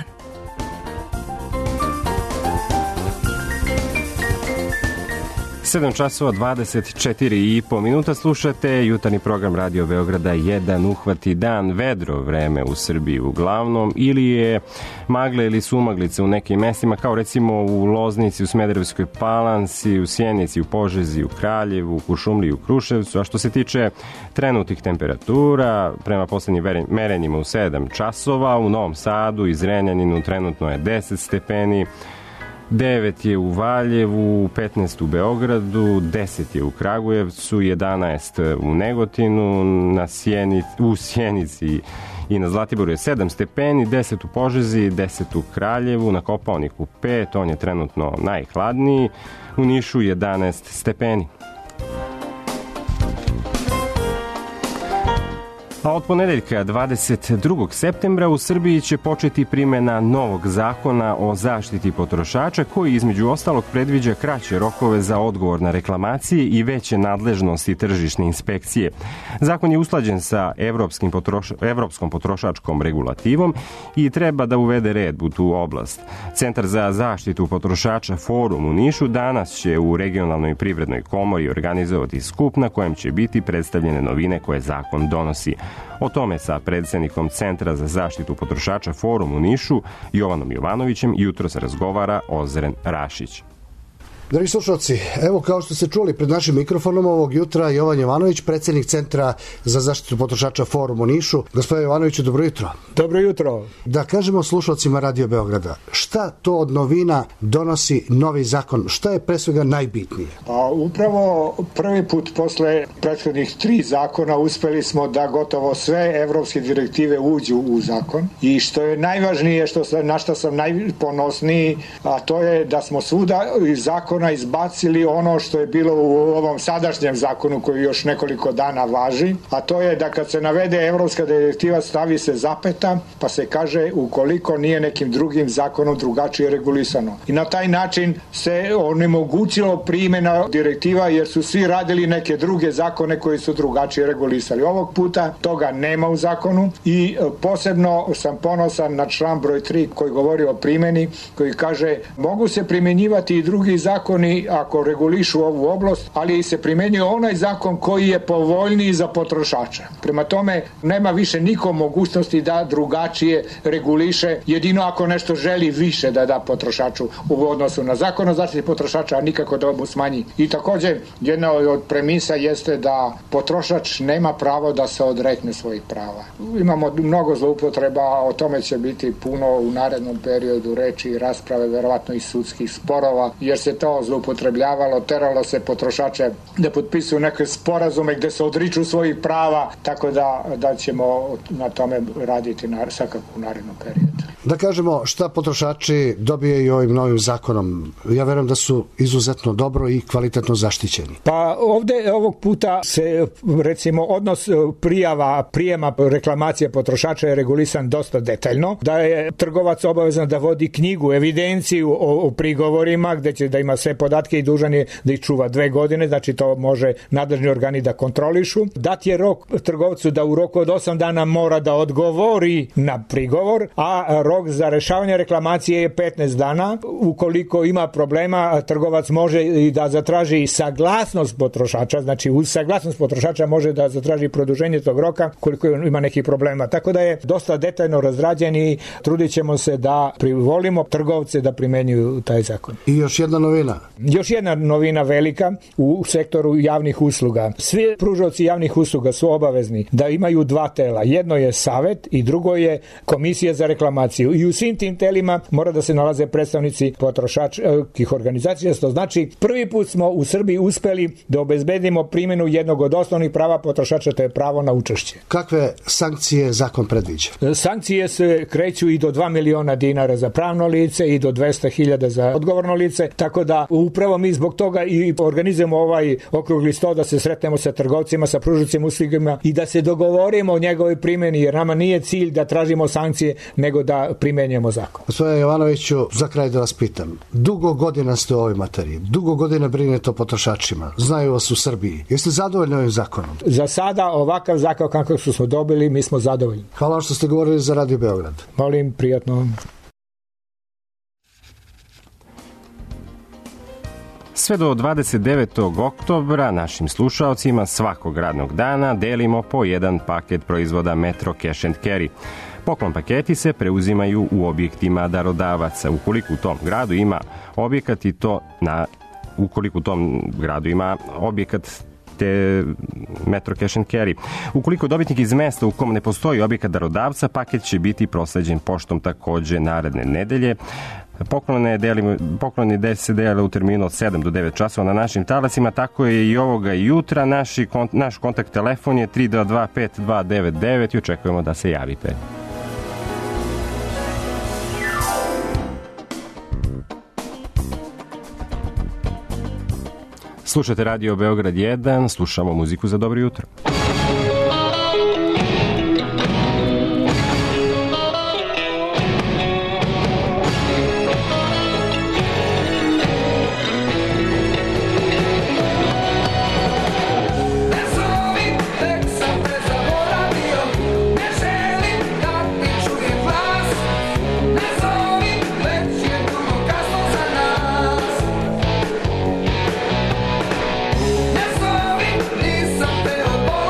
sedam časova dvadeset četiri i po minuta slušate jutarnji program Radio Beograda jedan. Uhvati dan. Vedro vreme u Srbiji uglavnom, ili je magle ili sumaglice u nekim mestima, kao recimo u Loznici, u Smederevskoj Palanci, u Sjenici, u Požegi, u Kraljevu, u Kuršumliji, u Kruševcu. A što se tiče trenutnih temperatura, prema poslednjim merenjima u sedam časova, u Novom Sadu i Zrenjaninu trenutno je deset stepeni, devet je u Valjevu, petnaest u Beogradu, deset je u Kragujevcu, jedanaest u Negotinu, na Sjenici, u Sjenici i na Zlatiboru je sedam stepeni, deset u Požegi, deset u Kraljevu, na Kopaoniku pet, on je trenutno najhladniji, u Nišu jedanaest stepeni. A od ponedeljka dvadeset drugog septembra u Srbiji će početi primjena novog zakona o zaštiti potrošača, koji između ostalog predviđa kraće rokove za odgovor na reklamacije i veće nadležnosti tržišne inspekcije. Zakon je usklađen sa evropskim potroš... evropskom potrošačkom regulativom i treba da uvede red u tu oblast. Centar za zaštitu potrošača Forum u Nišu danas će u regionalnoj privrednoj komori organizovati skup na kojem će biti predstavljene novine koje zakon donosi. O tome sa predsednikom Centra za zaštitu potrošača Forum u Nišu, Jovanom Jovanovićem, jutro se razgovara Ozren Rašić. Dragi slušalci, evo kao što ste čuli pred našim mikrofonom ovog jutra Jovan Jovanović, predsjednik Centra za zaštitu potrošača Forum u Nišu. Gospodine Jovanoviću, dobro jutro. Dobro jutro. Da kažemo slušalcima Radio Beograda, šta to od novina donosi novi zakon? Šta je pre svega najbitnije? Pa upravo prvi put posle prethodnih tri zakona uspeli smo da gotovo sve evropske direktive uđu u zakon i što je najvažnije, što sam, na što sam najponosniji, a to je da smo svuda iz zakona izbacili ono što je bilo u ovom sadašnjem zakonu koji još nekoliko dana važi, a to je da kad se navede evropska direktiva stavi se zapeta pa se kaže ukoliko nije nekim drugim zakonom drugačije regulisano. I na taj način se onemogućilo primjena direktiva jer su svi radili neke druge zakone koji su drugačije regulisali. Ovog puta toga nema u zakonu i posebno sam ponosan na član broj tri koji govori o primjeni, koji kaže mogu se primjenjivati i drugi zakoni ako regulišu ovu oblast, ali se primenjuje onaj zakon koji je povoljniji za potrošača. Prema tome, nema više nikom mogućnosti da drugačije reguliše, jedino ako nešto želi više da da potrošaču u odnosu na zakon o zaštiti potrošača, a nikako da mu smanji. I također, jedna od premisa jeste da potrošač nema pravo da se odrekne svojih prava. Imamo mnogo zloupotreba, o tome će biti puno u narednom periodu reči i rasprave, verovatno i sudskih sporova, jer se to to zloupotrebljavalo, teralo se potrošače da potpisuju neke sporazume gde se odriču svojih prava, tako da, da ćemo na tome raditi na, svakako u narednom periodu. Da kažemo šta potrošači dobijaju ovim novim zakonom. Ja verujem da su izuzetno dobro i kvalitetno zaštićeni. Pa ovde ovog puta se recimo odnos prijava, prijema reklamacije potrošača je regulisan dosta detaljno, da je trgovac obavezan da vodi knjigu, evidenciju o, o prigovorima gde će da ima sve podatke i dužan je da ih čuva dve godine, znači to može nadležni organi da kontrolišu. Dat je rok trgovcu da u roku od osam dana mora da odgovori na prigovor, a rok za rešavanje reklamacije je petnaest dana. Ukoliko ima problema, trgovac može i da zatraži saglasnost potrošača, znači uz saglasnost potrošača može da zatraži produženje tog roka koliko ima nekih problema. Tako da je dosta detaljno razrađen i trudit ćemo se da privolimo trgovce da primenjuju taj zakon. I još jedna novina. Još jedna novina velika u sektoru javnih usluga. Svi pružaoci javnih usluga su obavezni da imaju dva tela. Jedno je savet i drugo je komisija za reklamaciju. I u svim tim telima mora da se nalaze predstavnici potrošačkih organizacija. To znači prvi put smo u Srbiji uspeli da obezbedimo primjenu jednog od osnovnih prava potrošača, to je pravo na učešće. Kakve sankcije zakon predviđa? Sankcije se kreću i do dva miliona dinara za pravno lice i do dvesta hiljada za odgovorno lice, tako da upravo mi zbog toga i organizujemo ovaj okrugli sto da se sretnemo sa trgovcima, sa pružacima uslugama i da se dogovorimo o njegovoj primjeni, jer nama nije cilj da tražimo sankcije, nego da primenjujemo zakon. Gospodine Jovanoviću, za kraj da vas pitam. Dugo godina ste u ovoj materiji, dugo godina brinete o potrošačima, znaju vas u Srbiji. Jeste zadovoljni ovim zakonom? Za sada ovakav zakon kako smo dobili, mi smo zadovoljni. Hvala što ste govorili za Radio Beograd. Molim, prijatno. Sve do dvadeset devetog oktobra našim slušaocima svakog radnog dana delimo po jedan paket proizvoda Metro Cash and Carry. Poklon paketi se preuzimaju u objektima darodavaca. Ukoliko u tom gradu ima objekat i to na ukoliko u tom gradu ima objekat te Metro Cash and Carry. Ukoliko dobitnik iz mesta u kom ne postoji objekat darodavca, paket će biti prosleđen poštom takođe naredne nedelje. Poklone, delimo, pokloni se dele u terminu od sedam do devet časova na našim talasima, tako je i ovoga jutra. Naši, naš kontakt telefon je tri dva dva pet dva devet devet i očekujemo da se javite. Slušate Radio Beograd jedan, slušamo muziku za dobro jutro. Nisam te oborio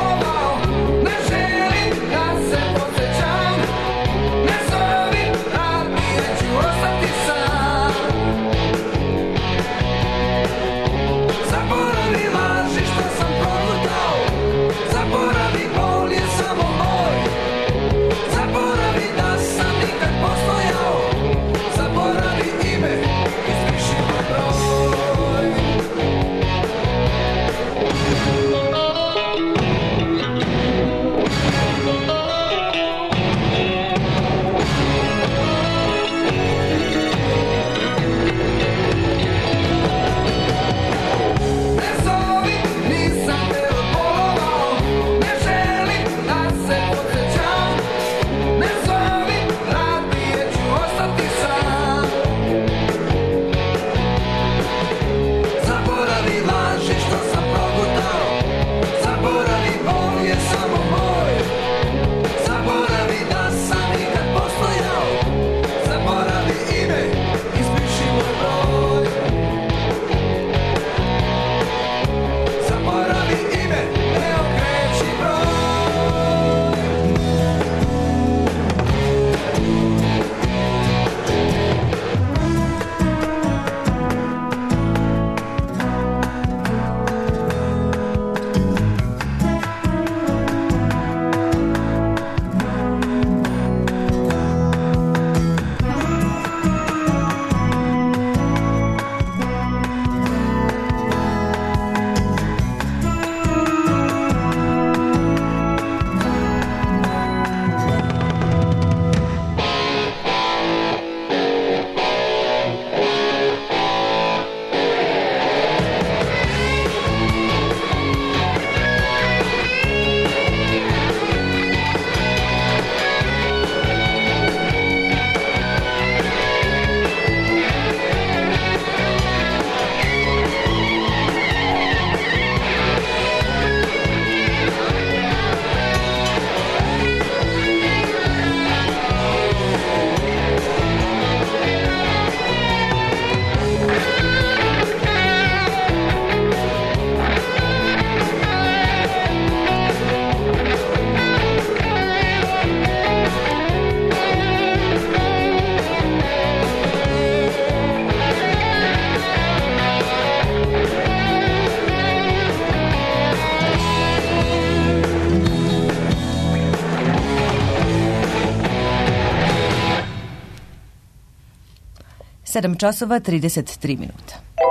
sedam časova trideset tri minuta.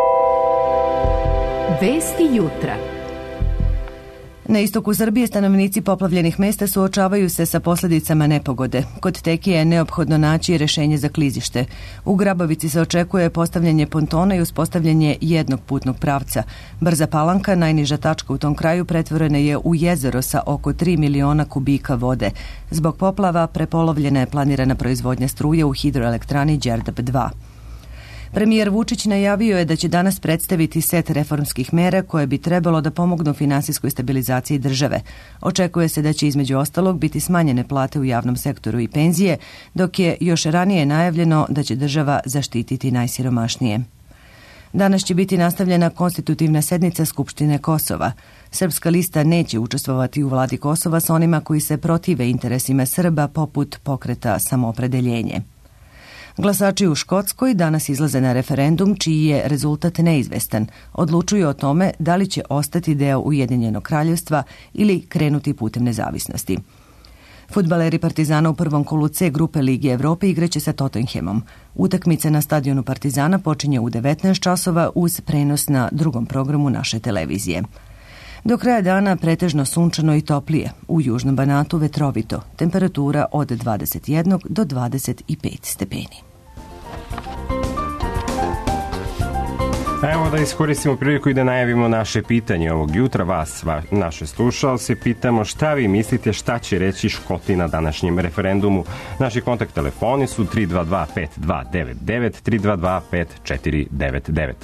Vesti jutra. Na istoku Srbije stanovnici poplavljenih mesta suočavaju se sa posljedicama nepogode. Kod Tekije je neophodno naći rješenje za klizište. U Grabovici se očekuje postavljanje pontona i uspostavljanje jednog putnog pravca. Brza Palanka, najniža tačka u tom kraju, pretvorena je u jezero sa oko tri miliona kubika vode. Zbog poplava prepolovljena je planirana proizvodnja struje u hidroelektrani Đerdap dva. Premijer Vučić najavio je da će danas predstaviti set reformskih mera koje bi trebalo da pomognu finansijskoj stabilizaciji države. Očekuje se da će između ostalog biti smanjene plate u javnom sektoru i penzije, dok je još ranije najavljeno da će država zaštititi najsiromašnije. Danas će biti nastavljena konstitutivna sednica Skupštine Kosova. Srpska lista neće učestvovati u vladi Kosova s onima koji se protive interesima Srba poput pokreta Samoopredeljenje. Glasači u Škotskoj danas izlaze na referendum čiji je rezultat neizvestan. Odlučuju o tome da li će ostati deo Ujedinjenog kraljevstva ili krenuti putem nezavisnosti. Fudbaleri Partizana u prvom kolu C grupe Lige Evrope igraće sa Tottenhamom. Utakmica na stadionu Partizana počinje u devetnaest časova uz prenos na drugom programu naše televizije. Do kraja dana pretežno sunčano i toplije. U južnom Banatu vetrovito. Temperatura od dvadeset jedan do dvadeset pet stepeni. Evo da iskoristimo priliku i da najavimo naše pitanje ovog jutra. Vas, va, naše slušalce, pitamo šta vi mislite šta će reći Škoti na današnjem referendumu. Naši kontakt telefoni su tri dva dva pet dva devet devet, tri dva dva pet četiri devet devet.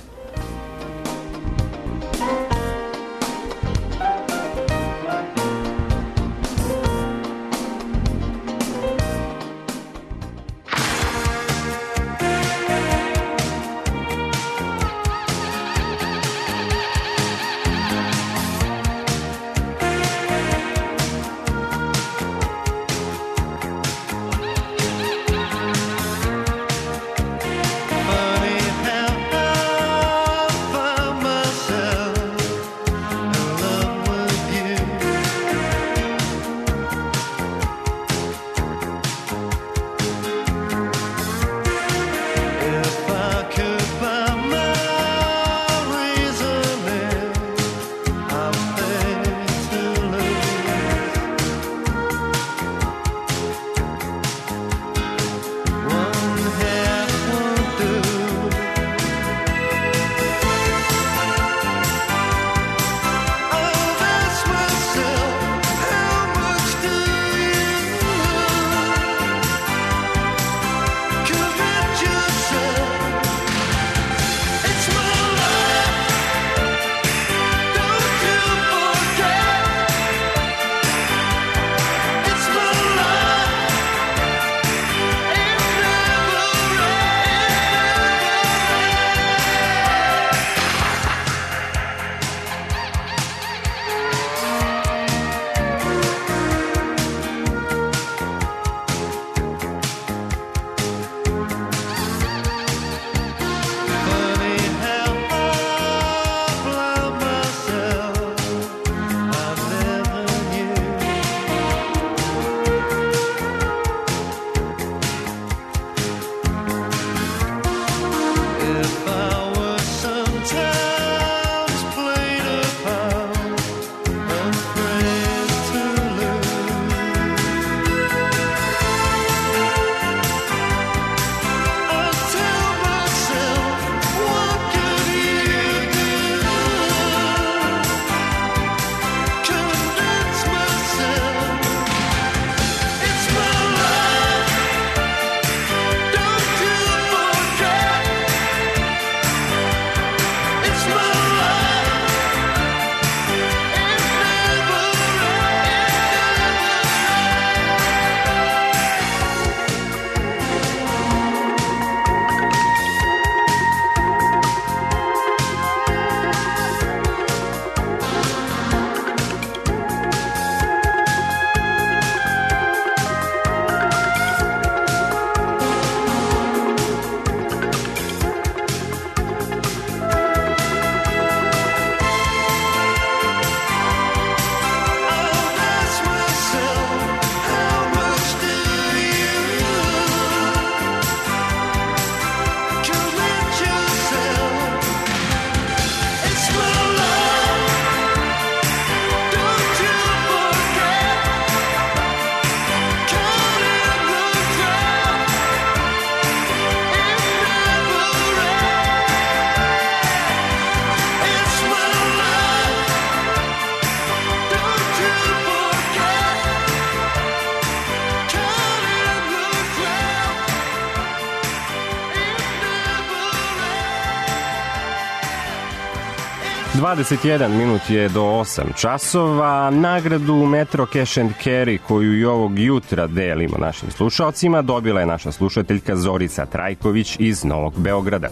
dvadeset jedan minut je do osam časova. Nagradu Metro Cash and Carry koju i ovog jutra delimo našim slušalcima dobila je naša slušateljka Zorica Trajković iz Novog Beograda.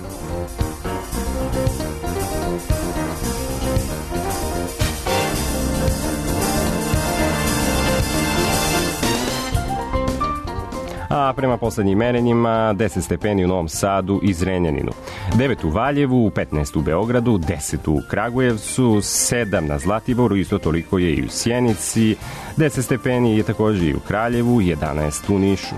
A prema poslednjim merenjima deset stepeni u Novom Sadu i Zrenjaninu, devet u Valjevu, petnaest u Beogradu, deset u Kragujevcu, sedam na Zlatiboru, isto toliko je i u Sjenici, deset stepeni je takođe i u Kraljevu, jedanaest u Nišu.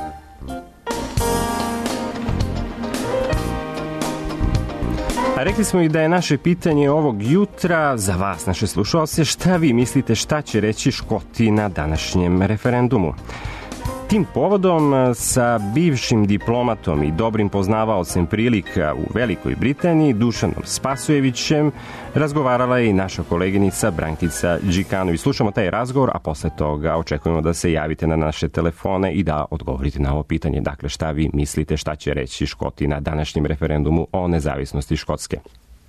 A rekli smo i da je naše pitanje ovog jutra za vas, naše slušalce, šta vi mislite šta će reći Škoti na današnjem referendumu? Tim povodom sa bivšim diplomatom i dobrim poznavaocem prilika u Velikoj Britaniji, Dušanom Spasojevićem, razgovarala je i naša koleginica Brankica Đikanović. Slušamo taj razgovor, a posle toga očekujemo da se javite na naše telefone i da odgovorite na ovo pitanje. Dakle, šta vi mislite šta će reći Škoti na današnjem referendumu o nezavisnosti Škotske?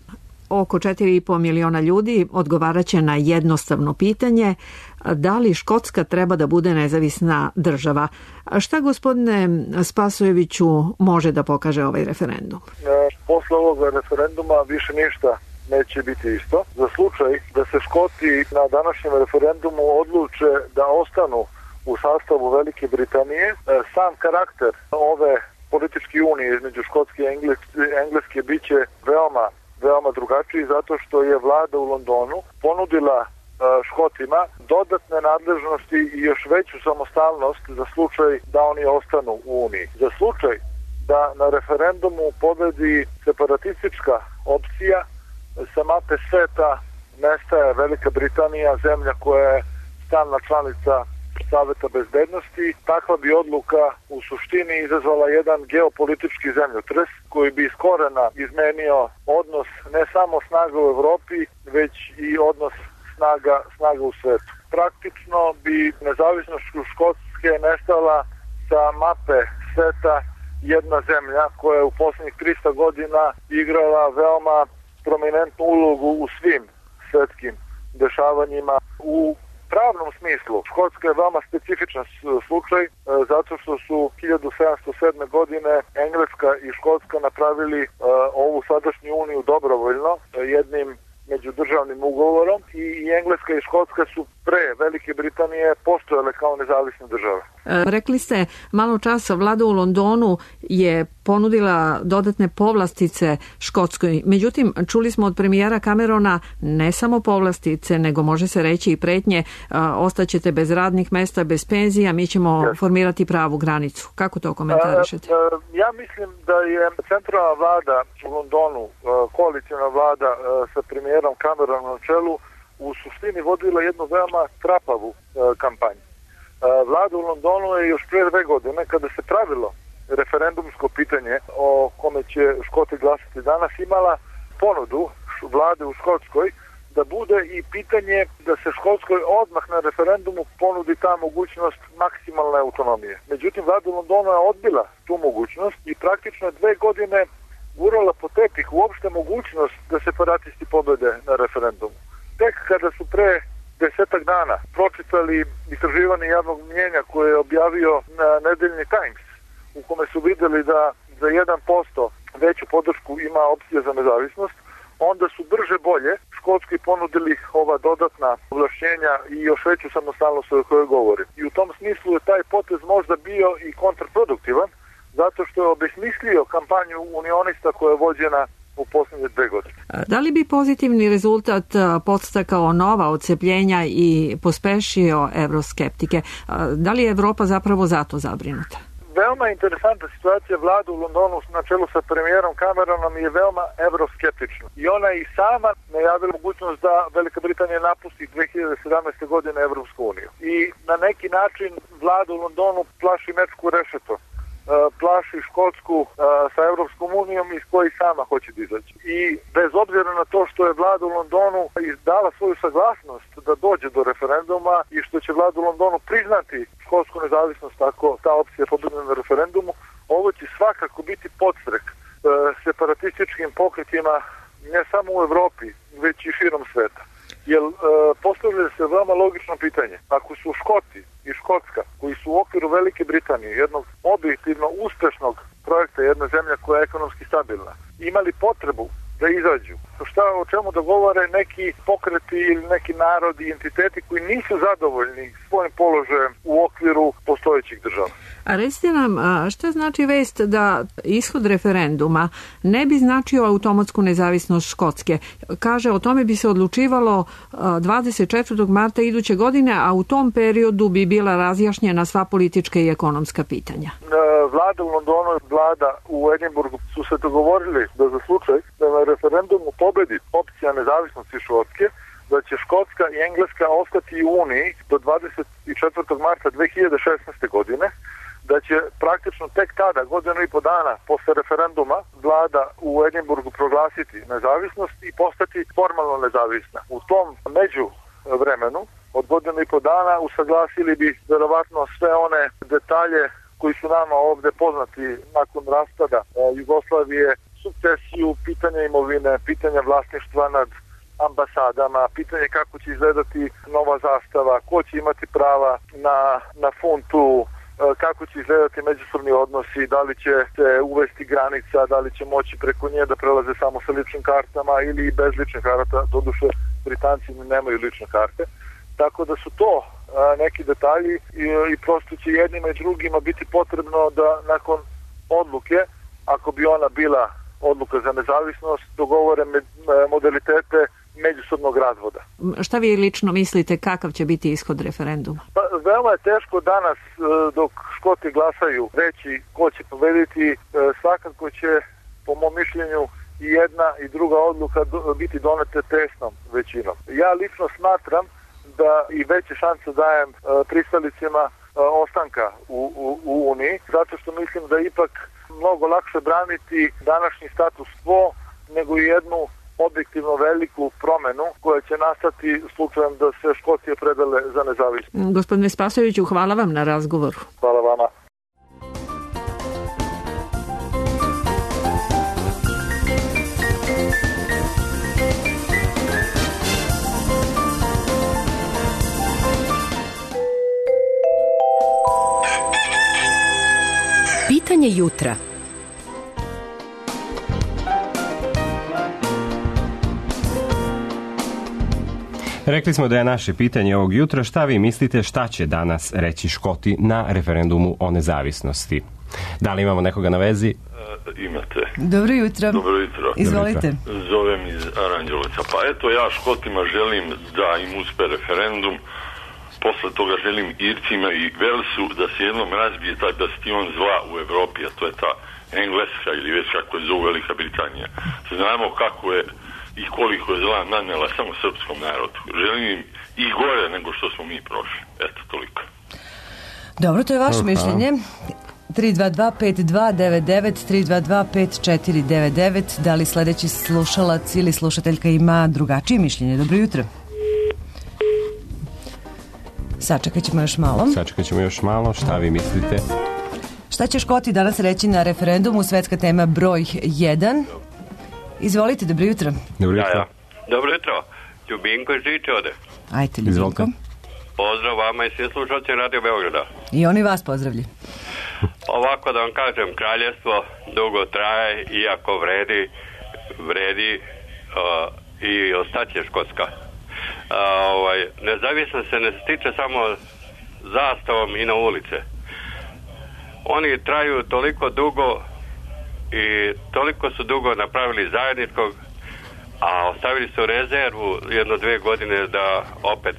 Oko četiri i po miliona ljudi odgovaraće na jednostavno pitanje da li Škotska treba da bude nezavisna država. A šta, gospodine Spasojeviću, može da pokaže ovaj referendum? Posle ovog referenduma više ništa neće biti isto. Za slučaj da se Škoti na današnjem referendumu odluče da ostanu u sastavu Velike Britanije, sam karakter ove političke unije između Škotske i Engleske biće veoma veoma drugačiji, zato što je vlada u Londonu ponudila Škotima dodatne nadležnosti i još veću samostalnost za slučaj da oni ostanu u Uniji. Za slučaj da na referendumu pobedi separatistička opcija, sa mape sveta nestaje Velika Britanija, zemlja koja je stalna članica Saveta bezbednosti. Takva bi odluka u suštini izazvala jedan geopolitički zemljotres koji bi iz korena izmenio odnos ne samo snaga u Evropi, već i odnos snaga, snaga u svetu. Praktično bi nezavisnost Škotske nestala sa mape sveta jedna zemlja koja je u poslednjih trista godina igrala veoma prominentnu ulogu u svim svetskim dešavanjima. U pravnom smislu Škotska je veoma specifičan slučaj zato što su hiljadu sedamsto sedme. godine Engleska i Škotska napravili uh, ovu sadašnju uniju dobrovoljno jednim međudržavnim ugovorom i Engleska i Škotska su pre Velike Britanije postojale kao nezavisne države. E, rekli ste malo časa, vlada u Londonu je ponudila dodatne povlastice Škotskoj. Međutim, čuli smo od premijera Camerona ne samo povlastice, nego može se reći i pretnje, a, ostaćete bez radnih mesta, bez penzija, mi ćemo yes. formirati pravu granicu. Kako to komentarišete? E, e, ja mislim da je centralna vlada u Londonu, koalicijna vlada sa premijerom Cameronom na čelu, u suštini vodila jednu veoma trapavu e, kampanju. E, vlada u Londonu je još pre dve godine, kada se pravilo referendumsko pitanje o kome će Škoti glasati danas, imala ponudu vlade u Škotskoj da bude i pitanje da se Škotskoj odmah na referendumu ponudi ta mogućnost maksimalne autonomije. Međutim, vlada u Londonu je odbila tu mogućnost i praktično dve godine gurala po tepih uopšte mogućnost da separatisti pobede na referendumu. Tek kada su pre desetak dana pročitali istraživanje javnog mnjenja koje je objavio na Nedeljni Times, u kome su videli da za jedan posto veću podršku ima opcija za nezavisnost, onda su brže bolje Škotski ponudili ova dodatna ovlašćenja i još veću samostalnost o kojoj govori. I u tom smislu je taj potez možda bio i kontraproduktivan, zato što je obesmislio kampanju unionista koja je vođena u posljednje dve godine. Da li bi pozitivni rezultat podstakao nova odcepljenja i pospešio evroskeptike? Da li je Evropa zapravo zato zabrinuta? Veoma interesantna situacija, vlada u Londonu na čelu sa premijerom Cameronom je veoma evroskeptična. I ona i sama najavila mogućnost da Velika Britanija napusti dve hiljade sedamnaeste. godine Evropsku uniju. I na neki način vlada u Londonu plaši mečku rešeto. Plaši Škotsku sa Evropskom unijom iz koji sama hoće da izaći. I bez obzira na to što je vlada u Londonu izdala svoju saglasnost da dođe do referenduma i što će vlada u Londonu priznati škotsku nezavisnost ako ta opcija pobedne na referendumu, ovo će svakako biti podstrek separatističkim pokretima ne samo u Evropi, već i širom sveta. Jer e, postavlja se veoma logično pitanje. Ako su Škoti i Škotska, koji su u okviru Velike Britanije, jednog objektivno uspešnog projekta, jedna zemlja koja je ekonomski stabilna, imali potrebu da izađu, šta, o čemu da govore neki pokreti ili neki narodi i entiteti koji nisu zadovoljni svojim položajem u okviru postojećih država. A recite nam, a šta znači vest da ishod referenduma ne bi značio automatsku nezavisnost Škotske? Kaže, o tome bi se odlučivalo dvadeset četvrtog marta iduće godine, a u tom periodu bi bila razjašnjena sva politička i ekonomska pitanja. Vlada u Londonu i vlada u Edinburgu su se dogovorili da za slučaj da na referendumu pobedi opcija nezavisnosti Škotske, da će Škotska i Engleska ostati u Uniji do dvadeset četvrtog marta dve hiljade šesnaeste. godine, da će praktično tek tada, godinu i po dana posle referenduma, vlada u Edinburgu proglasiti nezavisnost i postati formalno nezavisna. U tom među vremenu, od godinu i po dana, usaglasili bi verovatno sve one detalje koji su nama ovde poznati nakon raspada Jugoslavije, sukcesiju, pitanja imovine, pitanja vlasništva nad ambasadama, pitanje kako će izgledati nova zastava, ko će imati prava na, na funtu, kako će izgledati međusobni odnosi, da li će se uvesti granica, da li će moći preko nje da prelaze samo sa ličnim kartama ili bez ličnih karata, doduše Britanci nemaju lične karte. Tako da su to a, neki detalji i, i prosto će jednima i drugima biti potrebno da nakon odluke, ako bi ona bila odluka za nezavisnost, dogovore med, modalitete međusobnog razvoda. Šta vi lično mislite, kakav će biti ishod referenduma? Pa, veoma je teško danas, dok Škoti glasaju, reći ko će pobediti. Svakako će, po mom mišljenju, i jedna i druga odluka biti donete tesnom većinom. Ja lično smatram da i veće šanse dajem pristalicima ostanka u, u, u Uniji, zato što mislim da je ipak mnogo lakše braniti današnji status quo nego i jednu objektivno veliku promenu koja će nastati slučajem da se Škotije predale za nezavisnost. Gospodine Spasojeviću, hvala vam na razgovoru. Hvala vama. Pitanje jutra. Rekli smo da je naše pitanje ovog jutra šta vi mislite šta će danas reći Škoti na referendumu o nezavisnosti. Da li imamo nekoga na vezi? Uh, imate. Dobro jutro. Dobro jutro. Izvolite. Zovem iz Aranđelovca. Pa eto, ja Škotima želim da im uspe referendum. Posle toga želim Ircima i Velsu da se jednom razbije taj bastion zla u Evropi, a to je ta Engleska ili već kako je zove Velika Britanija. Znamo kako je i koliko je zla nanela samo srpskom narodu. Želim im i gore nego što smo mi prošli. Eto, toliko. Dobro, to je vaše Hvala. mišljenje. tri dva dva pet dva devet devet, tri dva dva pet četiri devet devet. Da li sledeći slušalac ili slušateljka ima drugačije mišljenje? Dobro jutro. Sačekat ćemo još malo. Sačekat ćemo još malo. Šta vi mislite? Šta će Škoti danas reći na referendumu? Svetska tema broj jedan. Izvolite, dobro jutro. Dobro jutro. Ja, ja. Dobro jutro. Ljubinko iz Žiče ode. Ajte, Ljubinko. Pozdrav vama i svim slušalcima Radio Beograda. I oni vas pozdravlji. Ovako da vam kažem, kraljevstvo dugo traje, iako vredi, vredi uh, i ostaće Škotska. Uh, ovaj, nezavisnost se ne stiče samo zastavom i na ulice. Oni traju toliko dugo i toliko su dugo napravili zajedničkog, a ostavili su rezervu jedno dve godine da opet,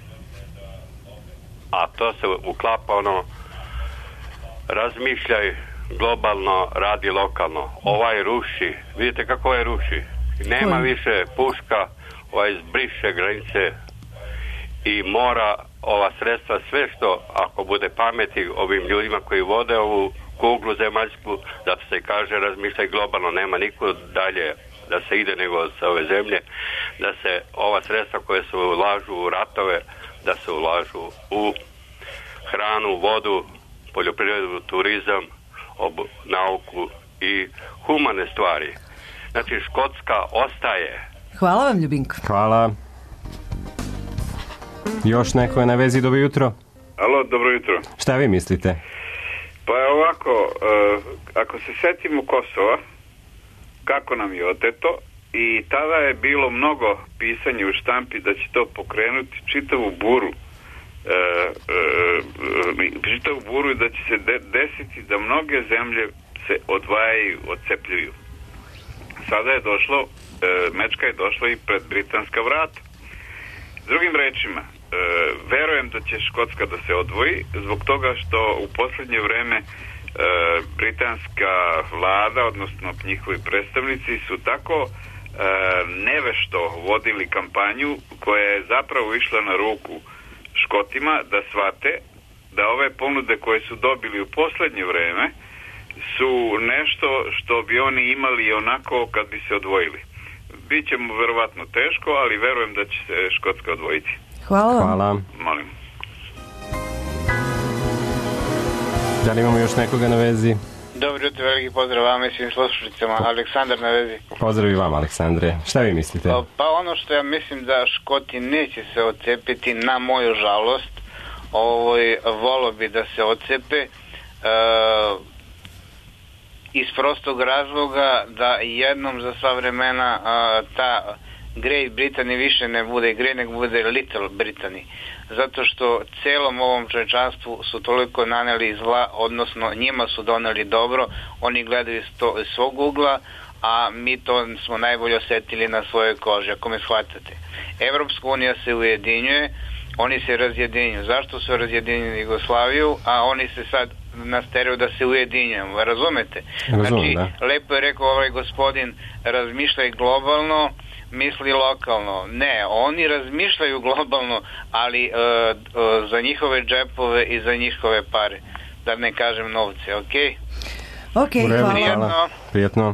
a to se uklapa ono, razmišljaj globalno, radi lokalno. Ovaj ruši, vidite kako ovaj ruši. Nema više puška, ovaj zbriše granice i mora ova sredstva, sve što ako bude pameti ovim ljudima koji vode ovu kuglu zemaljsku, zato se kaže razmišljaj globalno, nema niko dalje da se ide nego sa ove zemlje, da se ova sredstva koje se ulažu u ratove, da se ulažu u hranu, vodu, poljoprivredu, turizam, obu, nauku i humane stvari. Znači, Škotska ostaje. Hvala vam, Ljubinko. Hvala. Još neko je na vezi, dobro jutro. Alo, dobro jutro. Šta vi mislite? Pa je ovako, uh, ako se setimo Kosova, kako nam je oteto, i tada je bilo mnogo pisanja u štampi da će to pokrenuti čitavu buru, uh, uh, čitavu buru i da će se de- desiti da mnoge zemlje se odvajaju, odcepljuju. Sada je došlo, uh, mečka je došla i pred britanska vrata. Drugim rečima, E, verujem da će Škotska da se odvoji zbog toga što u posljednje vreme e, britanska vlada, odnosno njihovi predstavnici su tako e, nevešto vodili kampanju koja je zapravo išla na ruku Škotima da shvate da ove ponude koje su dobili u posljednje vreme su nešto što bi oni imali onako kad bi se odvojili. Biće mu verovatno teško, ali verujem da će se Škotska odvojiti. Hvala vam. Hvala. Molim. Da li imamo još nekoga na vezi? Dobro jutro, veliki pozdrav vama i svim slušalicama. Aleksandar na vezi. Pozdrav i vam, Aleksandre. Šta vi mislite? Pa, pa ono što ja mislim da Škoti neće se odcepiti, na moju žalost, ovoj, volo bi da se odcepe e, iz prostog razloga da jednom za sva vremena a, ta Great Britannia više ne bude Great, nego bude Little Britannia. Zato što celom ovom čovječanstvu su toliko naneli zla, odnosno njima su doneli dobro, oni gledaju iz svog ugla, a mi to smo najbolje osjetili na svojoj koži, ako me shvatate. Evropska unija se ujedinjuje, oni se razjedinjuju. Zašto su razjedinjeni Jugoslaviju, a oni se sad nasteraju da se ujedinjujemo, razumete? Razumem, znači, da. lepo je rekao ovaj gospodin, razmišljaj globalno, misli lokalno. Ne, oni razmišljaju globalno, ali e, e, za njihove džepove i za njihove pare. Da ne kažem novce, ok? Ok, hvala. Hvala. Prijetno.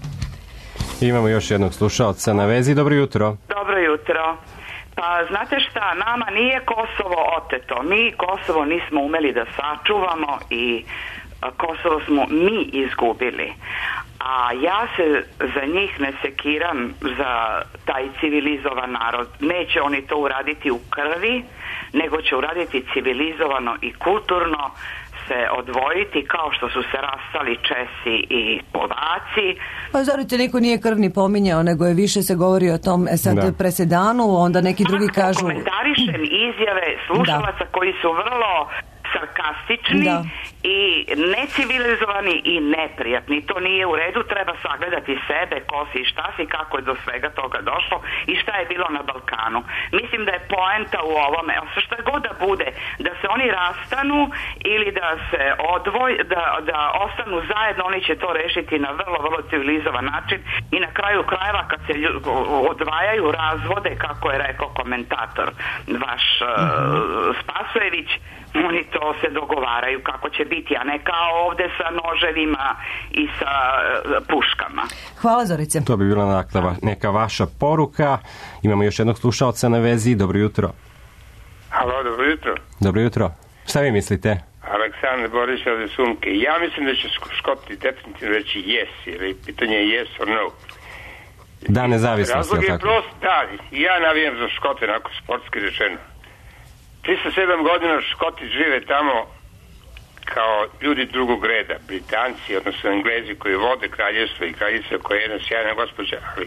Imamo još jednog slušalca na vezi. Dobro jutro. Dobro jutro. Pa znate šta, nama nije Kosovo oteto. Mi Kosovo nismo umeli da sačuvamo i Kosovo smo mi izgubili. A ja se za njih ne sekiram, za taj civilizovan narod. Neće oni to uraditi u krvi, nego će uraditi civilizovano i kulturno, se odvojiti kao što su se rastali Česi i Slovaci. Pa Zorice, niko nije krvni pominjao, nego je više se govori o tom e, sad Da. presedanu, onda neki drugi kažu... Komentarišem izjave slušalaca koji su vrlo sarkastični Da. i necivilizovani i neprijatni. To nije u redu, treba sagledati sebe, ko si i šta si, kako je do svega toga došlo i šta je bilo na Balkanu. Mislim da je poenta u ovome, šta god da bude, da se oni rastanu ili da se odvoj, da, da ostanu zajedno, oni će to rešiti na vrlo, vrlo civilizovan način i na kraju krajeva kad se lju- odvajaju, razvode, kako je rekao komentator vaš uh, Spasojević, oni to se dogovaraju kako će biti, a ne kao ovde sa noževima i sa uh, puškama. Hvala, Zorice. To bi bila dakle, neka vaša poruka. Imamo još jednog slušalca na vezi. Dobro jutro. Halo, dobro jutro. Dobro jutro. Šta vi mislite? Aleksandar Boris od Sumke. Ja mislim da će Škoti definitivno reći yes, jer je pitanje je yes or no. Da, nezavisnosti. Razlog je tako? prost, da, ja navijam za Škote, onako sportski rečeno. tristo sedam godina Škoti žive tamo kao ljudi drugog reda, Britanci, odnosno Englezi koji vode kraljevstvo i kraljica koja je jedna sjajna gospođa, ali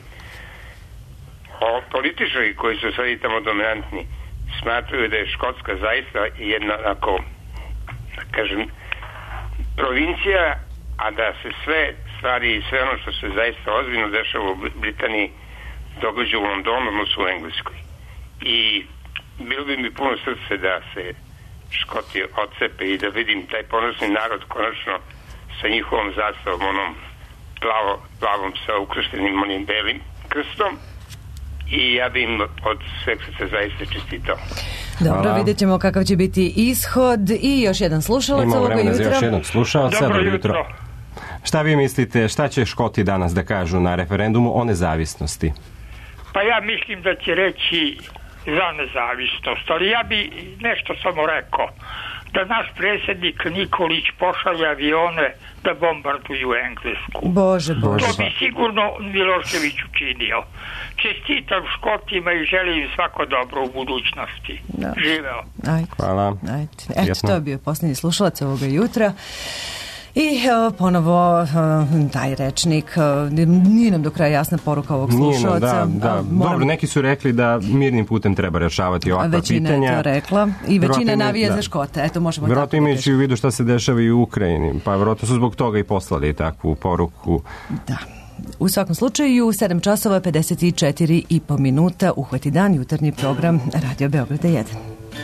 o, političari koji su sad i tamo dominantni smatruju da je Škotska zaista jedna, onako, da kažem, provincija, a da se sve stvari i sve ono što se zaista ozbiljno dešava u Britaniji događa u Londonu, odnosno u Engleskoj. I bilo bi mi puno srce da se Škoti odcepe i da vidim taj ponosni narod konačno sa njihovom zastavom, onom plavo, plavom sa ukrštenim onim belim krstom, i ja bi im od sveg srca zaista čestitao. Dobro, Hvala. vidjet ćemo kakav će biti ishod i još jedan slušalac Imamo ovoga vremena za jutra. još jednog slušalca. Dobro Dobro jutro. jutro. Šta vi mislite, šta će Škoti danas da kažu na referendumu o nezavisnosti? Pa ja mislim da će reći za nezavisnost, ali ja bi nešto samo rekao. da naš predsjednik Nikolić pošalje avione da bombarduju Englesku. Bože, Bože. To bi sigurno Milošević učinio. Čestitam Škotima i želim im svako dobro u budućnosti. Da. Živeo. Ajde. Hvala. Ajde. Eto, to je bio posljednji slušalac ovoga jutra. I evo, ponovo uh, taj rečnik, uh, nije nam do kraja jasna poruka ovog slušalca. Da, da. Moram... Dobro, neki su rekli da mirnim putem treba rješavati ovakva većina pitanja. Većina je to rekla i većina Vjerojatno navija da. za Škote. Eto, možemo vjerojatno tako imajući u vidu šta se dešava i u Ukrajini, pa vjerojatno su zbog toga i poslali takvu poruku. Da. U svakom slučaju, sedam časova pedeset četiri i po minuta, uhvati dan, jutarnji program Radio Beograda jedan.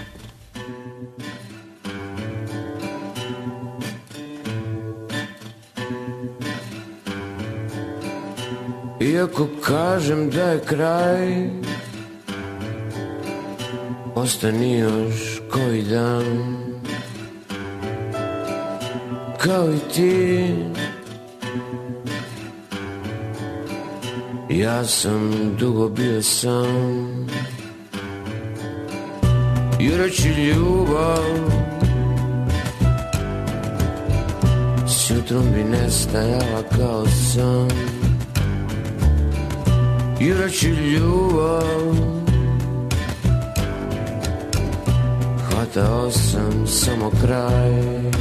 Iako kažem da je kraj, ostani još koji dan. Kao i ti, ja sam dugo bio sam. Jureći ljubav s jutrom bi nestajala kao san. Jureći ljubav hvatao sam samo kraj.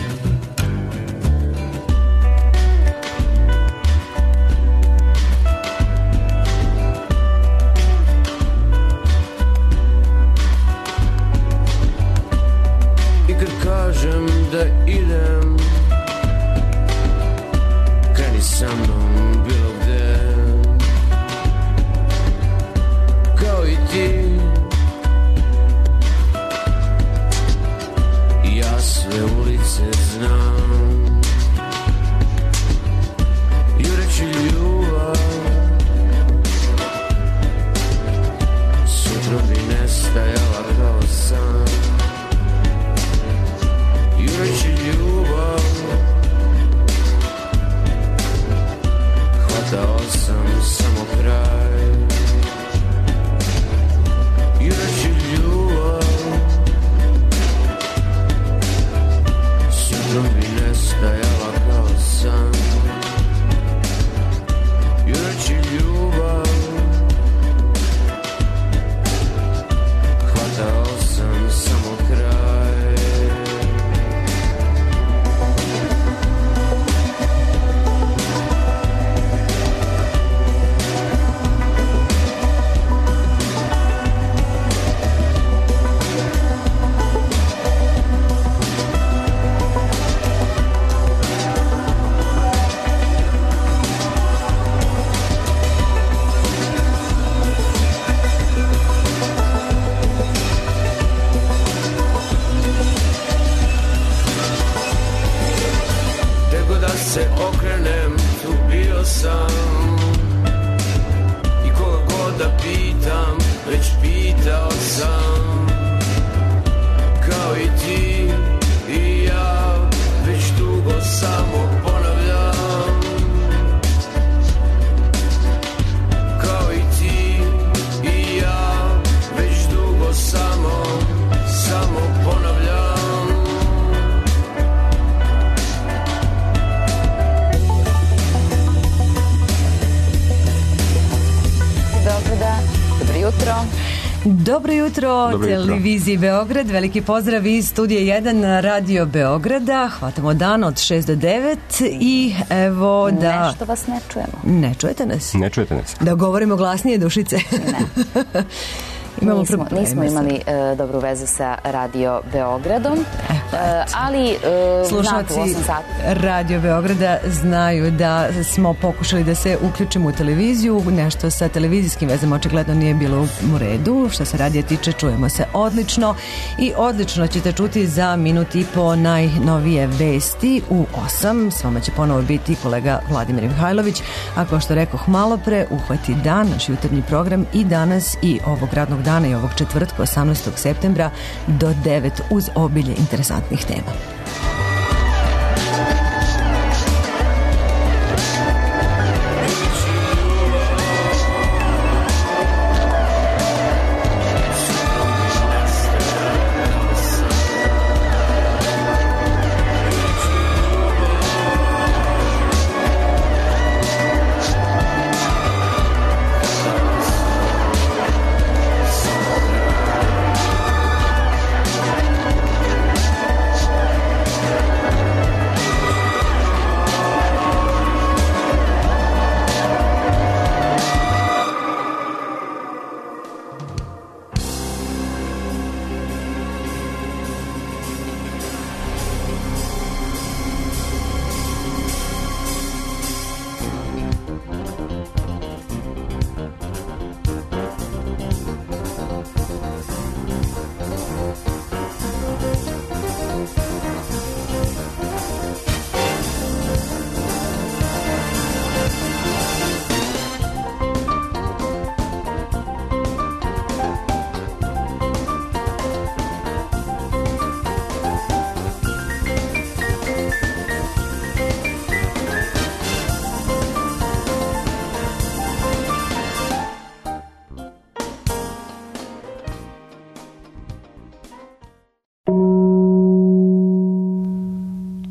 I kad kažem da idem, kreni sa mnom bilo gde. Kao i ti, ja sve ulice znam. Jureći ljubav sutra bi nestajala kao san. Jureći ljubav hvatao sam samo kraj. Jureći ljubav sutrom bi nestajala kao san. Jureći ljubav hvatao sam samo kraj. Se okrenem, tu bio sam. I koga god da pitam, već pitao sam. Kao i ti i ja, već dugo samo ponavljam. Kao i ti i ja, već dugo samo, samo ponavljam. Dobro jutro. Dobro jutro, Dobro jutro. Televiziji Beograd. Veliki pozdrav iz studija jedan na Radio Beograda. Hvatamo dan od šest do devet i evo da... Nešto vas ne čujemo. Ne čujete nas? Ne čujete nas. Da govorimo glasnije, Dušice. Ne. Imamo nismo, probleme nismo imali e, dobru vezu sa Radio Beogradom, e, ali e, slušalci znate, u osam sati. Radio Beograda znaju da smo pokušali da se uključimo u televiziju, nešto sa televizijskim vezama očigledno nije bilo u redu. Što se radija tiče, čujemo se odlično i odlično ćete čuti za minut i po najnovije vesti u osam. S vama će ponovo biti kolega Vladimir Mihajlović, a kao što rekoh malo pre, uhvati dan, naš jutarnji program i danas i ovog radnog dana i ovog četvrtka osamnaestog septembra do devet uz obilje interesantnih tema.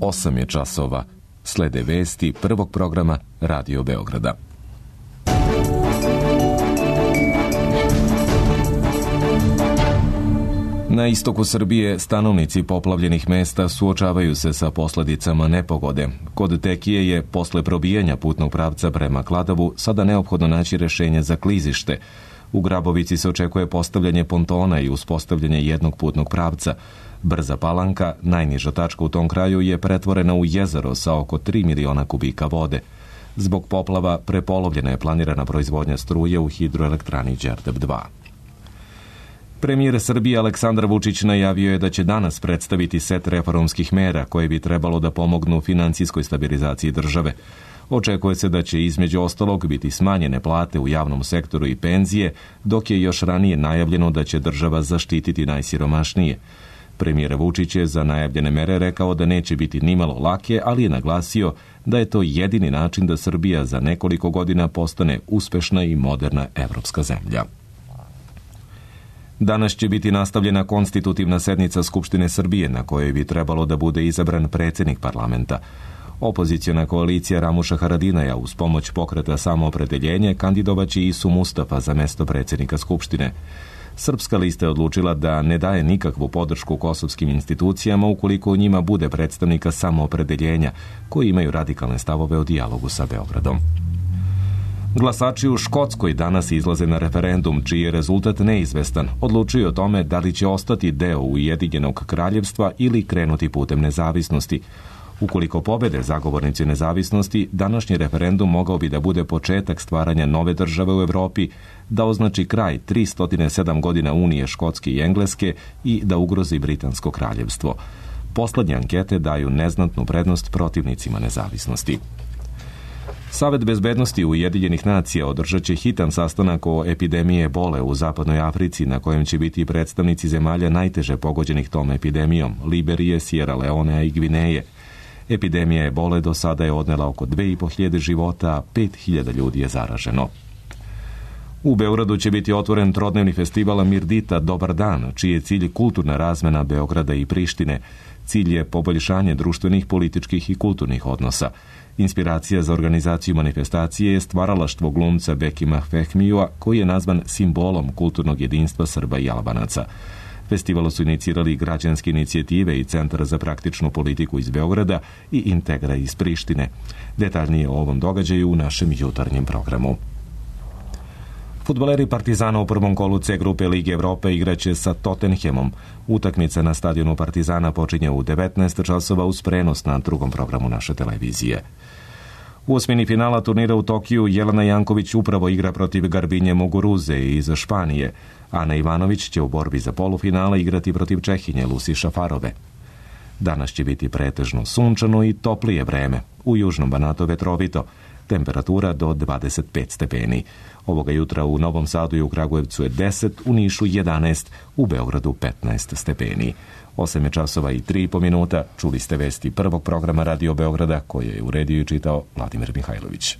osam je časova. Slede vesti prvog programa Radio Beograda. Na istoku Srbije stanovnici poplavljenih mesta suočavaju se sa posledicama nepogode. Kod Tekije je, posle probijanja putnog pravca prema Kladovu, sada neophodno naći rešenje za klizište. U Grabovici se očekuje postavljanje pontona i uspostavljanje jednog putnog pravca. Brza Palanka, najniža tačka u tom kraju, je pretvorena u jezero sa oko tri miliona kubika vode. Zbog poplava prepolovljena je planirana proizvodnja struje u hidroelektrani Đerdap dva. Premijer Srbije Aleksandar Vučić najavio je da će danas predstaviti set reformskih mera koje bi trebalo da pomognu finansijskoj stabilizaciji države. Očekuje se da će između ostalog biti smanjene plate u javnom sektoru i penzije, dok je još ranije najavljeno da će država zaštititi najsiromašnije. Premijer Vučić je za najavljene mere rekao da neće biti nimalo lake, ali je naglasio da je to jedini način da Srbija za nekoliko godina postane uspešna i moderna evropska zemlja. Danas će biti nastavljena konstitutivna sednica Skupštine Srbije na kojoj bi trebalo da bude izabran predsjednik parlamenta. Opozicijona koalicija Ramuša Haradinaja uz pomoć pokreta Samoopredeljenje kandidovaće Isu Mustafa za mesto predsjednika Skupštine. Srpska lista je odlučila da ne daje nikakvu podršku kosovskim institucijama ukoliko u njima bude predstavnika Samoopredeljenja koji imaju radikalne stavove o dijalogu sa Beogradom. Glasači u Škotskoj danas izlaze na referendum, čiji je rezultat neizvestan. Odlučuju o tome da li će ostati deo Ujedinjenog kraljevstva ili krenuti putem nezavisnosti. Ukoliko pobede zagovornici nezavisnosti, današnji referendum mogao bi da bude početak stvaranja nove države u Evropi, da označi kraj tristo sedam godina Unije Škotske i Engleske i da ugrozi Britansko kraljevstvo. Poslednje ankete daju neznatnu prednost protivnicima nezavisnosti. Savet bezbednosti Ujedinjenih nacija održat će hitan sastanak o epidemije ebole u zapadnoj Africi na kojem će biti predstavnici zemalja najteže pogođenih tom epidemijom, Liberije, Sierra Leonea i Gvineje. Epidemija ebole do sada je odnela oko dve i po hiljade života, a pet hiljada ljudi je zaraženo. U Beogradu će biti otvoren trodnevni festival Mirdita Dobar dan, čiji je cilj kulturna razmena Beograda i Prištine. Cilj je poboljšanje društvenih, političkih i kulturnih odnosa. Inspiracija za organizaciju manifestacije je stvaralaštvo glumca Bekima Fehmijua, koji je nazvan simbolom kulturnog jedinstva Srba i Albanaca. Festival su inicirali građanske inicijative i Centar za praktičnu politiku iz Beograda i Integra iz Prištine. Detaljnije o ovom događaju u našem jutarnjem programu. Fudbaleri Partizana u prvom kolu C grupe Lige Evrope igraće sa Tottenhamom. Utakmica na stadionu Partizana počinje u devetnaest časova uz prenos na drugom programu naše televizije. U osmini finala turnira u Tokiju Jelena Janković upravo igra protiv Garbinje Muguruze iz Španije. Ana Ivanović će u borbi za polufinale igrati protiv Čehinje Lusi Šafarove. Danas će biti pretežno sunčano i toplije vreme. U južnom Banatu vetrovito. Temperatura do dvadeset pet stepeni. Ovoga jutra u Novom Sadu i u Kragujevcu je deset, u Nišu jedanaest, u Beogradu petnaest stepeni. osam je časova i tri i po minuta. Čuli ste vesti prvog programa Radio Beograda koje je uredio i čitao Vladimir Mihajlović.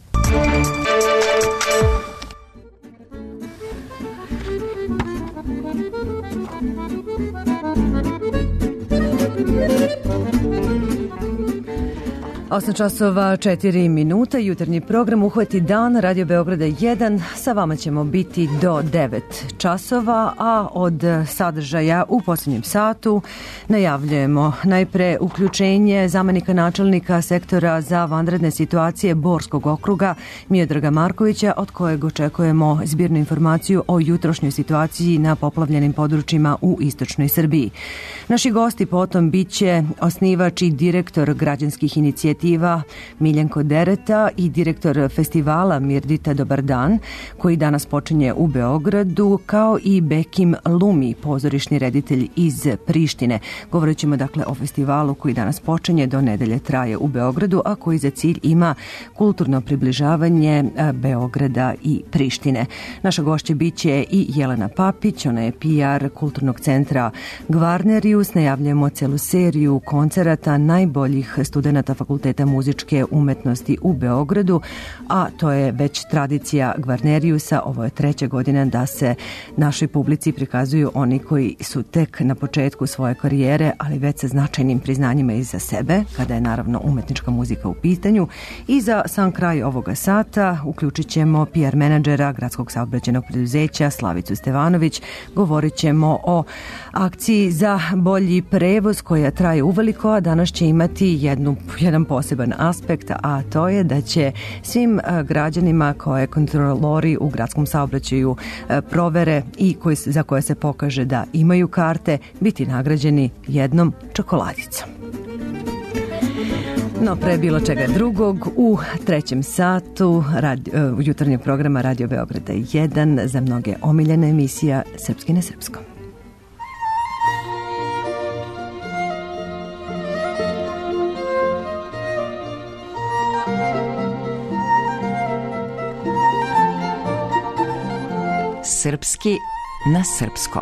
osam časova četiri minuta, jutarnji program Uhvati dan, Radio Beograda jedan. Sa vama ćemo biti do devet časova, a od sadržaja u posljednjem satu najavljujemo najpre uključenje zamenika načelnika sektora za vanredne situacije Borskog okruga Miodraga Markovića, od kojeg očekujemo zbirnu informaciju o jutrošnjoj situaciji na poplavljenim područjima u istočnoj Srbiji. Naši gosti potom biće osnivač i direktor građanskih inicijativa Miljenko Dereta i direktor festivala Mirdita Dobar dan, koji danas počinje u Beogradu, kao i Bekim Lumi, pozorišni reditelj iz Prištine. Govorit ćemo dakle o festivalu koji danas počinje, do nedelje traje u Beogradu, a koji za cilj ima kulturno približavanje Beograda i Prištine. Naša gošća biće i Jelena Papić, ona je P R kulturnog centra Gvarnerius. Najavljujemo celu seriju koncerata najboljih studenta Fakulteta Fakulteta muzičke umetnosti u Beogradu, a to je već tradicija Gvarneriusa. Ovo je treća godina da se našoj publici prikazuju oni koji su tek na početku svoje karijere, ali već sa značajnim priznanjima iza sebe, kada je naravno umetnička muzika u pitanju. I za sam kraj ovoga sata uključit ćemo P R menadžera Gradskog saobraćajnog preduzeća Slavicu Stevanović. Govorit ćemo o akciji za bolji prevoz koja traje uveliko, a danas će imati jednu, jedan poseban aspekt, a to je da će svim građanima koje kontrolori u gradskom saobraćaju provere i koji, za koje se pokaže da imaju karte, biti nagrađeni jednom čokoladicom. No, pre bilo čega drugog, u trećem satu radi, uh, jutarnjeg programa Radio Beograda jedan, za mnoge omiljena emisija Srpski na srpskom. Srpski na srpskom.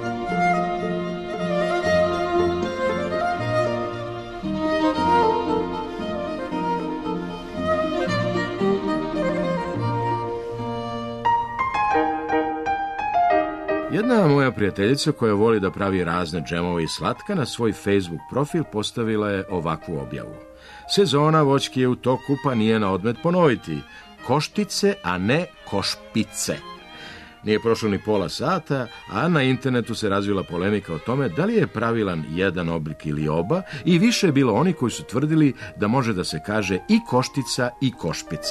Jedna moja prijateljica koja voli da pravi razne džemove i slatka na svoj Facebook profil postavila je ovakvu objavu. Sezona voćke je u toku, pa nije na odmet ponoviti. Koštice, a ne košpice. Nije prošlo ni pola sata, a na internetu se razvila polemika o tome da li je pravilan jedan oblik ili oba, i više je bilo oni koji su tvrdili da može da se kaže i koštica i košpica.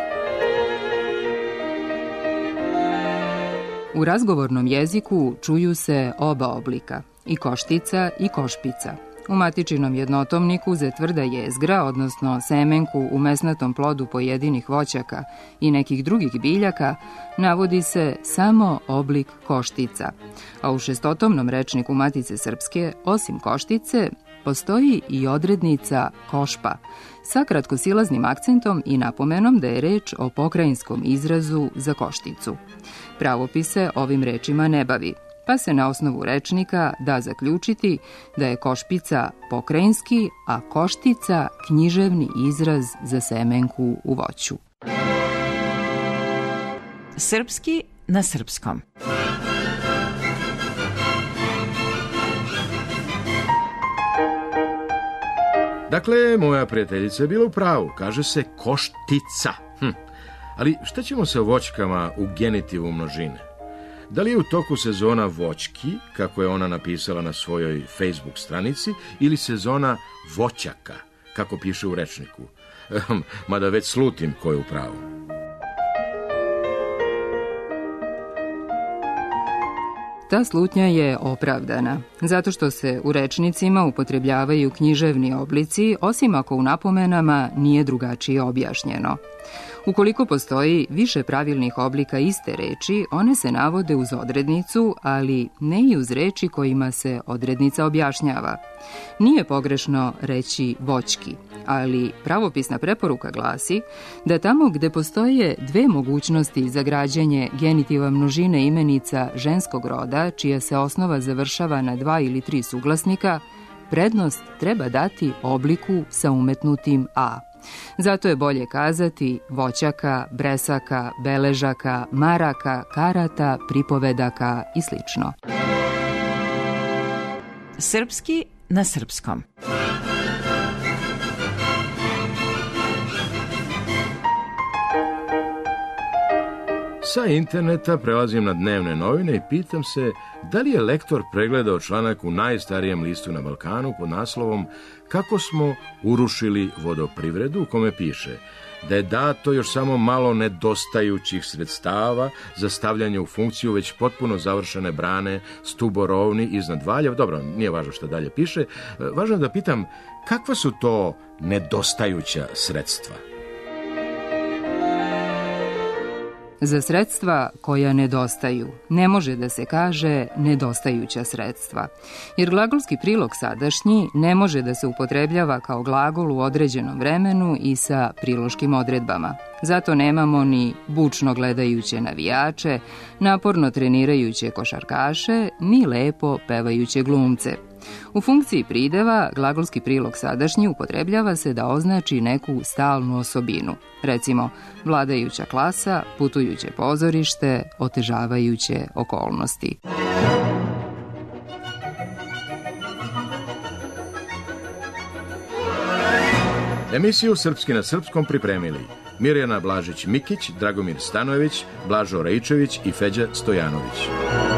U razgovornom jeziku čuju se oba oblika, i koštica i košpica. U matičinom jednotomniku za tvrda jezgra, odnosno semenku u mesnatom plodu pojedinih voćaka i nekih drugih biljaka, navodi se samo oblik koštica. A u šestotomnom rečniku Matice Srpske, osim koštice, postoji i odrednica košpa, sa kratkosilaznim akcentom i napomenom da je reč o pokrajinskom izrazu za košticu. Pravopis se ovim rečima ne bavi, pa se na osnovu rečnika da zaključiti da je košpica pokrajinski, a koštica književni izraz za semenku u voću. Srpski na srpskom. Dakle, moja prijateljica je bila u pravu. Kaže se koštica. Hm. Ali šta ćemo sa voćkama u genitivu množine? Da li je u toku sezona voćki, kako je ona napisala na svojoj Facebook stranici, ili sezona voćaka, kako piše u rečniku? Mada već slutim ko je u pravu. Ta slutnja je opravdana, zato što se u rečnicima upotrebljavaju književni oblici, osim ako u napomenama nije drugačije objašnjeno. Ukoliko postoji više pravilnih oblika iste reči, one se navode uz odrednicu, ali ne i uz reči kojima se odrednica objašnjava. Nije pogrešno reći voćki, ali pravopisna preporuka glasi da tamo gde postoje dve mogućnosti za građenje genitiva množine imenica ženskog roda, čija se osnova završava na dva ili tri suglasnika, prednost treba dati obliku sa umetnutim a. Zato je bolje kazati voćaka, bresaka, beležaka, maraka, karata, pripovedaka i slično. Srpski na srpskom. Sa interneta prelazim na dnevne novine i pitam se da li je lektor pregledao članak u najstarijem listu na Balkanu pod naslovom Kako smo urušili vodoprivredu, u kome piše da je dato još samo malo nedostajućih sredstava za stavljanje u funkciju već potpuno završene brane Stuborovni iznad Valjev. Dobro, nije važno što dalje piše. Važno je da pitam kakva su to nedostajuća sredstva? Za sredstva koja nedostaju ne može da se kaže nedostajuća sredstva, jer glagolski prilog sadašnji ne može da se upotrebljava kao glagol u određenom vremenu i sa priloškim odredbama. Zato nemamo ni bučno gledajuće navijače, naporno trenirajuće košarkaše, ni lepo pevajuće glumce. U funkciji prideva glagolski prilog sadašnji upotrebljava se da označi neku stalnu osobinu. Recimo, vladajuća klasa, putujuće pozorište, otežavajuće okolnosti. Emisiju Srpski na srpskom pripremili Mirjana Blažić-Mikić, Dragomir Stanojević, Blažo Rejčević i Feđa Stojanović.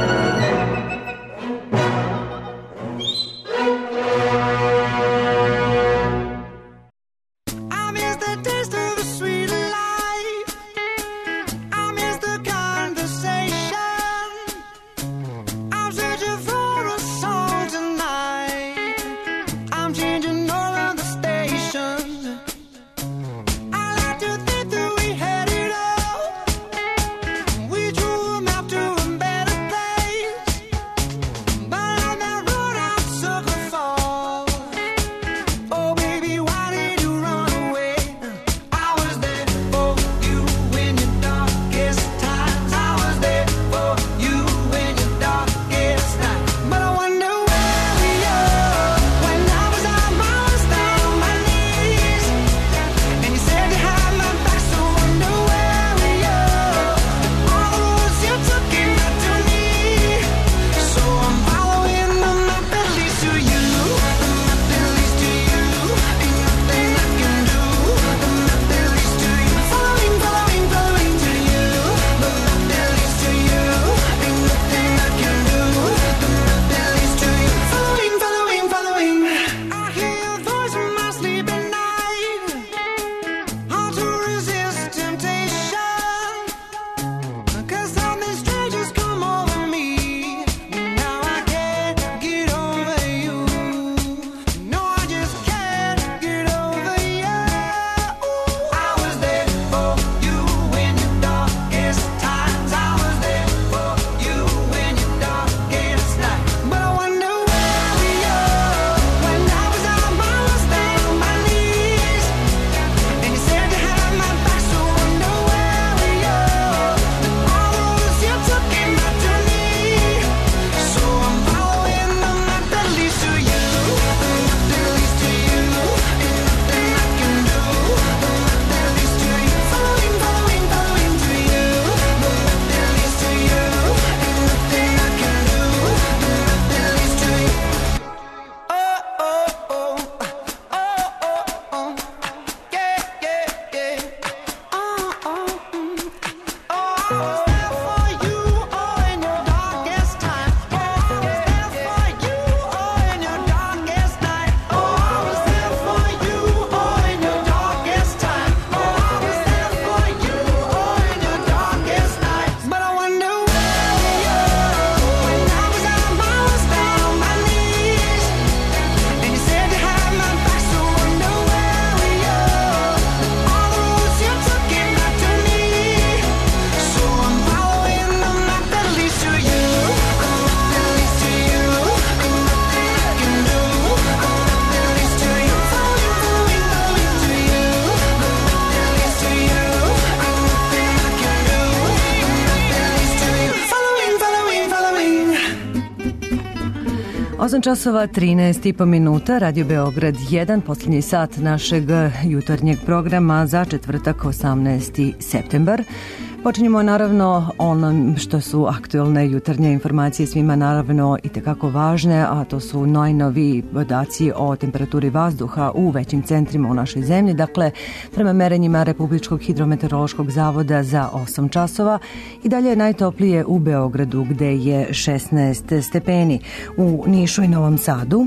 osam časova trinaest i po minuta, Radio Beograd jedan, posljednji sat našeg jutarnjeg programa za četvrtak osamnaesti septembar. Počinjemo naravno ono što su aktualne jutarnje informacije, svima naravno i tekako važne, a to su najnoviji podaci o temperaturi vazduha u većim centrima u našoj zemlji. Dakle, prema merenjima Republičkog hidrometeorološkog zavoda za osam časova i dalje je najtoplije u Beogradu gde je šesnaest stepeni, u Nišu i Novom Sadu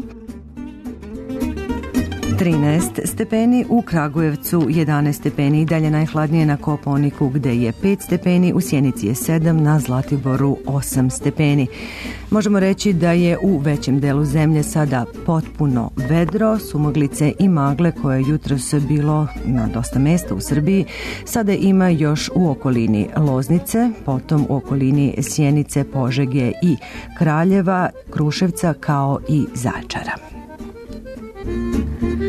trinaest stepeni, u Kragujevcu jedanaest stepeni, i dalje najhladnije na Kopaoniku gde je pet stepeni, u Sjenici je sedam, na Zlatiboru osam stepeni. Možemo reći da je u većem delu zemlje sada potpuno vedro, sumaglice i magle koje je jutros bilo na dosta mesta u Srbiji, sada ima još u okolini Loznice, potom u okolini Sjenice, Požege i Kraljeva, Kruševca kao i Zaječara.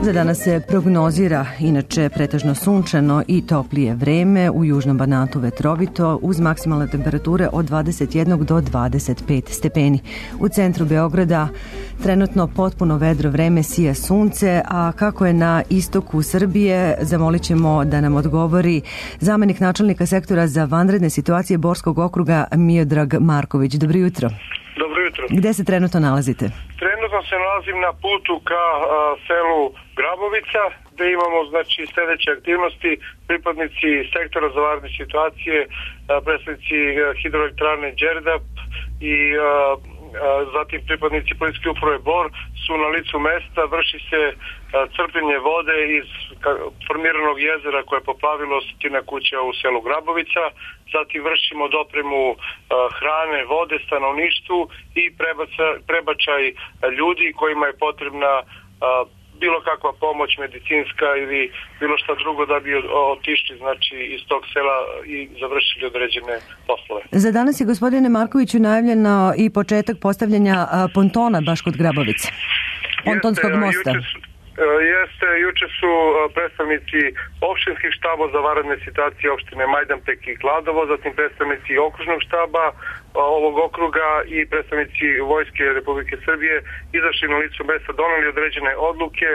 Za danas se prognozira inače pretežno sunčano i toplije vreme, u južnom Banatu vetrovito uz maksimalne temperature od dvadeset jedan do dvadeset pet stepeni. U centru Beograda trenutno potpuno vedro vreme, sija sunce, a kako je na istoku Srbije, zamolit ćemo da nam odgovori zamenik načelnika sektora za vanredne situacije Borskog okruga Miodrag Marković. Dobro jutro. Dobro jutro. Gde se trenutno nalazite? Trenutno se nalazim na putu ka a, selu Grabovica, gde imamo znači sledeće aktivnosti, pripadnici sektora za vanredne situacije, a, predstavnici hidroelektrane Đerdap i a, a, zatim pripadnici policijske uprave Bor su na licu mesta, vrši se a, crpljenje vode iz ka, formiranog jezera koje je poplavilo stotina kuća u selu Grabovica. Zatim vršimo dopremu uh, hrane, vode stanovništvu i prebaca, prebačaj ljudi kojima je potrebna uh, bilo kakva pomoć medicinska ili bilo šta drugo da bi otišli znači iz tog sela i završili određene poslove. Za danas je, gospodine Markoviću, najavljeno i početak postavljanja uh, pontona baš kod Grabovice. Pontonskog Jeste, mosta. Juče su, Jeste, juče su predstavnici opštinskih štaba za vanredne situacije opštine Majdanpek i Kladovo, zatim predstavnici okružnog štaba ovog okruga i predstavnici Vojske Republike Srbije izašli na licu mesta, doneli određene odluke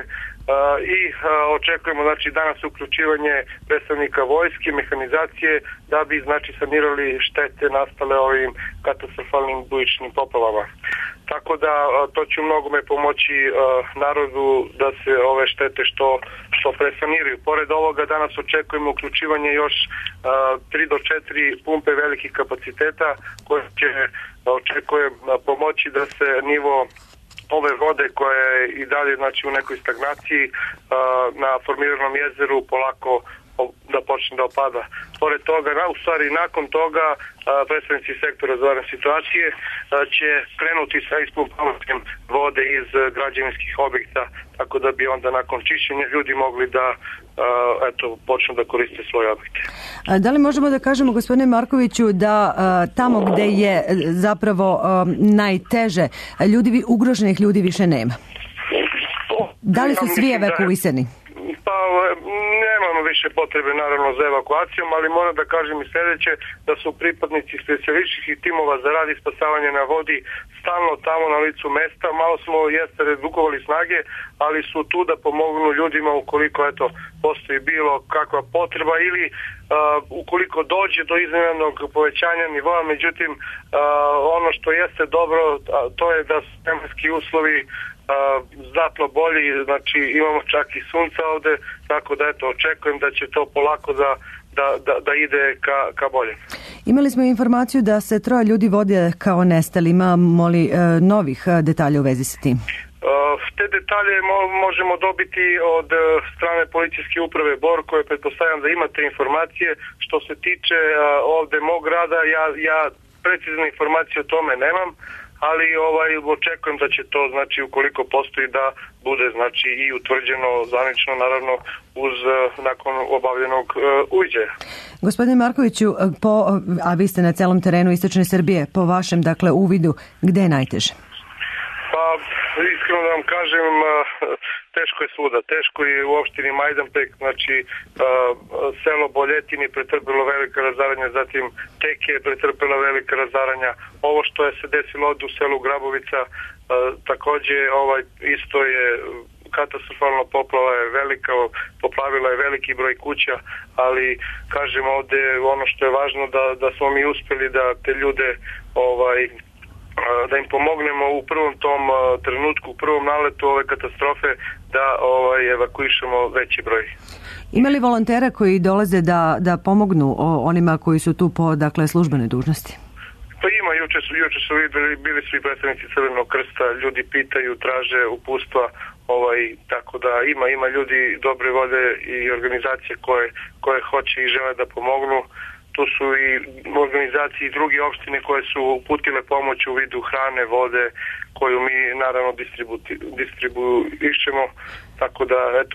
i očekujemo znači danas uključivanje predstavnika vojske, mehanizacije da bi znači sanirali štete nastale ovim katastrofalnim bujičnim poplavama. Tako da to će u mnogome pomoći narodu da se ove štete što, što presaniraju. Pored ovoga danas očekujemo uključivanje još tri do četiri pumpe velikih kapaciteta koje će očekujem pomoći da se nivo ove vode koja je i dalje znači u nekoj stagnaciji na formiranom jezeru polako da počne da opada. Pored toga, u stvari nakon toga predstavnici sektora za vanredne situacije će krenuti sa ispumpavanjem vode iz građevinskih objekta, tako da bi onda nakon čišćenja ljudi mogli da eto, počnu da koriste svoje objekte. Da li možemo da kažemo, gospodine Markoviću, da tamo gde je zapravo najteže, ljudi, ugroženih ljudi više nema? Da li su svi evakuisani? Pa nemamo više potrebe naravno za evakuacijom, ali moram da kažem i sledeće, da su pripadnici specijalističkih timova za rad i spasavanje na vodi stalno tamo na licu mesta. Malo smo jeste redukovali snage, ali su tu da pomognu ljudima ukoliko eto postoji bilo kakva potreba ili uh, ukoliko dođe do iznenadnog povećanja nivoa. Međutim, uh, ono što jeste dobro, to je da su vremenski uslovi Uh, znatno bolji, znači imamo čak i sunca ovde, tako da eto očekujem da će to polako da, da, da, da ide ka, ka bolje. Imali smo informaciju da se troje ljudi vode kao nestali, imamo li uh, novih uh, detalja u vezi sa tim? Uh, te detalje mo- možemo dobiti od uh, strane policijske uprave Bor, koje pretpostavljam da imate informacije. Što se tiče uh, ovde mog rada, ja, ja precizne informacije o tome nemam, ali ovaj očekujem da će to znači ukoliko postoji da bude znači i utvrđeno zvanično naravno uz nakon obavljenog uh, uviđaja. Gospodine Markoviću, po, a vi ste na celom terenu istočne Srbije, po vašem dakle uvidu, gde je najteže? Pa iskreno da vam kažem, teško je svuda. Teško je u opštini Majdanpek, znači selo Boljetini pretrpelo velika razaranja, zatim Teke je pretrpela velika razaranja. Ovo što je se desilo ovdje u selu Grabovica, takođe ovaj, isto je katastrofalno, poplava je velika, poplavila je veliki broj kuća, ali kažem ovde ono što je važno da, da smo mi uspeli da te ljude ovaj, da im pomognemo u prvom tom trenutku, u prvom naletu ove katastrofe, da ovaj, evakuišemo veći broj. Ima li volontera koji dolaze da, da pomognu onima koji su tu po dakle, službenoj dužnosti? Pa ima, juče su, juče su bili, bili svi predstavnici Crvenog krsta, ljudi pitaju, traže upustva, ovaj, tako da ima, ima ljudi dobre volje i organizacije koje, koje hoće i žele da pomognu. Tu su i organizacije i druge opštine koje su uputile pomoć u vidu hrane, vode, koju mi naravno distribuišemo, tako da eto,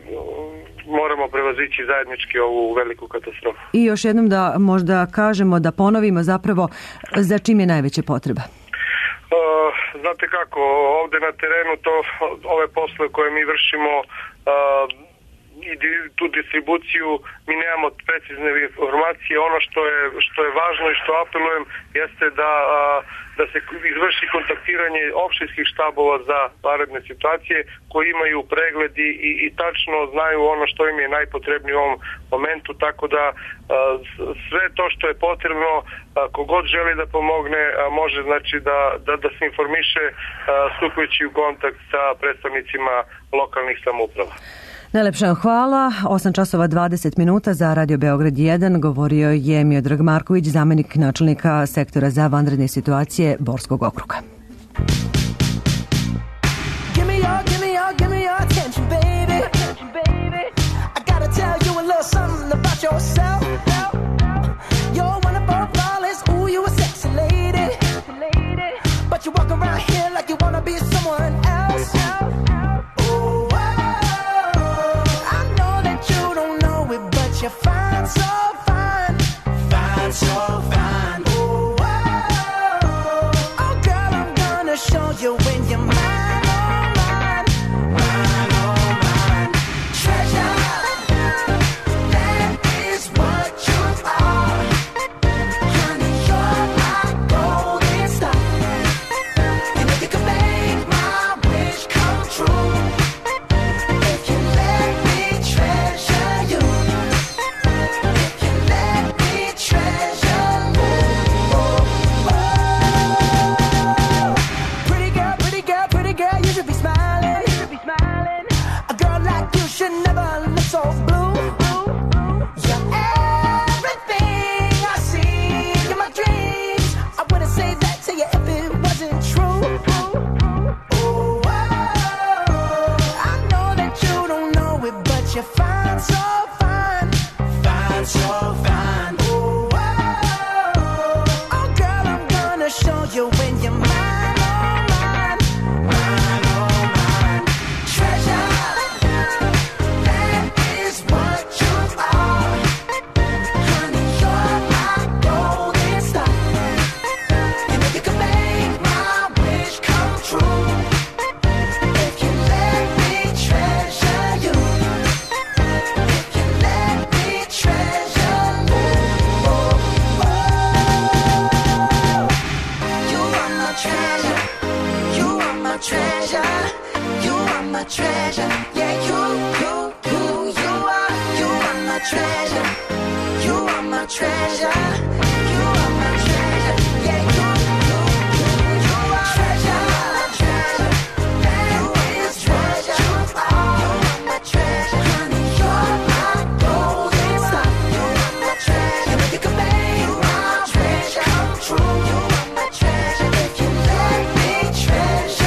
moramo prevazići zajednički ovu veliku katastrofu. I još jednom da možda kažemo, da ponovimo zapravo za čim je najveća potreba. Uh, znate kako, ovde na terenu to, ove poslove koje mi vršimo i tu distribuciju mi nemamo precizne informacije. Ono što je, što je važno i što apelujem jeste da, da se izvrši kontaktiranje opštinskih štabova za vanredne situacije koji imaju pregled i, i, i tačno znaju ono što im je najpotrebnije u ovom momentu, tako da sve to što je potrebno, kogod želi da pomogne, može znači da, da, da se informiše stupajući u kontakt sa predstavnicima lokalnih samouprava. Najlepša vam hvala. osam časova dvadeset minuta za Radio Beograd jedan govorio je Miodrag Marković, zamenik načelnika sektora za vanredne situacije Borskog okruga. Give me your, give me your, give me your attention, baby. Attention, baby. I gotta tell you a little something about yourself. You're one of our flawless, ooh, you a sexy lady. But you walk around here like you wanna be someone else. You're fine, so fine, fine, so fine. Ooh, oh, oh, girl, I'm gonna show you when you're mine, oh mine, mine, oh mine. Treasure, that is what you are. Honey, you're my golden star. And if you can make my wish come true, if you let me treasure you. You're fine, so fine, fine, so fine. Ooh, oh, oh, girl, I'm gonna show you when you're mine, oh mine, mine, oh mine. Treasure, that is what you are. Honey, you're my golden star. And if you can make my wish come true, if you let me treasure you. Treasure, you are my treasure. Yeah, you, you, you, you are, you are my treasure. You are my treasure. You are my treasure. Yeah, you, you, you, you are treasure, treasure. That is treasure. You are, you are my treasure. Honey, you're my golden star. You are my treasure. And if you can make my treasure come true, you are my treasure. If you let me treasure.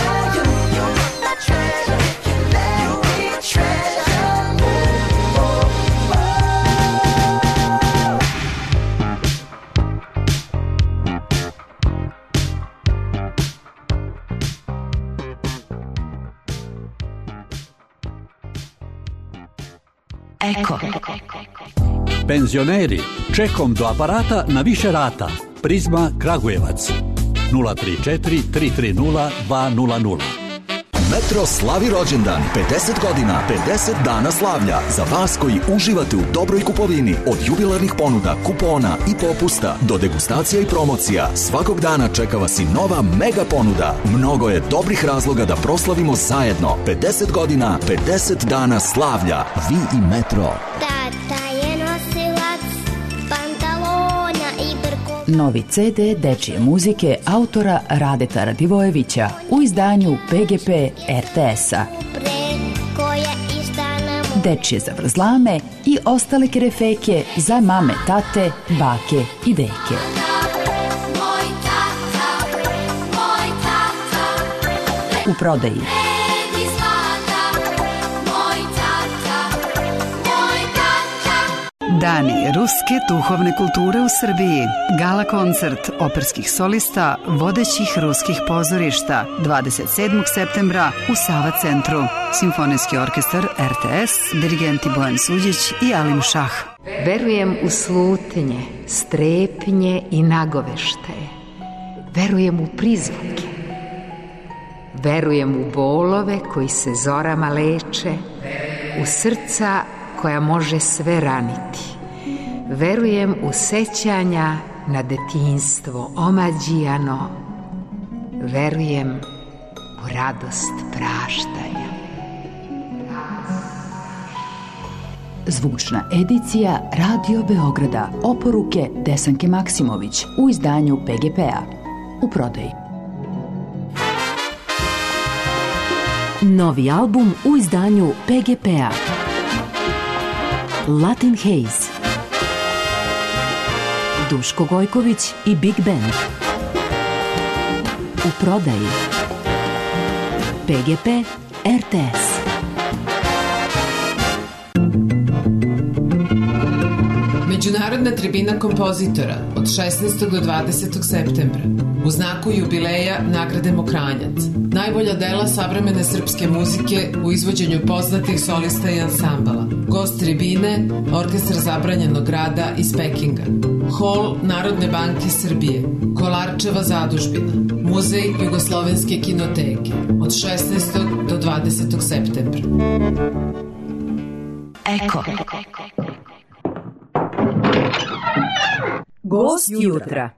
Eko. Penzioneri, čekom do aparata na više rata. Prizma Kragujevac. nula tri četiri tri tri nula dva nula nula. Metro slavi rođendan, pedeset godina, pedeset dana slavlja. Za vas koji uživate u dobroj kupovini, od jubilarnih ponuda, kupona i popusta do degustacija i promocija, svakog dana čeka vas i nova mega ponuda. Mnogo je dobrih razloga da proslavimo zajedno. pedeset godina, pedeset dana slavlja. Vi i Metro. Tata je nosilac pantalona i brkova. Novi ce de dečije muzike autora Radeta Radivojevića u izdanju pe ge pe er te es-a. Dečije zavrzlame i ostale kerefeke za mame, tate, bake i deke. U prodaji Dani ruske duhovne kulture u Srbiji. Gala koncert operskih solista vodećih ruskih pozorišta dvadeset sedmog septembra u Sava centru. Simfonijski orkestar er te es, dirigenti Bojan Suđić i Alim Šah. Verujem u slutnje, strepnje i nagoveštaje. Verujem u prizvuke. Verujem u bolove koji se zorama leče. u srca koja može sve raniti. Verujem u sećanja na detinjstvo omađijano. Verujem u radost praštanja. Zvučna edicija Radio Beograda. Oporuke Desanke Maksimović u izdanju P G P-a. U prodaji. Novi album u izdanju P G P-a. Latin Haze. Duško Gojković i Big Band. U prodaji. P G P R T S. Međunarodna tribina kompozitora od šesnaestog do dvadesetog septembra u znaku jubileja nagrade Mokranjac. Najbolja dela savremene srpske muzike u izvođenju poznatih solista i ansambala. Gost tribine, Orkestar zabranjenog rada iz Pekinga. Hol Narodne banke Srbije, Kolarčeva zadužbina, Muzej Jugoslovenske kinoteke od šesnaestog do dvadesetog septembra. Eko. Gost jutra.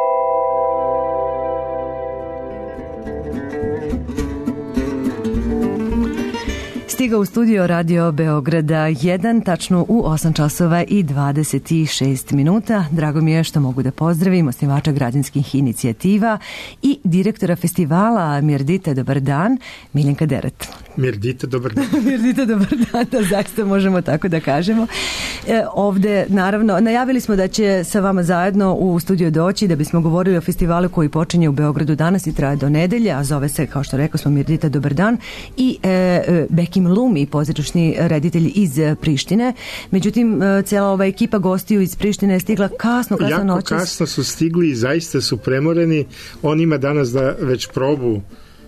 Stiga u studio Radio Beograda jedan, tačno u osam časova i dvadeset šest minuta. Drago mi je što mogu da pozdravim osnivača građanskih inicijativa i direktora festivala Mirdita, dobar dan, Miljenka Deret. Mirdita, dobar dan. Mirdita, dobar dan, da zaista možemo tako da kažemo. E, ovde, naravno, najavili smo da će sa vama zajedno u studio doći da bismo govorili o festivalu koji počinje u Beogradu danas i traje do nedelje, a zove se, kao što rekao smo, Mirdita, dobar dan, i e, Bekim Lumi, pozorišni reditelj iz Prištine. Međutim, cijela ova ekipa gostiju iz Prištine je stigla kasno, kasno jako noćas. Jako kasno su stigli i zaista su premoreni. On ima danas da već probu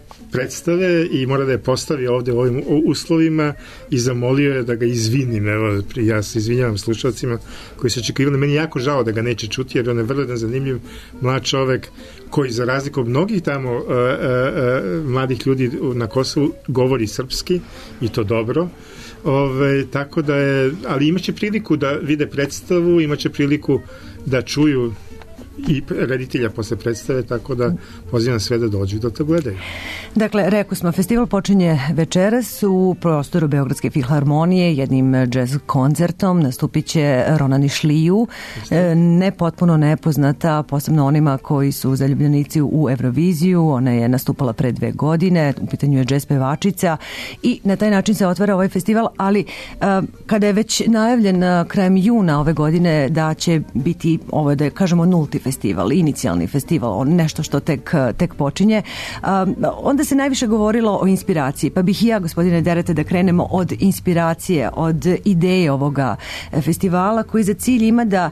predstave i mora da je postavi ovde u ovim uslovima i zamolio je da ga izvinim. Evo, ja se izvinjavam slušalcima koji su očekivali. Meni je jako žao da ga neće čuti, jer on je vrlo jedan zanimljiv mlad čovek koji, za razliku od mnogih tamo uh, uh, uh, mladih ljudi na Kosovu, govori srpski i to dobro. Ove, tako da je, ali imaće priliku da vide predstavu, imaće priliku da čuju i reditelja posle predstave, tako da pozivam sve da dođu da to gledaju. Dakle, rekao smo, festival počinje večeras u prostoru Beogradske filharmonije jednim džez koncertom. Nastupit će Rona Nišliju, ne potpuno nepoznata, posebno onima koji su zaljubljenici u Euroviziju. Ona je nastupala pre dve godine, u pitanju je džez pevačica i na taj način se otvara ovaj festival, ali kada je već najavljen krajem juna ove godine da će biti, ovo da je, kažemo, nulti festival, inicijalni festival, nešto što tek, tek počinje, onda se najviše govorilo o inspiraciji, pa bih i ja, gospodine Derete, da krenemo od inspiracije, od ideje ovoga festivala, koji za cilj ima da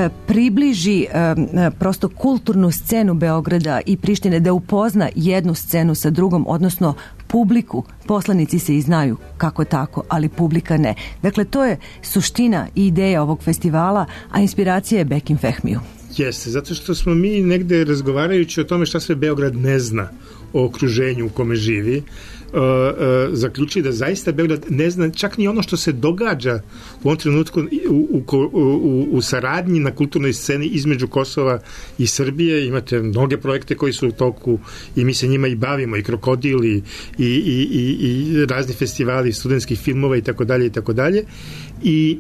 približi prosto kulturnu scenu Beograda i Prištine, da upozna jednu scenu sa drugom, odnosno publiku. Poslanici se i znaju kako tako, ali publika ne. Dakle, to je suština i ideja ovog festivala, a inspiracija je Bekim Fehmiju. Jeste, zato što smo mi negde razgovarajući o tome šta sve Beograd ne zna o okruženju u kome živi, uh, uh, zaključili da zaista Beograd ne zna čak ni ono što se događa u ovom trenutku u, u, u, u saradnji na kulturnoj sceni između Kosova i Srbije. Imate mnoge projekte koji su u toku i mi se njima i bavimo, i Krokodil i, i, i, i, i razni festivali studentskih filmova i tako dalje i tako dalje. I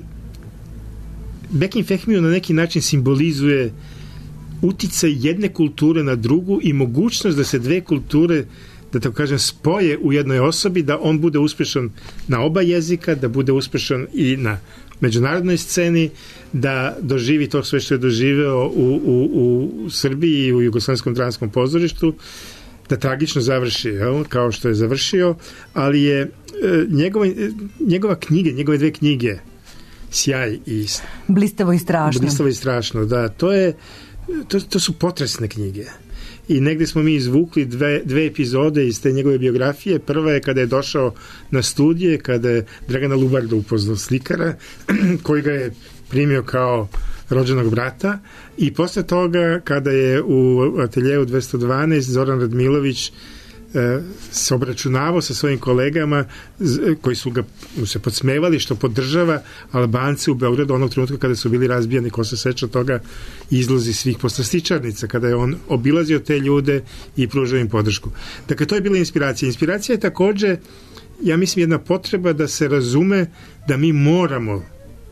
Bekim Fehmiju na neki način simbolizuje uticaj jedne kulture na drugu i mogućnost da se dve kulture, da tako kažem, spoje u jednoj osobi, da on bude uspešan na oba jezika, da bude uspešan i na međunarodnoj sceni, da doživi to sve što je doživeo u, u, u Srbiji i u Jugoslavenskom dramskom pozorištu, da tragično završi, jel, kao što je završio, ali je e, njegova, njegova knjige, njegove dve knjige, Sjaj i Blistavo i strašno. Blistavo i strašno, da. To, je, to, to su potresne knjige. I negde smo mi izvukli dve, dve epizode iz te njegove biografije. Prva je kada je došao na studije, kada je Dragana Lubarda upoznao, slikara, koji ga je primio kao rođenog brata, i posle toga kada je u ateljevu dvesta dvanaest Zoran Radmilović se obračunavao sa svojim kolegama koji su ga se podsmevali što podržava Albance u Beogradu onog trenutka kada su bili razbijani, ko se seća toga, izlozi svih poslastičarnica, kada je on obilazio te ljude i pružao im podršku. Dakle, to je bila inspiracija. Inspiracija je takođe, ja mislim, jedna potreba da se razume da mi moramo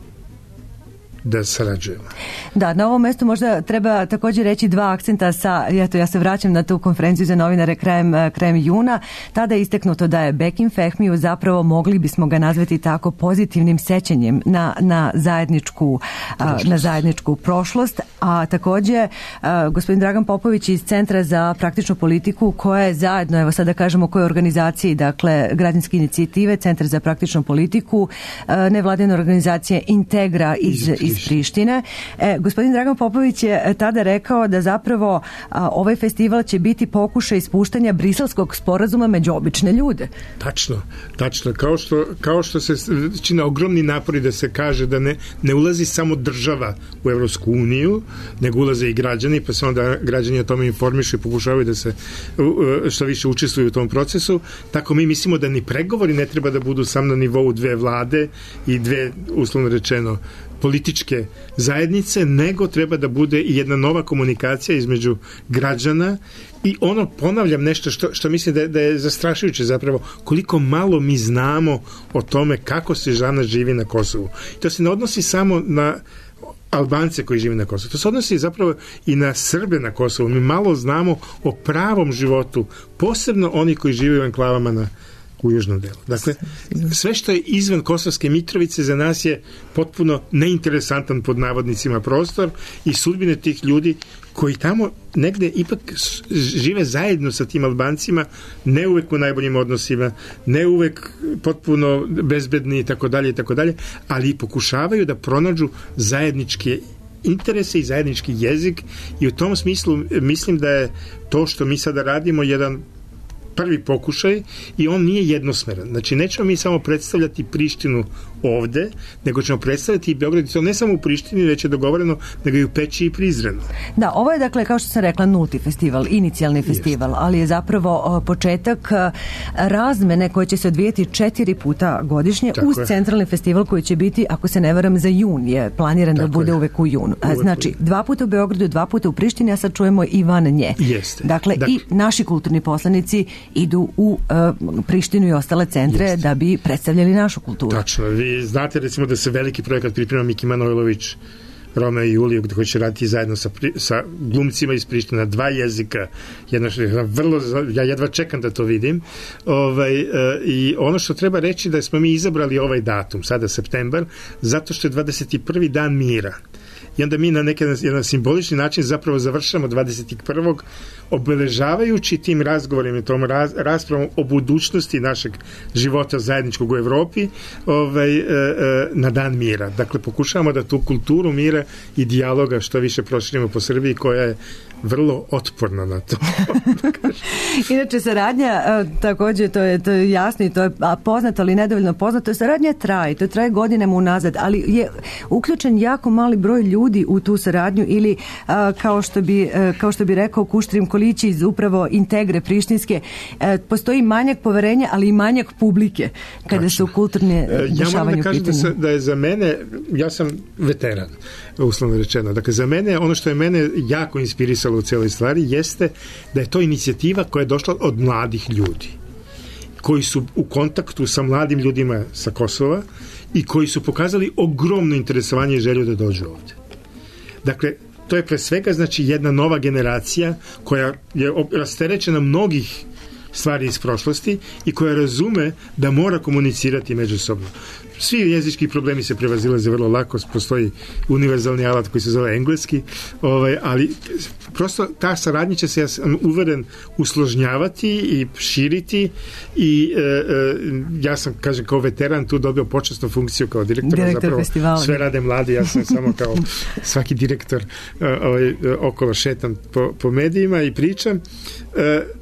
da sarađujemo. Da, na ovom mestu možda treba također reći dva akcenta sa, eto, ja se vraćam na tu konferenciju za novinare krajem, krajem juna. Tada je istaknuto da je Bekim Fehmiju zapravo, mogli bismo ga nazvati tako, pozitivnim sećanjem na, na zajedničku a, na zajedničku prošlost, a također a, gospodin Dragan Popović iz Centra za praktičnu politiku, koja je zajedno, evo sad da kažemo kojoj organizaciji, dakle građanske inicijative, Centar za praktičnu politiku, a, nevladine organizacije Integra iz, iz iz Prištine. E, gospodin Dragan Popović je tada rekao da zapravo a, ovaj festival će biti pokušaj ispuštanja briselskog sporazuma među obične ljude. Tačno, tačno. Kao što, kao što se čine ogromni napori da se kaže da ne, ne ulazi samo država u Evropsku uniju, nego ulaze i građani, pa se onda građani o tome informišu i pokušavaju da se što više učestvuju u tom procesu. Tako mi mislimo da ni pregovori ne treba da budu sam na nivou dve vlade i dve, uslovno rečeno, političke zajednice, nego treba da bude i jedna nova komunikacija između građana i ono, ponavljam nešto što, što mislim da je, da je zastrašujuće zapravo, koliko malo mi znamo o tome kako se žana živi na Kosovu. I to se ne odnosi samo na Albance koji žive na Kosovu. To se odnosi zapravo i na Srbe na Kosovu. Mi malo znamo o pravom životu, posebno oni koji žive u enklavama na u južnom delu. Dakle, sve što je izvan Kosovske Mitrovice za nas je potpuno neinteresantan pod navodnicima prostor i sudbine tih ljudi koji tamo negde ipak žive zajedno sa tim Albancima, ne uvek u najboljim odnosima, ne uvek potpuno bezbedni i tako dalje i tako dalje, ali pokušavaju da pronađu zajedničke interese i zajednički jezik i u tom smislu mislim da je to što mi sada radimo jedan prvi pokušaj i on nije jednosmeran. Znači, nećemo mi samo predstavljati Prištinu ovde, nego ćemo predstavljati i Beograd, i to ne samo u Prištini, već je dogovoreno, nego i u Peći i Prizrenu. Da, ovo je, dakle, kao što sam rekla, nulti festival, inicijalni festival, Jest. ali je zapravo o, početak razmene koje će se odvijeti četiri puta godišnje Tako uz je. centralni festival koji će biti, ako se ne varam, za jun je planiran Tako da bude je. uvek u junu. Uvek znači, dva puta u Beogradu, dva puta u Prištini, a sad čujemo i van nje. Jeste. Dakle, dakle, i naši kulturni poslanici idu u uh, Prištinu i ostale centre Jeste. da bi predstavljali našu kulturu. Tačno. Vi znate, recimo, da se veliki projekat priprema Miki Manojlović, Romeo i Juliju, gde će raditi zajedno sa, sa glumcima iz Priština, dva jezika, jedno što je vrlo, ja jedva čekam da to vidim. Ovaj, e, i ono što treba reći da smo mi izabrali ovaj datum, sada septembar, zato što je dvadeset prvi dan mira. I onda mi na neki jedan simbolični način zapravo završamo dvadeset prvog obeležavajući tim razgovorima i tom raz, raspravom o budućnosti našeg života zajedničkog u Evropi ovaj, e, e, na dan mira. Dakle, pokušavamo da tu kulturu mira i dijaloga što više proširimo po Srbiji, koja je vrlo otporna na to. Inače, saradnja, također, to je, to je jasno i to je poznato, ali nedovoljno poznato. Saradnja traje, to traje godinama unazad, ali je uključen jako mali broj ljudi u tu saradnju ili, a, kao, što bi, a, kao što bi rekao Kuštrim Kolići iz upravo Integre Prištinske, a, postoji manjak poverenja, ali i manjak publike kada Tačno. su kulturne dešavanje u Ja moram da kažem da, se, da je za mene, ja sam veteran, uslovno rečeno. Dakle, za mene, ono što je mene jako inspirisalo u cijeloj stvari jeste da je to inicijativa koja je došla od mladih ljudi koji su u kontaktu sa mladim ljudima sa Kosova i koji su pokazali ogromno interesovanje i želju da dođu ovde. Dakle, to je pre svega znači jedna nova generacija koja je rasterećena mnogih stvari iz prošlosti i koja razume da mora komunicirati međusobno. Svi jezički problemi se prevazilaze vrlo lako, postoji univerzalni alat koji se zove engleski, ovaj, ali prosto ta saradnja će se, ja sam uveren, usložnjavati i širiti i e, e, ja sam, kažem, kao veteran tu dobio počasnu funkciju kao direktor, direktor zapravo festivala. Sve rade mladi, ja sam samo kao svaki direktor ovaj, okolo šetam po, po medijima i pričam. E,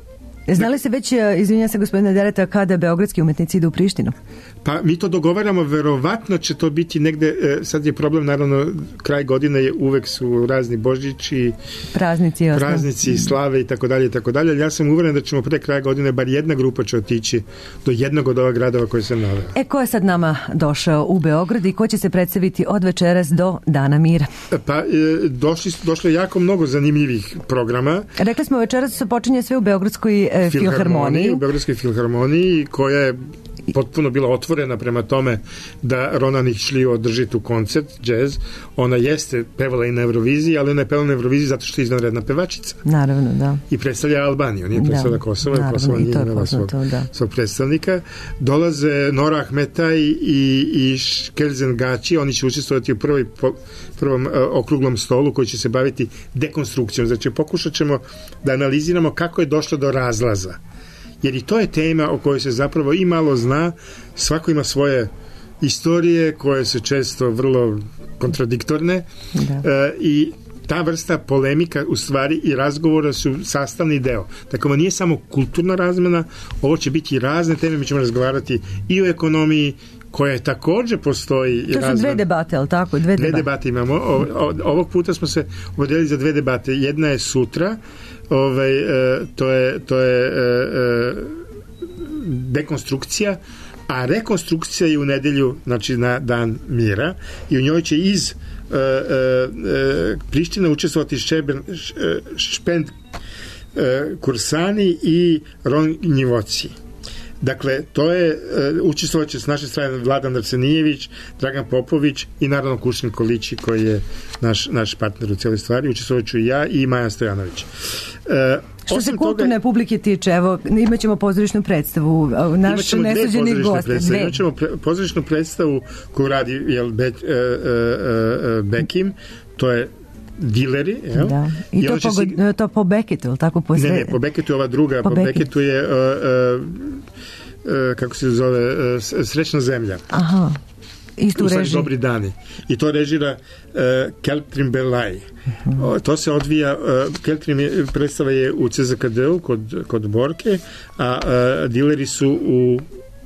Znali se već, izvinjam se gospodine Dereta, kada beogradski umetnici idu u Prištinu? Pa mi to dogovaramo, verovatno će to biti negde, sad je problem, naravno, kraj godine je, uvek su razni božići, praznici, i praznici slave i tako dalje i tako dalje. Ja sam uveren da ćemo pre kraja godine bar jedna grupa će otići do jednog od ovih gradova koje sam naveo. E, ko je sad nama došao u Beograd i ko će se predstaviti od večeras do Dana mira? Pa e, došli, došlo je jako mnogo zanimljivih programa. Rekli smo, večeras počinje sve u Beogradskoj e, filharmoniji. U Beogradskoj filharmoniji, koja je potpuno bila otvorena prema tome da Ronan Ihšlio održi tu koncert, džez. Ona jeste pevala i na Euroviziji, ali ona je pevala na Euroviziji zato što je izvanredna pevačica. Naravno, da. I predstavlja Albaniju, nije predstavlja Kosovo, jer Kosovo nije imala svog, da. svog predstavnika. Dolaze Nora Ahmetaj i, i Kelzen Gaći, oni će učestvovati u prvoj, prvom uh, okruglom stolu koji će se baviti dekonstrukcijom. Znači, pokušat ćemo da analiziramo kako je došlo do razlaza. Jer i to je tema o kojoj se zapravo i malo zna, svako ima svoje istorije koje su često vrlo kontradiktorne da. E, i ta vrsta polemika u stvari i razgovora su sastavni deo. Dakle, ovo nije samo kulturna razmena, ovo će biti razne teme, mi ćemo razgovarati i o ekonomiji, koja je takođe postoji. To su razvan... dve debate, ali tako? Dve, dve debate. debate imamo. O, o, ovog puta smo se odelili za dve debate. Jedna je sutra, ovaj, e, to je, to je e, e, dekonstrukcija, a rekonstrukcija je u nedelju, znači na Dan mira, i u njoj će iz e, e, Prištine učestvovati Šeben, Špend e, Kursani i Ron Njivoci. Dakle, to je, uh, učestvovat će s naše strane Vladan Arsenijević, Dragan Popović i naravno Kušin Kolići, koji je naš, naš partner u cijeloj stvari. Učestvovat ću i ja i Maja Stojanović. Uh, Što se kulturne toga, publike tiče, evo, imat ćemo pozorišnu predstavu, naš nesuđeni gost. Dve. Imat ćemo pre, pozorišnu predstavu koju radi jel, Be, uh, uh, uh, Bekim, to je Dileri, jel? Da. I, I to, po, sig... to po Beketu, ili tako? Po ne, ne, po Beketu je ova druga, po, po Beketu je uh, uh, uh, kako se zove, uh, Srećna zemlja. Aha. Istu režiju. Dobri dani. I to režira uh, Keltrin Belaj. Uh-huh. O, to se odvija, uh, Keltrin je, predstava je u C Z K D-u kod, kod Borke, a uh, Dileri su u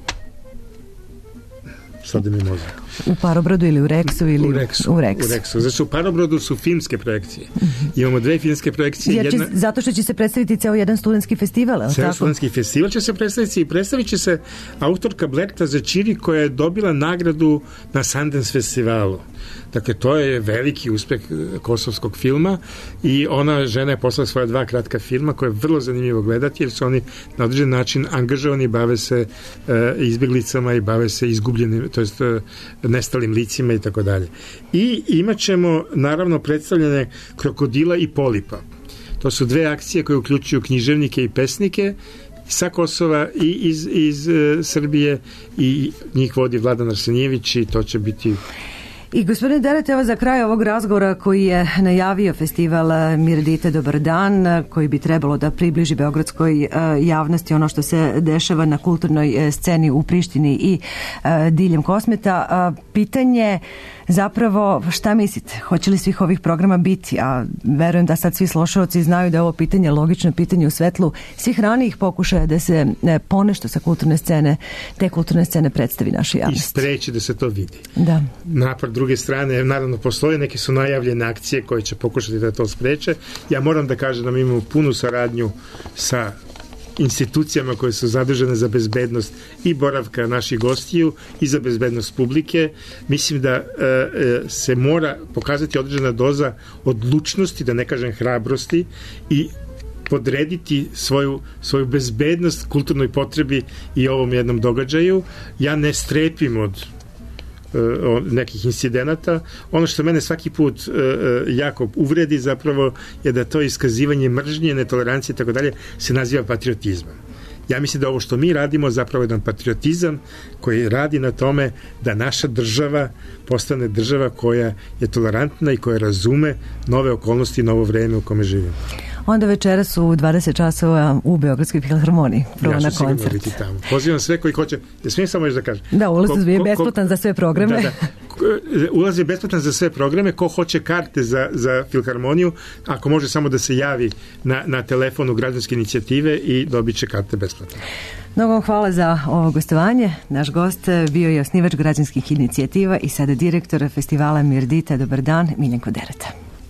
sad mi mozak. U Parobrodu ili u Reksu ili u Reksu. U Reksu. U Reksu. Znači u Parobrodu su filmske projekcije. Mm-hmm. Imamo dve filmske projekcije. Jer će, jedna... Zato što će se predstaviti ceo jedan studentski festival, ali ceo tako? Studentski festival će se predstaviti i predstavit će se autorka Blerta Začiri koja je dobila nagradu na Sundance festivalu. Dakle, to je veliki uspeh kosovskog filma i ona žena je poslala svoja dva kratka filma koje je vrlo zanimljivo gledati jer su oni na određen način angažovani, bave se uh, izbjeglicama i bave se izgubljenim, to jest uh, nestalim licima i tako dalje. I imat ćemo naravno predstavljene Krokodila i Polipa. To su dve akcije koje uključuju književnike i pesnike sa Kosova i iz, iz uh, Srbije i njih vodi Vladan Arsenijević i to će biti... I gospodine Deret, evo za kraj ovog razgovora koji je najavio festival Mirdite Dobar dan, koji bi trebalo da približi beogradskoj javnosti ono što se dešava na kulturnoj sceni u Prištini i diljem Kosmeta. Pitanje zapravo, šta mislite? Hoće li svih ovih programa biti? A verujem da sad svi slušaoci znaju da je ovo pitanje logično pitanje u svetlu svih ranijih pokušaja da se ponešto sa kulturne scene, te kulturne scene predstavi našoj javnosti. I spreči da se to vidi. Da. Napad druge strane, naravno postoje, neke su najavljene akcije koje će pokušati da to spreče. Ja moram da kažem da mi imamo punu saradnju sa institucijama koje su zadužene za bezbednost i boravka naših gostiju i za bezbednost publike. Mislim da e, se mora pokazati određena doza odlučnosti, da ne kažem hrabrosti, i podrediti svoju, svoju bezbednost kulturnoj potrebi i ovom jednom događaju. Ja ne strepim od nekih incidenata. Ono što mene svaki put uh, jako uvredi zapravo je da to iskazivanje mržnje, netolerancije i tako dalje se naziva patriotizmom. Ja mislim da ovo što mi radimo zapravo je jedan patriotizam koji radi na tome da naša država postane država koja je tolerantna i koja razume nove okolnosti i novo vreme u kome živimo. onda večeras u dvadeset časova u Beogradskoj filharmoniji. Prvo ja na ću sigurno koncert. biti tamo. Pozivam sve koji hoće. Ja smijem samo još da kažem. Da, ulaz Ko- je ko- besplatan ko- za sve programe. Da, da. Ulaz je besplatan za sve programe. Ko hoće karte za, za filharmoniju, ako može samo da se javi na, na telefonu građanske inicijative i dobit će karte besplatno. Mnogo vam hvala za ovo gostovanje. Naš gost bio je osnivač građanskih inicijativa i sada direktor festivala Mirdita. Dobar dan, Miljenko Dereta.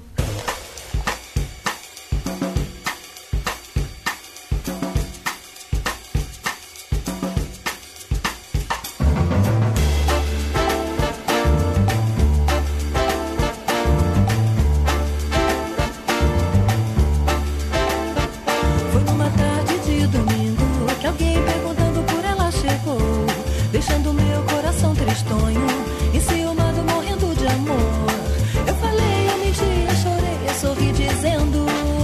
Foi numa tarde de domingo que alguém perguntando por ela chegou, deixando meu coração tristonho, enciumado, morrendo de amor. Eu falei, eu menti, eu chorei, eu sorri dizendo.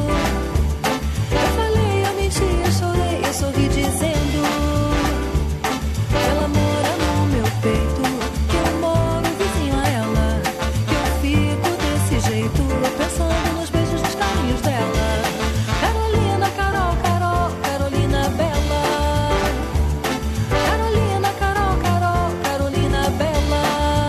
Eu falei, eu menti, eu chorei, eu sorri dizendo. Que ela mora no meu peito, que eu moro vizinho a ela, que eu fico desse jeito, pensando nos beijos, nos carinhos dela. Carolina, Carol, Carol, Carolina Bela. Carolina, Carol, Carol, Carolina Bela.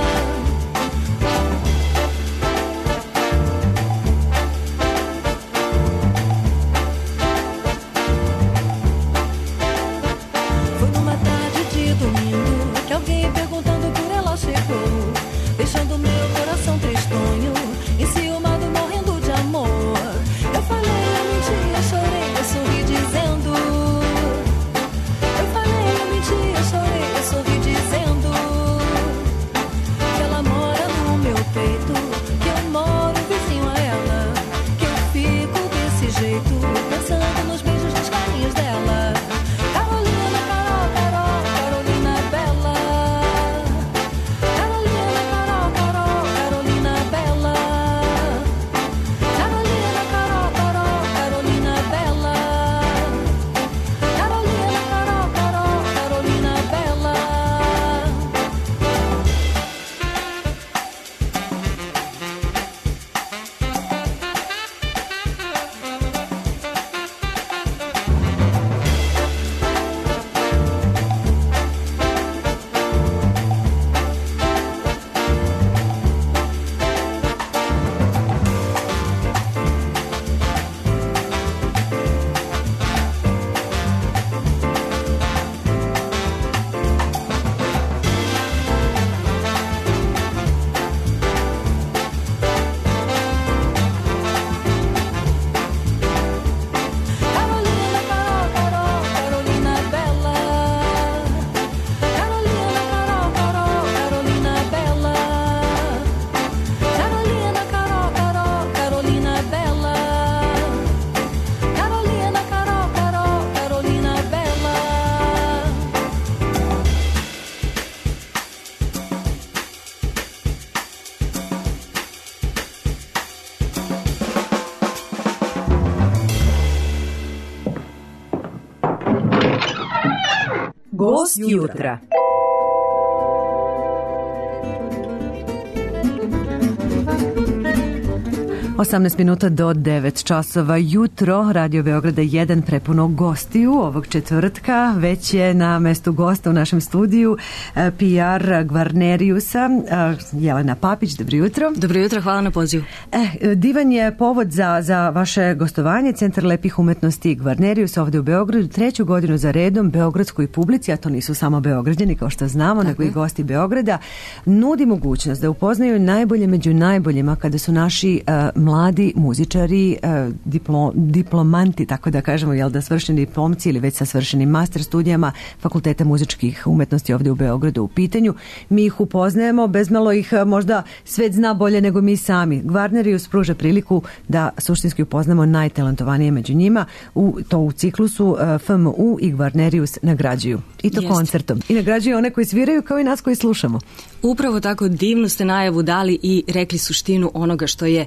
Foi numa tarde de domingo que alguém perguntando por ela chegou, deixando meu coração tristonho, enciumado, morrendo de amor. Eu falei, eu menti, eu chorei, eu sorri dizendo. Eu falei, eu menti, eu chorei, eu sorri dizendo. Que ela mora no meu peito, que eu moro vizinho a ela, que eu fico desse jeito, pensando nos beijos, nos carinhos dela. Carolina, Carol, Carol, Carolina Bela. Carolina, Carol, Carol, Carolina Bela. Carolina, Carol, Carol, Carolina Bela. Carolina, Carol, Carol, Carolina Bela. Carolina, Carol, Carol, Carolina Bela. Carolina, Carol, Carol, Carolina Bela. Carolina, Carol, Carol, Carolina Bela. Carolina, Carol, Carol, Carolina Bela. Gost jutra. osamnaest minuta do devet časova jutro, Radio Beograda jedan prepuno gostiju ovog četvrtka, već je na mestu gosta u našem studiju eh, P R Gvarneriusa, eh, Jelena Papić, dobro jutro. Dobro jutro, hvala na pozivu. Eh, divan je povod za, za vaše gostovanje, Centar lepih umetnosti Gvarnerius ovde u Beogradu, treću godinu za redom beogradskoj publici, a to nisu samo Beograđani kao što znamo, Tako nego je. i gosti Beograda, nudi mogućnost da upoznaju najbolje među najboljima kada su naši eh, mladi muzičari, eh, diplo, diplomanti, tako da kažemo, jel da svršeni diplomci ili već sa svršenim master studijama Fakulteta muzičkih umetnosti ovde u Beogradu u pitanju. Mi ih upoznajemo, bezmalo ih eh, možda svet zna bolje nego mi sami. Gvarnerius pruža priliku da suštinski upoznamo najtalentovanije među njima, u, to u ciklusu eh, F M U i Gvarnerius nagrađuju. I to Jeste. koncertom. I nagrađuju one koji sviraju kao i nas koji slušamo. Upravo tako divnu ste najavu dali i rekli suštinu onoga što je e,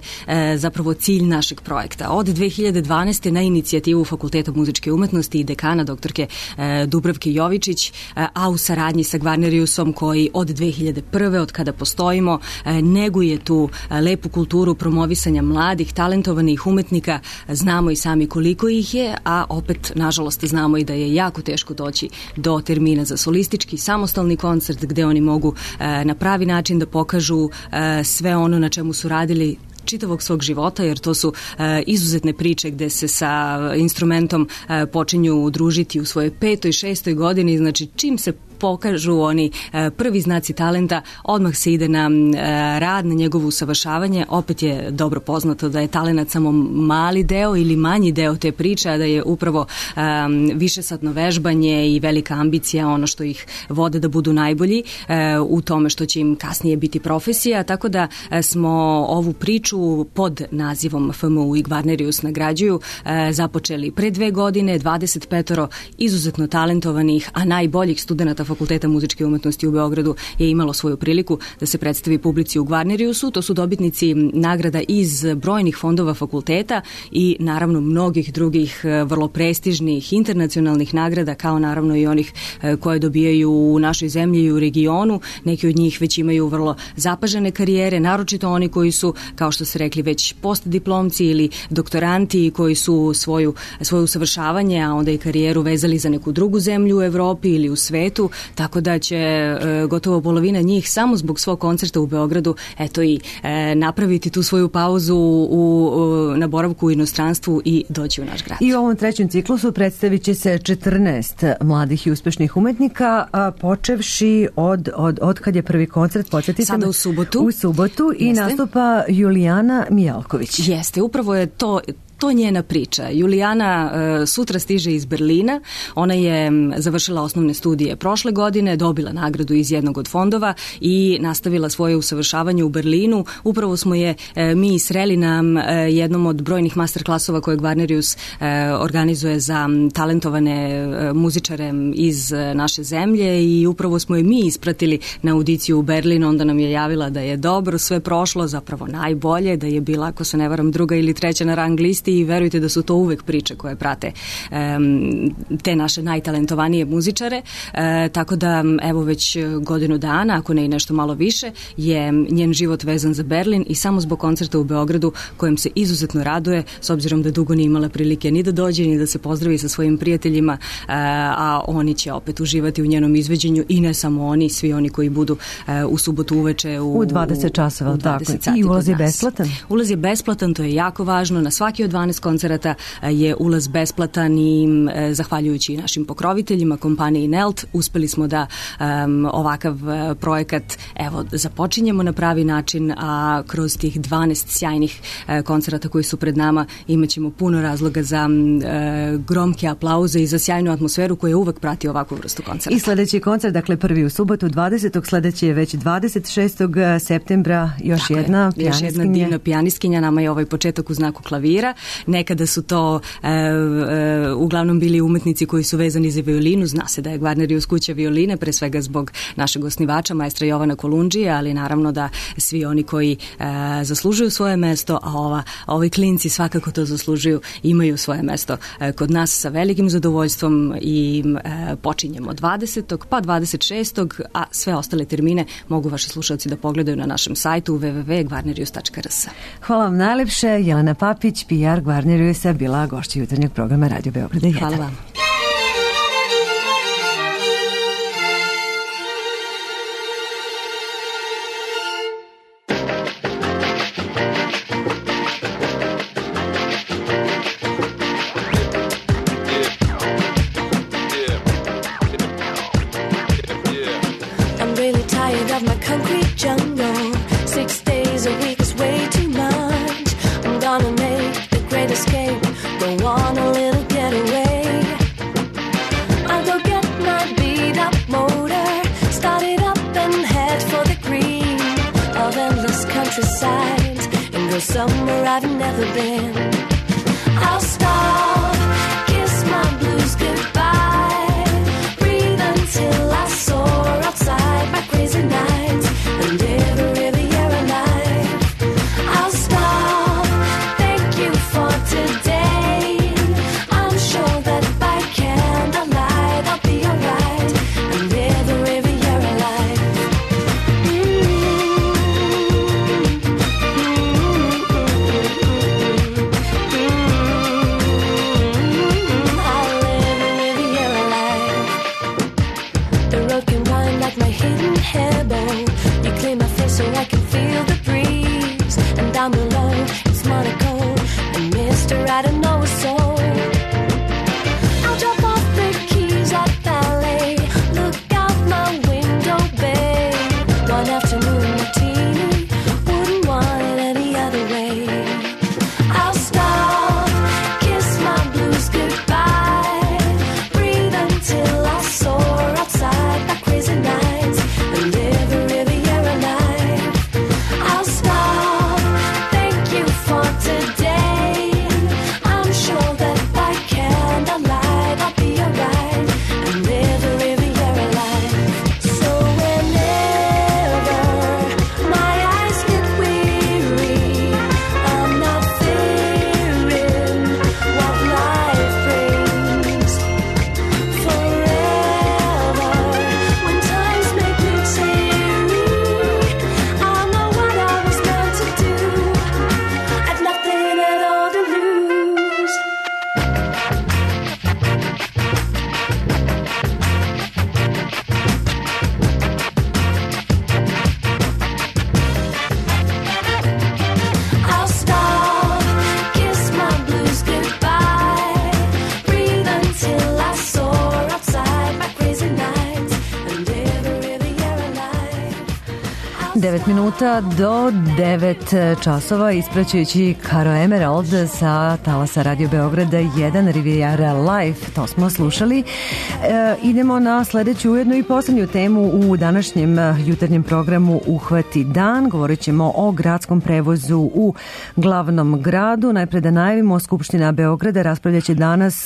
zapravo cilj našeg projekta. Od dve hiljade dvanaeste. na inicijativu Fakulteta muzičke umetnosti i dekana doktorke Dubravke Jovičić, a u saradnji sa Gvarneriusom koji od dve hiljade prve. od kada postojimo, neguje tu lepu kulturu promovisanja mladih, talentovanih umetnika. Znamo i sami koliko ih je, a opet, nažalost, znamo i da je jako teško doći do termina za solistički, samostalni koncert gde oni mogu na pravi način da pokažu sve ono na čemu su radili čitavog svog života, jer to su e, izuzetne priče gde se sa instrumentom e, počinju družiti u svojoj petoj, šestoj godini, znači čim se pokažu oni e, prvi znaci talenta, odmah se ide na e, rad, na njegovo usavršavanje. Opet je dobro poznato da je talenat samo mali deo ili manji deo te priče, a da je upravo e, višesatno vežbanje i velika ambicija ono što ih vode da budu najbolji e, u tome što će im kasnije biti profesija, tako da e, smo ovu priču pod nazivom F M U i Gvarnerius nagrađuju e, započeli pre dve godine, dvadeset petoro izuzetno talentovanih, a najboljih studenta Fakulteta muzičke umetnosti u Beogradu je imalo svoju priliku da se predstavi publici u Gvarneriusu. To su dobitnici nagrada iz brojnih fondova fakulteta i naravno mnogih drugih vrlo prestižnih internacionalnih nagrada, kao naravno i onih koje dobijaju u našoj zemlji i u regionu. Neki od njih već imaju vrlo zapažene karijere, naročito oni koji su, kao što se rekli, već postdiplomci ili doktoranti koji su svoju, svoje usavršavanje, a onda i karijeru vezali za neku drugu zemlju u Evropi ili u svetu, tako da će e, gotovo polovina njih samo zbog svog koncerta u Beogradu eto i e, napraviti tu svoju pauzu u, u, na boravku u inostranstvu i doći u naš grad. I u ovom trećem ciklusu predstavit će se četrnaest mladih i uspešnih umetnika, a počevši od, od, od kad je prvi koncert, podsjetite sada u subotu. U subotu i Jeste. nastupa Julijana Mijalković. Jeste, upravo je to To njena priča. Julijana e, sutra stiže iz Berlina. Ona je m, završila osnovne studije prošle godine, dobila nagradu iz jednog od fondova i nastavila svoje usavršavanje u Berlinu. Upravo smo je e, mi sreli na e, jednom od brojnih master klasova koje Gvarnerius e, organizuje za talentovane e, muzičare iz e, naše zemlje i upravo smo je mi ispratili na audiciju u Berlinu. Onda nam je javila da je dobro sve prošlo, zapravo najbolje, da je bila, ako se ne varam, druga ili treća na rang listi i verujte da su to uvek priče koje prate um, te naše najtalentovanije muzičare, e, tako da evo već godinu dana, ako ne i nešto malo više, je njen život vezan za Berlin i samo zbog koncerta u Beogradu kojem se izuzetno raduje, s obzirom da dugo nije imala prilike ni da dođe, ni da se pozdravi sa svojim prijateljima, e, a oni će opet uživati u njenom izveđenju i ne samo oni, svi oni koji budu e, u subotu uveče u, u dvadeset časova, tako. I ulaz je besplatan? Ulaz je besplatan, to je jako važno. Na svaki od dvanaest koncerata je ulaz besplatan i e, zahvaljujući našim pokroviteljima, kompaniji Nelt, uspeli smo da um, ovakav uh, projekat evo, započinjemo na pravi način, a kroz tih dvanaest sjajnih uh, koncerata koji su pred nama imaćemo puno razloga za uh, gromke aplauze i za sjajnu atmosferu koja uvek prati ovakvu vrstu koncerta. I sledeći koncert, dakle prvi u subotu dvadesetog sledeći je već dvadeset šestog septembra, još Tako jedna je, još jedna divna pijanistkinja, nama je ovaj početak u znaku klavira. Nekada su to e, e, uglavnom bili umetnici koji su vezani za violinu. Zna se da je Gvarnerius kuća violine, pre svega zbog našeg osnivača, maestra Jovana Kolundžija, ali naravno da svi oni koji e, zaslužuju svoje mesto, a ova, ovi klinci svakako to zaslužuju, imaju svoje mesto e, kod nas sa velikim zadovoljstvom i e, počinjemo dvadesetog pa dvadeset šestog a sve ostale termine mogu vaši slušalci da pogledaju na našem sajtu w w w tačka gvarnerius tačka r s. Hvala vam najlepše. Jelena Papić, P R Gvarneriusa, bila gošća jutarnjeg programa Radio Beograda jedan. Hvala vam. I'm really tired of my concrete jungle. Six days a week is way too much. I'm gonna make the great escape. Go on a little getaway. I'll go get my beat up motor, start it up and head for the green of endless countryside and go somewhere I've never been. I'll stop, kiss my blues goodbye, breathe until I soar outside my crazy nights and live a Riviera life. I'll stop, devet minuta do devet časova, ispraćujući Caro Emerald sa talasa Radio Beograda jedan Riviera Live, to smo slušali. E, idemo na sledeću, ujedno i poslednju temu u današnjem jutarnjem programu Uhvati dan. Govorit ćemo o gradskom prevozu u glavnom gradu. Najpre da najavimo, Skupština Beograda raspravljaće danas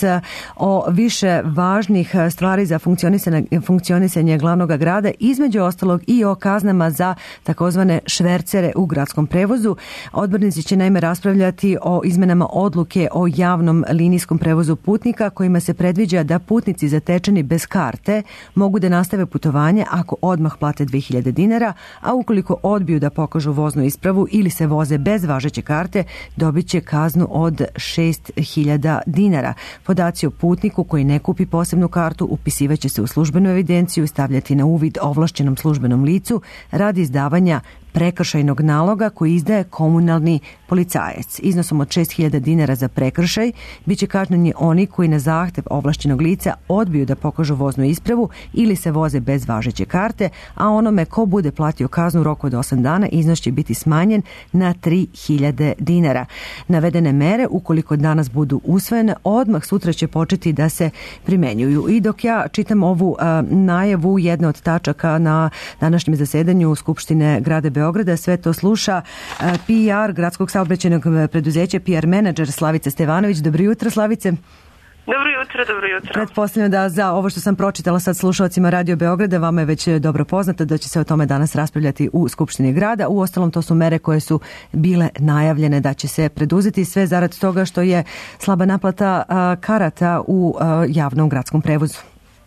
o više važnih stvari za funkcionisanje, funkcionisanje glavnog grada, između ostalog i o kaznama za takozvane švercere u gradskom prevozu. Odbornici će naime raspravljati o izmenama odluke o javnom linijskom prevozu putnika, kojima se predviđa da putnici zatečeni bez karte mogu da nastave putovanje ako odmah plate dve hiljade dinara, a ukoliko odbiju da pokažu voznu ispravu ili se voze bez važeće karte, dobit će kaznu od šest hiljada dinara. Podaci o putniku koji ne kupi posebnu kartu upisivaće se u službenu evidenciju i stavljati na uvid ovlašćenom službenom licu radi izdavanja prekršajnog naloga koji izdaje komunalni policajac. Iznosom od šest hiljada dinara za prekršaj biće kažnjeni oni koji na zahtev ovlašćenog lica odbiju da pokažu voznu ispravu ili se voze bez važeće karte, a onome ko bude platio kaznu u roku od osam dana iznos će biti smanjen na tri hiljade dinara. Navedene mere, ukoliko danas budu usvojene, odmah sutra će početi da se primenjuju. I dok ja čitam ovu a, najavu, jedna od tačaka na današnjem zasedanju Skupštine grada Beograda, sve to sluša P R gradskog saobraćajnog preduzeća, P R menadžer Slavica Stevanović. Dobro jutro, Slavice. Dobro jutro, dobro jutro. Pretpostavljam da za ovo što sam pročitala sad slušalcima Radio Beograda, vama je već dobro poznato da će se o tome danas raspravljati u Skupštini grada. U ostalom, to su mere koje su bile najavljene da će se preduzeti, sve zarad toga što je slaba naplata a, karata u a, javnom gradskom prevozu.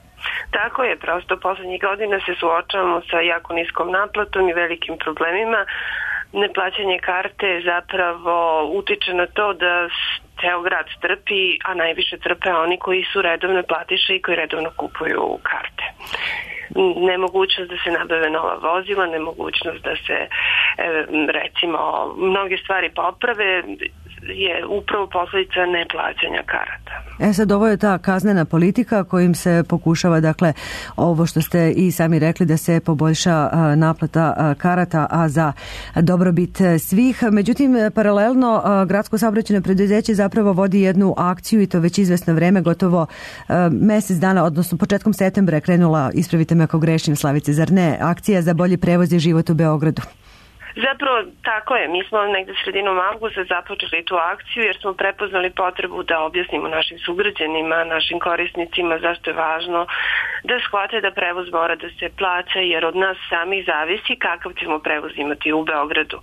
Tako je, prosto poslednjih godina se suočavamo sa jako niskom naplatom i velikim problemima. Neplaćanje karte zapravo utiče na to da ceo grad trpi, a najviše trpe oni koji su redovne platiše i koji redovno kupuju karte. Nemogućnost da se nabave nova vozila, nemogućnost da se recimo mnoge stvari poprave je upravo posledica neplaćanja karata. E sad, ovo je ta kaznena politika kojim se pokušava, dakle, ovo što ste i sami rekli, da se poboljša a, naplata a, karata, a za dobrobit svih. Međutim, paralelno a, gradsko saobraćajno preduzeće zapravo vodi jednu akciju i to već izvesno vreme, gotovo a, mesec dana, odnosno početkom septembra je krenula, ispravite me ako grešim, Slavice, zar ne, akcija za bolji prevoz i život u Beogradu. Zapravo, tako je. Mi smo negde sredinom avgusta započeli tu akciju jer smo prepoznali potrebu da objasnimo našim sugrađanima, našim korisnicima zašto je važno da shvate da prevoz mora da se plaća, jer od nas sami zavisi kakav ćemo prevoz imati u Beogradu. E,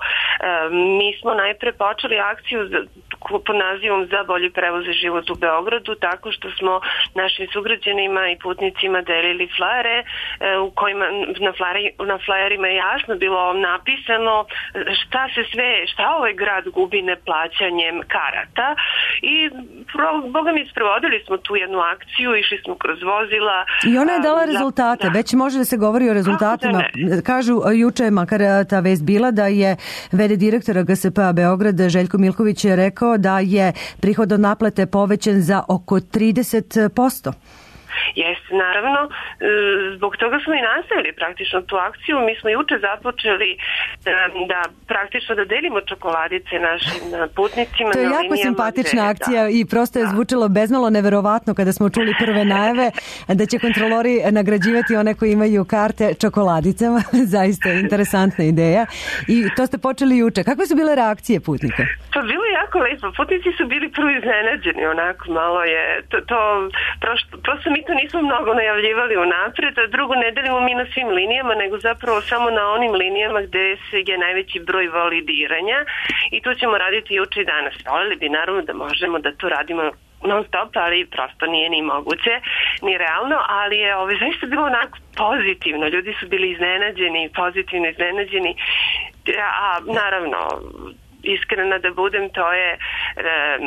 mi smo najpre počeli akciju za, pod nazivom za bolji prevoz i život u Beogradu tako što smo našim sugrađanima i putnicima delili flajere e, u kojima na, flajeri, na flajerima je jasno bilo napisano šta se sve, šta ovaj grad gubi neplaćanjem karata i pro, boga mi sprovodili smo tu jednu akciju, išli smo kroz vozila. I ona je dala um, rezultate, da. Već može da se govori o rezultatima. Da Kažu, juče makar ta vest bila da je v d direktora G S P-a Beograd Željko Milković je rekao da je prihod od naplate povećan za oko trideset posto. Jeste, naravno, zbog toga smo i nastavili praktično tu akciju. Mi smo juče započeli da, da praktično da delimo čokoladice našim putnicima. To je jako simpatična gde, akcija da. I prosto je zvučilo bezmalo neverovatno kada smo čuli prve najave da će kontrolori nagrađivati one koji imaju karte čokoladicama. Zaista je interesantna ideja. I to ste počeli juče. Kakve su bile reakcije putnika? Pa bilo je jako lepo. Putnici su bili prvo iznenađeni, onako malo je to, to prosto, prosto mi to nismo mnogo najavljivali unapred, a drugo ne delimo mi na svim linijama, nego zapravo samo na onim linijama gde je najveći broj validiranja i tu ćemo raditi juče i danas. Voljeli bi naravno da možemo da to radimo non stop, ali prosto nije ni moguće, ni realno, ali je ovo zaista bilo onako pozitivno. Ljudi su bili iznenađeni, pozitivno iznenađeni, a naravno iskrena da budem, to je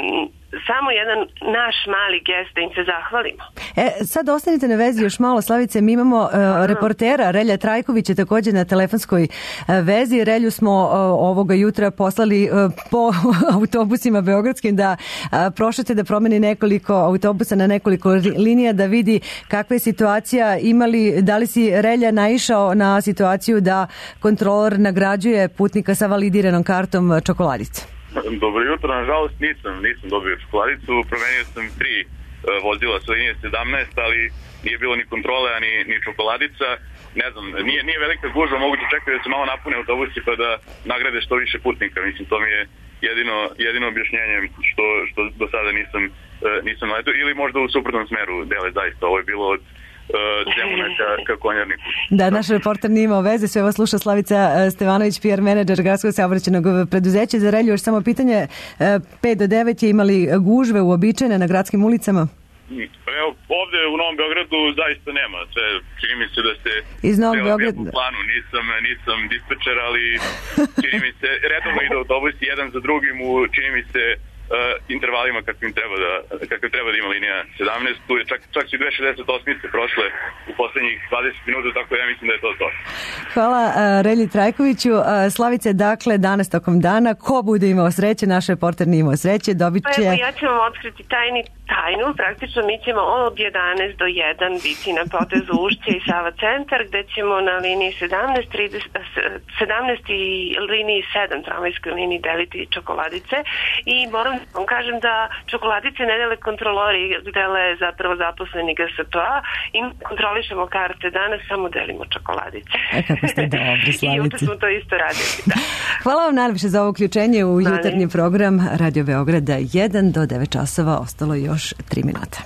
samo jedan naš mali gest da im se zahvalimo. E, sad ostanite na vezi još malo, Slavice, mi imamo uh, reportera Relja Trajkovića također na telefonskoj uh, vezi. Relju smo uh, ovoga jutra poslali uh, po autobusima beogradskim da uh, prošete da promeni nekoliko autobusa na nekoliko linija da vidi kakva je situacija. Imali, da li si Relja naišao na situaciju da kontrolor nagrađuje putnika sa validiranom kartom čokoladice? Dobro jutro, nažalost nisam, nisam dobio čokoladicu, promenio sam tri uh, vozila sa linije sedamnaest, ali nije bilo ni kontrole, ni, ni čokoladica. Ne znam, nije, nije velika gužva, moguće čekati da se malo napune autobusi pa da nagrade što više putnika. Mislim, to mi je jedino, jedino objašnjenje što, što do sada nisam, uh, nisam letao, ili možda u suprotnom smeru dele zaista. Ovo je bilo od Zemuna ka, ka Konjarniku. Da, naš reporter nije imao veze, sve ovo sluša Slavica Stevanović, P R menadžer Gradskog saobraćajnog preduzeća. Za Relju još samo pitanje, pet do devet je imali gužve uobičajene na gradskim ulicama? Evo, ovde u Novom Beogradu zaista nema. Sve, čini mi se da ste iz Novog Beograda. U planu nisam, nisam dispečer, ali čini mi se, redovno ide autobusi jedan za drugim u, čini mi se, Uh, intervalima kakvim treba da, kakvim treba da ima linija sedamnaest. Tu je čak, čak su i dve šezdeset osmice prošle u poslednjih dvadeset minuta, tako ja mislim da je to to. Hvala uh, Relji Trajkoviću. Uh, Slavice, dakle, danas tokom dana, ko bude imao sreće, naš reporter nije imao sreće, dobit će... Pa evo, ja ću vam otkriti tajni, tajnu. Praktično mi ćemo od jedanaest do jedan biti na potezu Ušće i Sava centar, gde ćemo na liniji sedamnaest, trideset, sedamnaest i liniji sedam, tramvajskoj liniji deliti čokoladice i moram vam kažem da čokoladice ne dele kontrolori, dele zapravo zaposleni G S P A i kontrolišemo karte danas, samo delimo čokoladice. E kako ste dobri, Slavice. I juče smo to isto radili, da. Hvala vam najljepše za ovo uključenje u jutarnji program Radio Beograda jedan do devet časova, ostalo još tri minuta.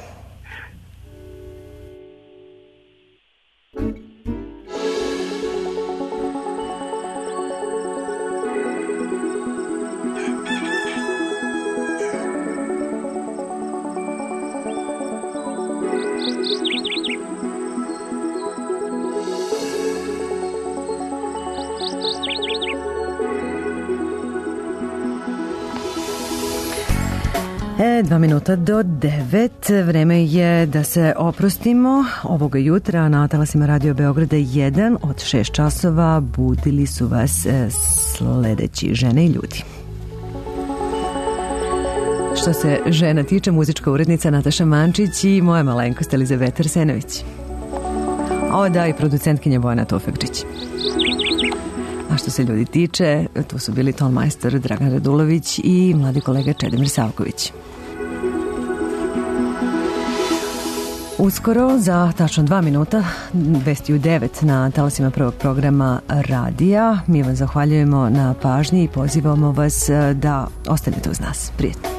E, dva minuta do devet. Vreme je da se oprostimo. Ovoga jutra na talasima Radio Beograda jedan od šest časova budili su vas e, sledeći žene i ljudi. Što se žena tiče, muzička urednica Nataša Mančić i moja malenkost Elizaveta Arsenović. O da, i producentkinja Bojana Tofekčić. A što se ljudi tiče, tu su bili tonmajstor Dragan Radulović i mladi kolega Čedomir Savković. Uskoro, za tačno dva minuta, vesti u devet na talasima prvog programa radija. Mi vam zahvaljujemo na pažnji i pozivamo vas da ostanete uz nas. Prijetno.